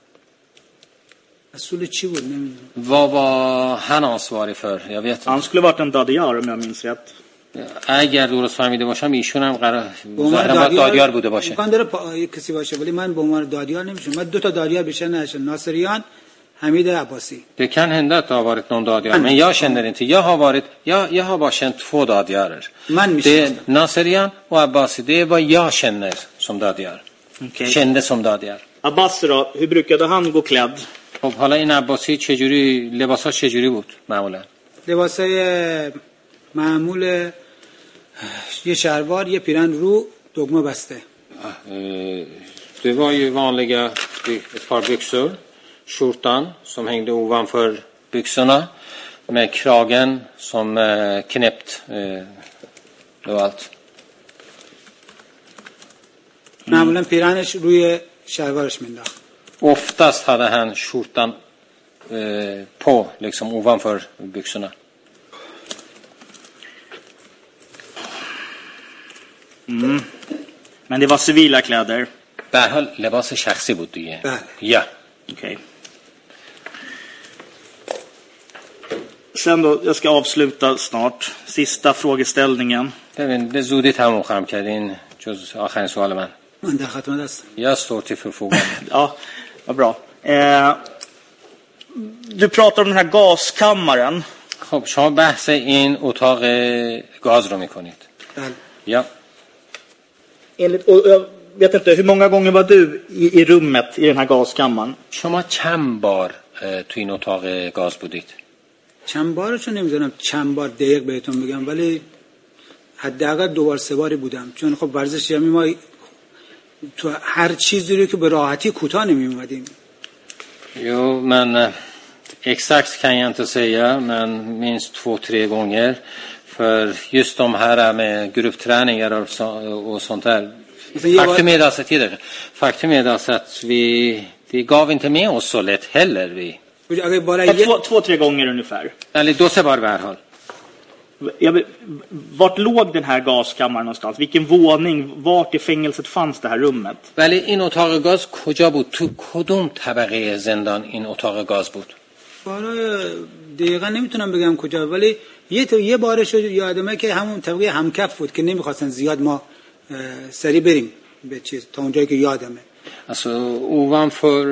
مسئول چی بود نمیدونم. Vad var han ansvarig för? Jag vet inte. Han skulle varit en dadiar om jag minns rätt. اگر درست فهمیده باشم ایشون هم ظاهرا دادیار بوده باشه. امکان داره کسی باشه ولی من به عنوان دادیار نمیشم. من دو تا دادیار بیشتر نشدم. ناصریان حمید عباسی. Det kan hända att det har varit någon dadiar men jag känner inte. Jag har bara känt två dadiarer. Det är Naserian och Abbasi. Det är vad jag känner som dadiar. Kände som dadiar. Abbasi då, hur brukade han gå klädd? خب حالا این عباسی چجوری لباساش چجوری بود معمولا؟ لباسای معمول یه شلوار یه پیرن رو دگمه بسته. Det var ju vanliga ett par byxor, skjortan som hängde ovanför byxorna med kragen som knäppt. Det var allt. معمولا پیرنش روی شلوارش مینداخت. Oftast hade han skjortan på liksom ovanför byxorna. Men det var civila kläder. به هر حال لباس شخصی بود دیگه. Ja. Okej. Sen då, jag ska avsluta snart. Sista frågeställningen. Det زودی تموم خواهم کردین جز آخرین سوال من. من در خدمت هستم. Jag står till förfogande. Ja, vad bra. Du pratar om den här gaskammaren. خب شما بحث این اتاق گاز رو میکنید. بله. Ja. Jag vet inte, hur många gånger var du i rummet i den här gaskammaren? شما چند بار تو این اتاق گاز بودید؟ چند بارشو نمیدونم چند بار دقیق بهتون بگم ولی حداقل 2 بار 3 باری بودم چون خب ورزش جمعی ما تو هر چیزی رو که به راحتی کوتاه نمیومدیم. Jo, men exakt kan jag inte säga, men minst 2-3 gånger. För just de här med gruppträningar och sånt där. Faktum är alltså att vi gav inte med oss så lätt heller. 2-3 gånger ungefär. Eller då så var det här. Vart låg den här gaskammaren någonstans? Vilken våning, vart i fängelset fanns det här rummet? ولی این اتاق گاز کجا بود؟ تو کدوم طبقه زندان این اتاق گاز بود؟ برای دقیقا نمیتونم بگم کجا ولی یه بارش یادمه که همون طبقه همکف بود که نمیخواستن زیاد ما سری بریم به چیز تا اونجایی که یادمه. Alltså ovanför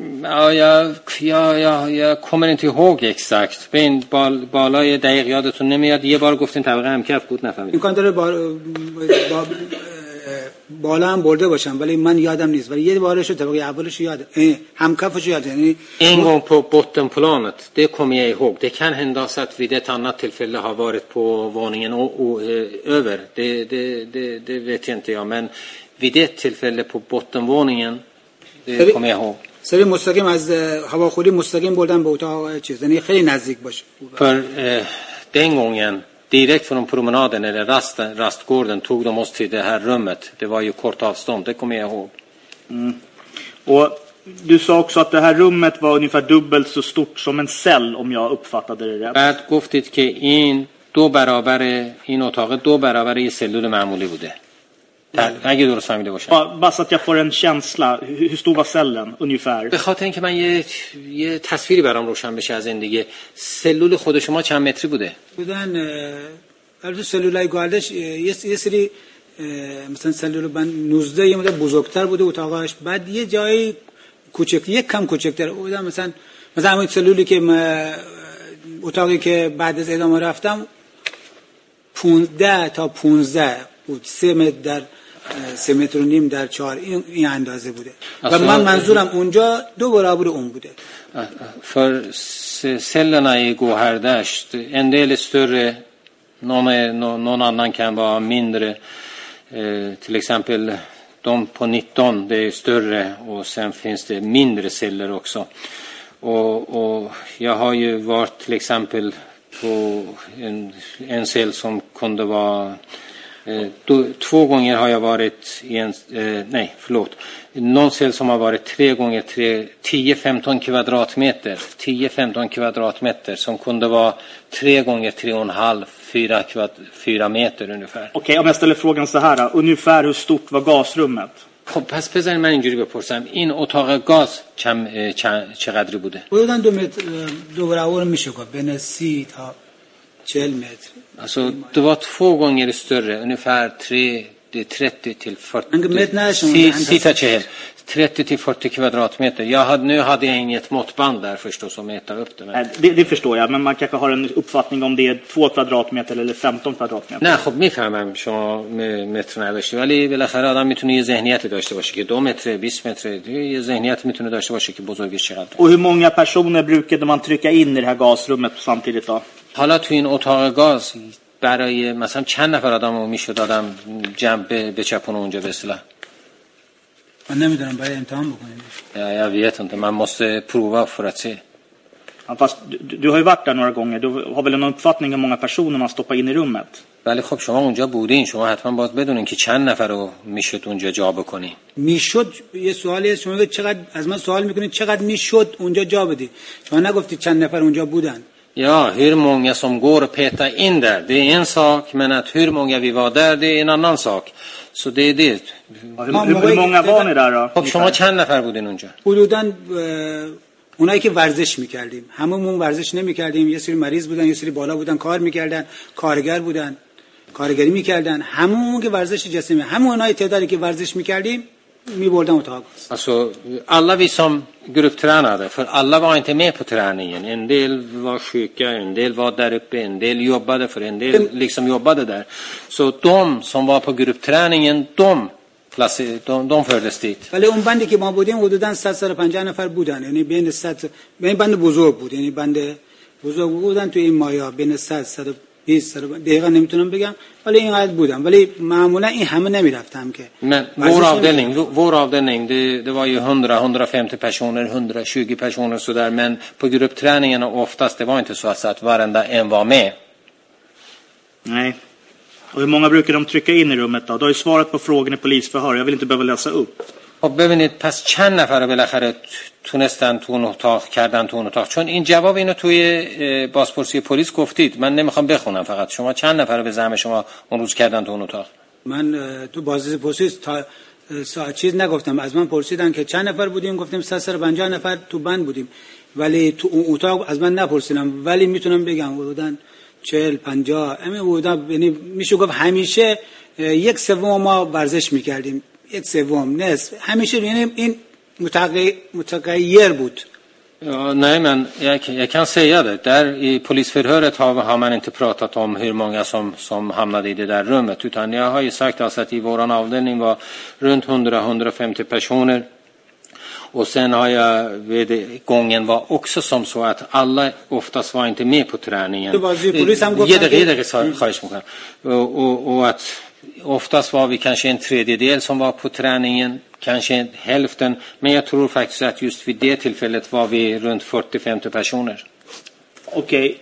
jag kommer inte ihåg exakt. Men بالای دقیق یادتون نمیاد یه بار گفتین طبقه همکف بود نفهمیدم. امکان داره بالا هم برده باشم ولی من یادم نیست ولی یه بارش طبقه اولش یادم همکفش یادم یعنی En gång på bottenplanet, det kommer jag ihåg. Det kan hända så att vid ett annat tillfälle har varit på våningen över. Det vet jag inte jag. Men vid ett tillfälle på bottenvåningen, det kommer jag ihåg. سری مستقیم از هواخوری مستقیم بردن به اتاق چیز یعنی خیلی نزدیک باشه. För den gången direkt från promenaden eller rastgården tog de oss till det här rummet. Det var ju kort avstånd, det kommer jag ihåg. Och du sa också att det här rummet var ungefär dubbelt så stort som en cell om jag uppfattade det rätt. بعد گفتید که این 2 برابر این اتاق 2 برابر یه سلول معمولی بوده. اگه درست فهمیده باشم. Ja, bara så att jag får en känsla. Hur stor var cellen ungefär? به خاطر اینکه من یه تصویری برام روشن بشه از این دیگه. سلول خود شما چند متری بوده؟ بودن البته سلولای گاردش یه سری مثلا سلول بند 19 یه مقدار بزرگتر بوده اتاقش بعد یه جایی کوچک یک کم کوچکتر بوده مثلا همین سلولی که اتاقی که بعد از اعدام رفتم 15 تا 15 بود 3 متر در 3 متر و نیم در 4 این اندازه بوده و من منظورم اونجا 2 برابر اون بوده. För cellerna i Gåhärdash, en del är större, någon annan kan vara mindre. Till exempel de på 19, det är större och sen finns det mindre celler också. Och jag har ju varit till exempel på en cell som kunde vara 2 gånger har jag varit i en någon cell som har varit 3 gånger 3 10-15 kvadratmeter 10-15 kvadratmeter som kunde vara 3 gånger 3,5 4 meter ungefär. Okej, om jag ställer frågan så här, ungefär hur stort var gasrummet? خب پس بذارید من اینجوری بپرسم این اتاق گاز چقدری بوده؟ حدوداً 2 متر 2 برابر میشه گفت بین 30 تا 40 متر. Alltså det var 2 gånger större ungefär 30 till 40 30 till 40 kvadratmeter. Nu hade jag inget måttband där förstås som mäta upp det. Men... Det förstår jag, men man kanske har en uppfattning om det är 2 kvadratmeter eller 15 kvadratmeter. نه خب میفهمم شما متر نداشتی ولی بالاخره آدم میتونه یه ذهنیت داشته باشه که 2 متر 20 متر یه ذهنیت میتونه داشته باشه که بزرگیش چقدر. Och hur många personer brukade man trycka in i det här gasrummet samtidigt då? حالا تو این اتاق گاز برای مثلا چند نفر آدمو میشد آدم جمع بچپونه اونجا به اصطلاح؟ من نمیدونم برای امتحان بکنیم. Jag vet inte, man måste prova för att se. Ja, fast du har ju varit där några gånger. Du har väl en uppfattning om hur många personer man stoppar in i rummet? ولی خب شما اونجا بودین شما حتما باید بدونین که چند نفر رو میشد اونجا جا بکنی. میشد یه سوالی است شما چقدر از من سوال میکنید چقدر میشد اونجا جا بدی؟ شما نگفتید چند نفر اونجا بودن. Ja, hur många som går och peta in där, det är en sak, men att hur många vi var där, det är en annan sak. Så det är det. Hur många var ni där då? خب شما چند نفر بودین اونجا؟ حدوداً اونایی که ورزش میکردیم هممون ورزش نمیکردیم یه سری مریض بودن یه سری بالا بودن کار میکردن کارگر بودن کارگری میکردن هممون که ورزش جسمی همونای تعدادی که ورزش میکردیم میبردن اتاق. Alltså alla vi som grupptränade för alla var inte med på träningen. En del var sjuka, en del var där uppe, en del jobbade för en del liksom jobbade där. Så de som var på gruppträningen de fördes dit. ولی اون بندی که ما بودیم حدوداً 150 نفر بودن یعنی بین 100 بین بند بزرگ بود یعنی بند بزرگ بودن تو این مایا بین 100 120 دقیقا نمیتونم بگم ولی اینقدر بودم ولی معمولا این همه نمیرفتم که. Men vår avdelning det var ju 150 personer 120 personer så där men på gruppträningarna oftast det var inte så att varenda en var med. Nej. Och hur många brukar de trycka in i rummet då? Du har ju svarat på frågor i polisförhör. Jag vill inte behöva läsa upp. خب ببینید پس چند نفر بالاخره تونستن تو اون اتاق کردن تو اون اتاق چون این جواب اینو توی بازپرسی پلیس گفتید من نمیخوام بخونم فقط شما چند نفر به زعم شما اون روز کردن تو اون اتاق؟ من تو بازپرسی پلیس تا چیز نگفتم از من پرسیدن که چند نفر بودیم گفتیم 150 نفر تو بند بودیم ولی تو اون اتاق از من نپرسیدم ولی میتونم بگم حدوداً 40 50 همین بودا یعنی میشه گفت همیشه 1/3 ما ورزش میکردیم 1/3 نصف همیشه یعنی این متغیر بود Ja, nej, men jag kan säga det. Där i polisförhöret har man inte pratat om hur många som hamnade i det där rummet. Utan jag har ju sagt alltså att i våran avdelning var runt 100-150 personer. Och sen har jag vid gången var också som så att alla oftast var inte med på träningen. Och att oftast var vi kanske en tredjedel som var på träningen, kanske hälften. Men jag tror faktiskt att just vid det tillfället var vi runt 40-50 personer. Okej.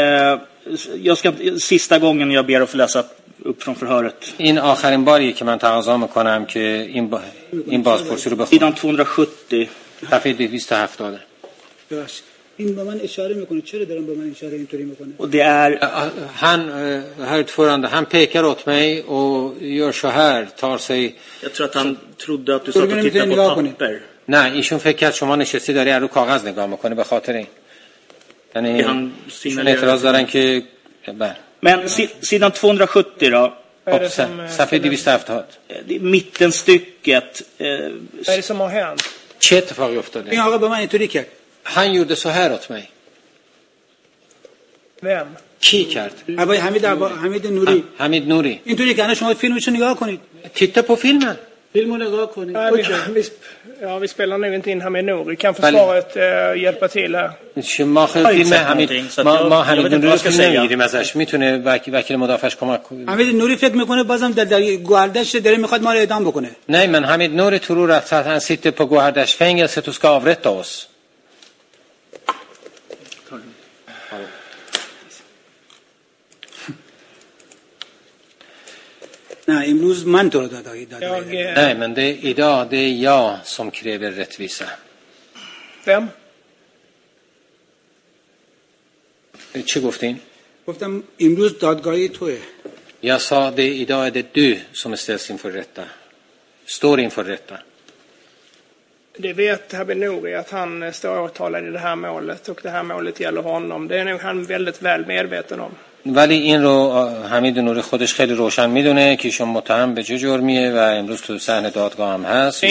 Sista gången jag ber att få läsa upp från förhöret. این آخرین باری که من تقاضا میکنم که این بازپرسی رو بخونم. Sidan 270. صفحه 270. این به من اشاره میکنه. چرا دارم به من اشاره اینطوری میکنه؟ Och det är herr ordförande, han pekar åt mig och gör så här, tar sig. Jag tror att han trodde att du satt och tittade på papper. نه ایشون فکر کرد شما نشستی داری رو کاغذ نگاه میکنی به خاطر این. یعنی ایشون اعتراض دارن که Men sidan 270 då. صفحه 270. Det är mittenstycket. Vad är det som har hänt? چه اتفاقی افتاده؟ این آقا به من اینطوری کرد. Han gjorde så här åt mig. Vem? کی کرد؟ آقای حمید نوری. حمید نوری. اینطوری که شما فیلمشو نگاه کنید. titta på filmen. فیلمو نگاه کنید. Vi spelar nu inte in Hamid Nouri. Kan försvaret hjälpa till här? ما فیلم ما حمید نوری رو فیلم نمیگیریم ازش. میتونه وکیل مدافعش کمک کنه. حمید نوری فکر میکنه بازم در گواردش داره میخواد ما رو اعدام بکنه. Nej, men Hamid Nouri tror att han sitter på Guardasfängelset och ska avrätta oss. نه امروز من تو رو دادم. Nej, men idag det är jag som kräver rättvisa. Vem? چی گفتین؟ گفتم امروز دادگاهی توئه. Jag sa det idag är det du som ställs inför rätta. Står inför rätta. Det vet Hamid Nouri att han står åtalad i det här målet och det här målet gäller honom. Det är nog han väldigt väl medveten om. ولی این رو حمید نوری خودش خیلی روشن میدونه که ایشون متهم به چه جرمیه و امروز تو صحنه دادگاه هم هست.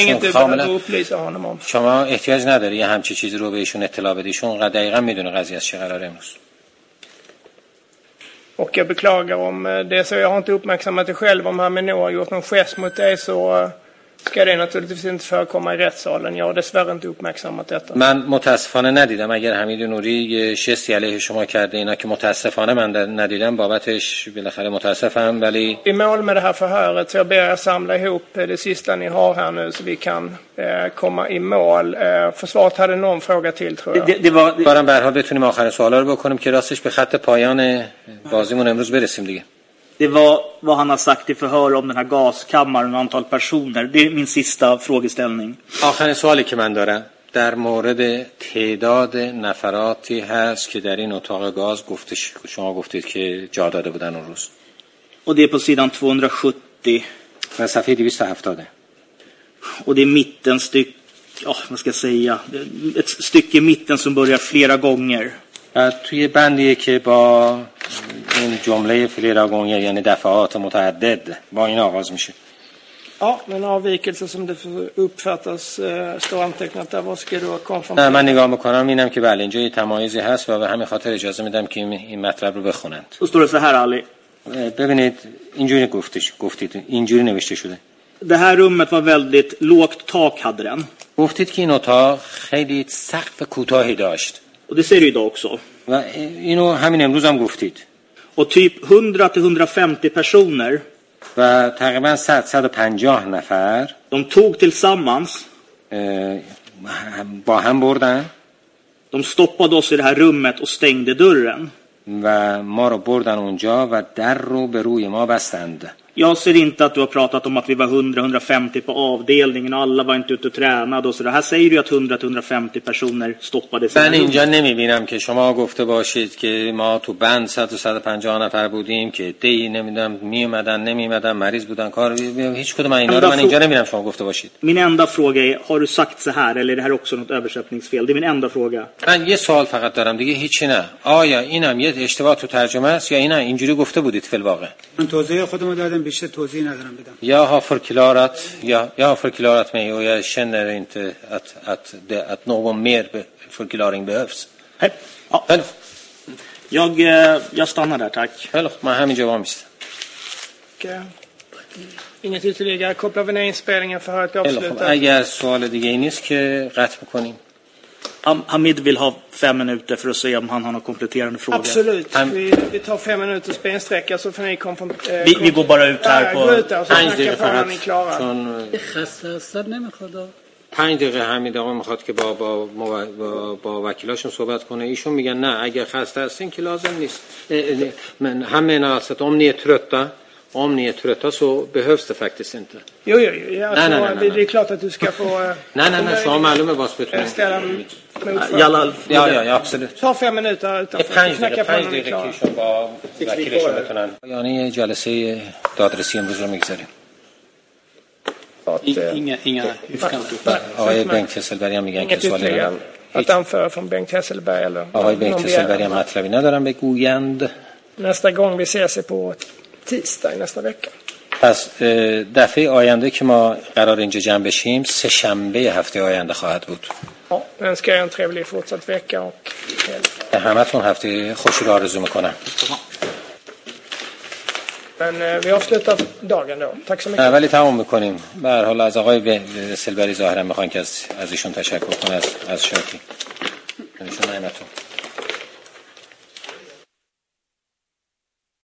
شما احتیاج نداری یه همچی چیزی رو به ایشون اطلاع بدی. ایشون دقیقاً میدونه قضیه از چه قراره امروز. Och jag beklagar om det så jag har inte uppmärksammat det själv om Hamid Nouri har gjort någon gest mot dig så ska det naturligtvis inte förekomma i rättssalen. Jag har dessvärre inte uppmärksammat detta. من متاسفانه ندیدم اگر حمید نوری یه شستی علیه شما کرده اینا که متاسفانه من ندیدم بابتش بالاخره متاسفم ولی I mål med det här förhöret så jag ber er samla ihop det sista ni har här nu så vi kan komma i mål. Försvaret hade någon fråga till tror jag. Det var برام به هر حال بتونیم آخر سوالا رو بکنیم که راستش به خط پایان بازیمون امروز برسیم دیگه. Det var vad han har sagt i förhör om den här gaskammaren och antal personer. Det är min sista frågeställning. آخرین سوالی که من دارم در مورد تعداد نفراتی هست که در این اتاق گاز شما گفتید که جا داده بودن اون روز. Och det är på sidan 270. و صفحه 270. Och det är mittenstyck, vad ska jag säga? Ett stycke i mitten som börjar flera gånger. توی بندیه که با این جمله flera gånger یعنی دفعات متعدد با این آغاز میشه. Ja, men avvikelse som det uppfattas står antecknat där. Vad ska du konfirmera? نه من نگاه میکنم اینم که بله اینجا یه تمایزی هست و به همین خاطر اجازه میدم که این مطلب رو بخونند. Så står det så här Ali. ببینید اینجوری گفتید اینجوری نوشته شده. Det här rummet var väldigt lågt tak hade den. گفتید که این اتاق خیلی سقف کوتاهی داشت. Och det ser du idag också. و اینو همین امروز هم گفتید. Och typ 100 till 150 personer. و تقریبا 150 نفر. De tog tillsammans. با هم بردن. De stoppade oss i det här rummet och stängde dörren. و ما رو بردن اونجا و در رو به روی ما بستند. Jag ser inte att du har pratat om att vi var 100-150 på avdelningen och alla var inte ute och tränade och så där. Här säger du att 100-150 personer stoppades. من اینجا نمیبینم که شما گفته باشید که ما تو بند 100-150 نفر بودیم که دی نمیدونم میومدن نمیومدن مریض بودن کار هیچ کدوم اینا رو من اینجا نمیبینم شما gofte باشید. Min enda fråga är, har du sagt så här eller är det här också något översättningsfel? Det är min enda fråga. من یه سوال فقط دارم دیگه هیچی نه. آیا اینم یه اشتباه تو ترجمه است یا اینا اینجوری گفته بودید فی الواقع؟ من توضیح خودم دادم من بیشتر توضیح ندارم بدم. Jag har förklarat mig och jag känner inte att någon mer förklaring behövs. Hej. Ja. Jag stannar där, tack. من همینجا وامیستم. Inget ytterligare. Kopplar vi ner inspelningen för att avsluta. اگر سوال دیگه ای نیست که قطع می‌کنیم. Hamid vill ha 5 minuter för att se om han har någon kompletterande fråga. Absolut. Vi tar 5 minuters bensträcka så får ni komma från... Vi går bara ut här på... Gå ut där och så snackar på när ni är klara. 5 دقیقه حمید آقا میخواد که با وکیلاشون صحبت کنه. ایشون میگن نه اگر خسته هستین که لازم نیست. Men han menar alltså att om ni är trötta så behövs det faktiskt inte. Jo. Nej. Det är klart att du ska få... Nej, så معلومه باز بتونیم. Ja, absolut. Ta 5 minuter utanför. Knacka på när ni är klara. با وکیلشون بتونن. یعنی جلسه دادرسی امروز رو میگذاریم. Inga آقای بنک هسلبری هم میگن که سوالی ندارن. Att anföra från Bengt Hesselberg eller آقای بنک هسلبری هم مطلبی ندارن بگویند. Nästa gång vi ses är på tisdag nästa vecka. پس دفعه آینده که ما قرار اینجا جمع بشیم سه شنبه هفته آینده خواهد بود. Ja, jag önskar er en trevlig fortsatt vecka och همتون هفته خوشی رو آرزو میکنم. Men vi avslutar dagen då. Tack så mycket. ولی تمام میکنیم. به هر حال از آقای سلبری ظاهرا میخوان که از ایشون تشکر کنه از شاکی. ایشون نعمتون.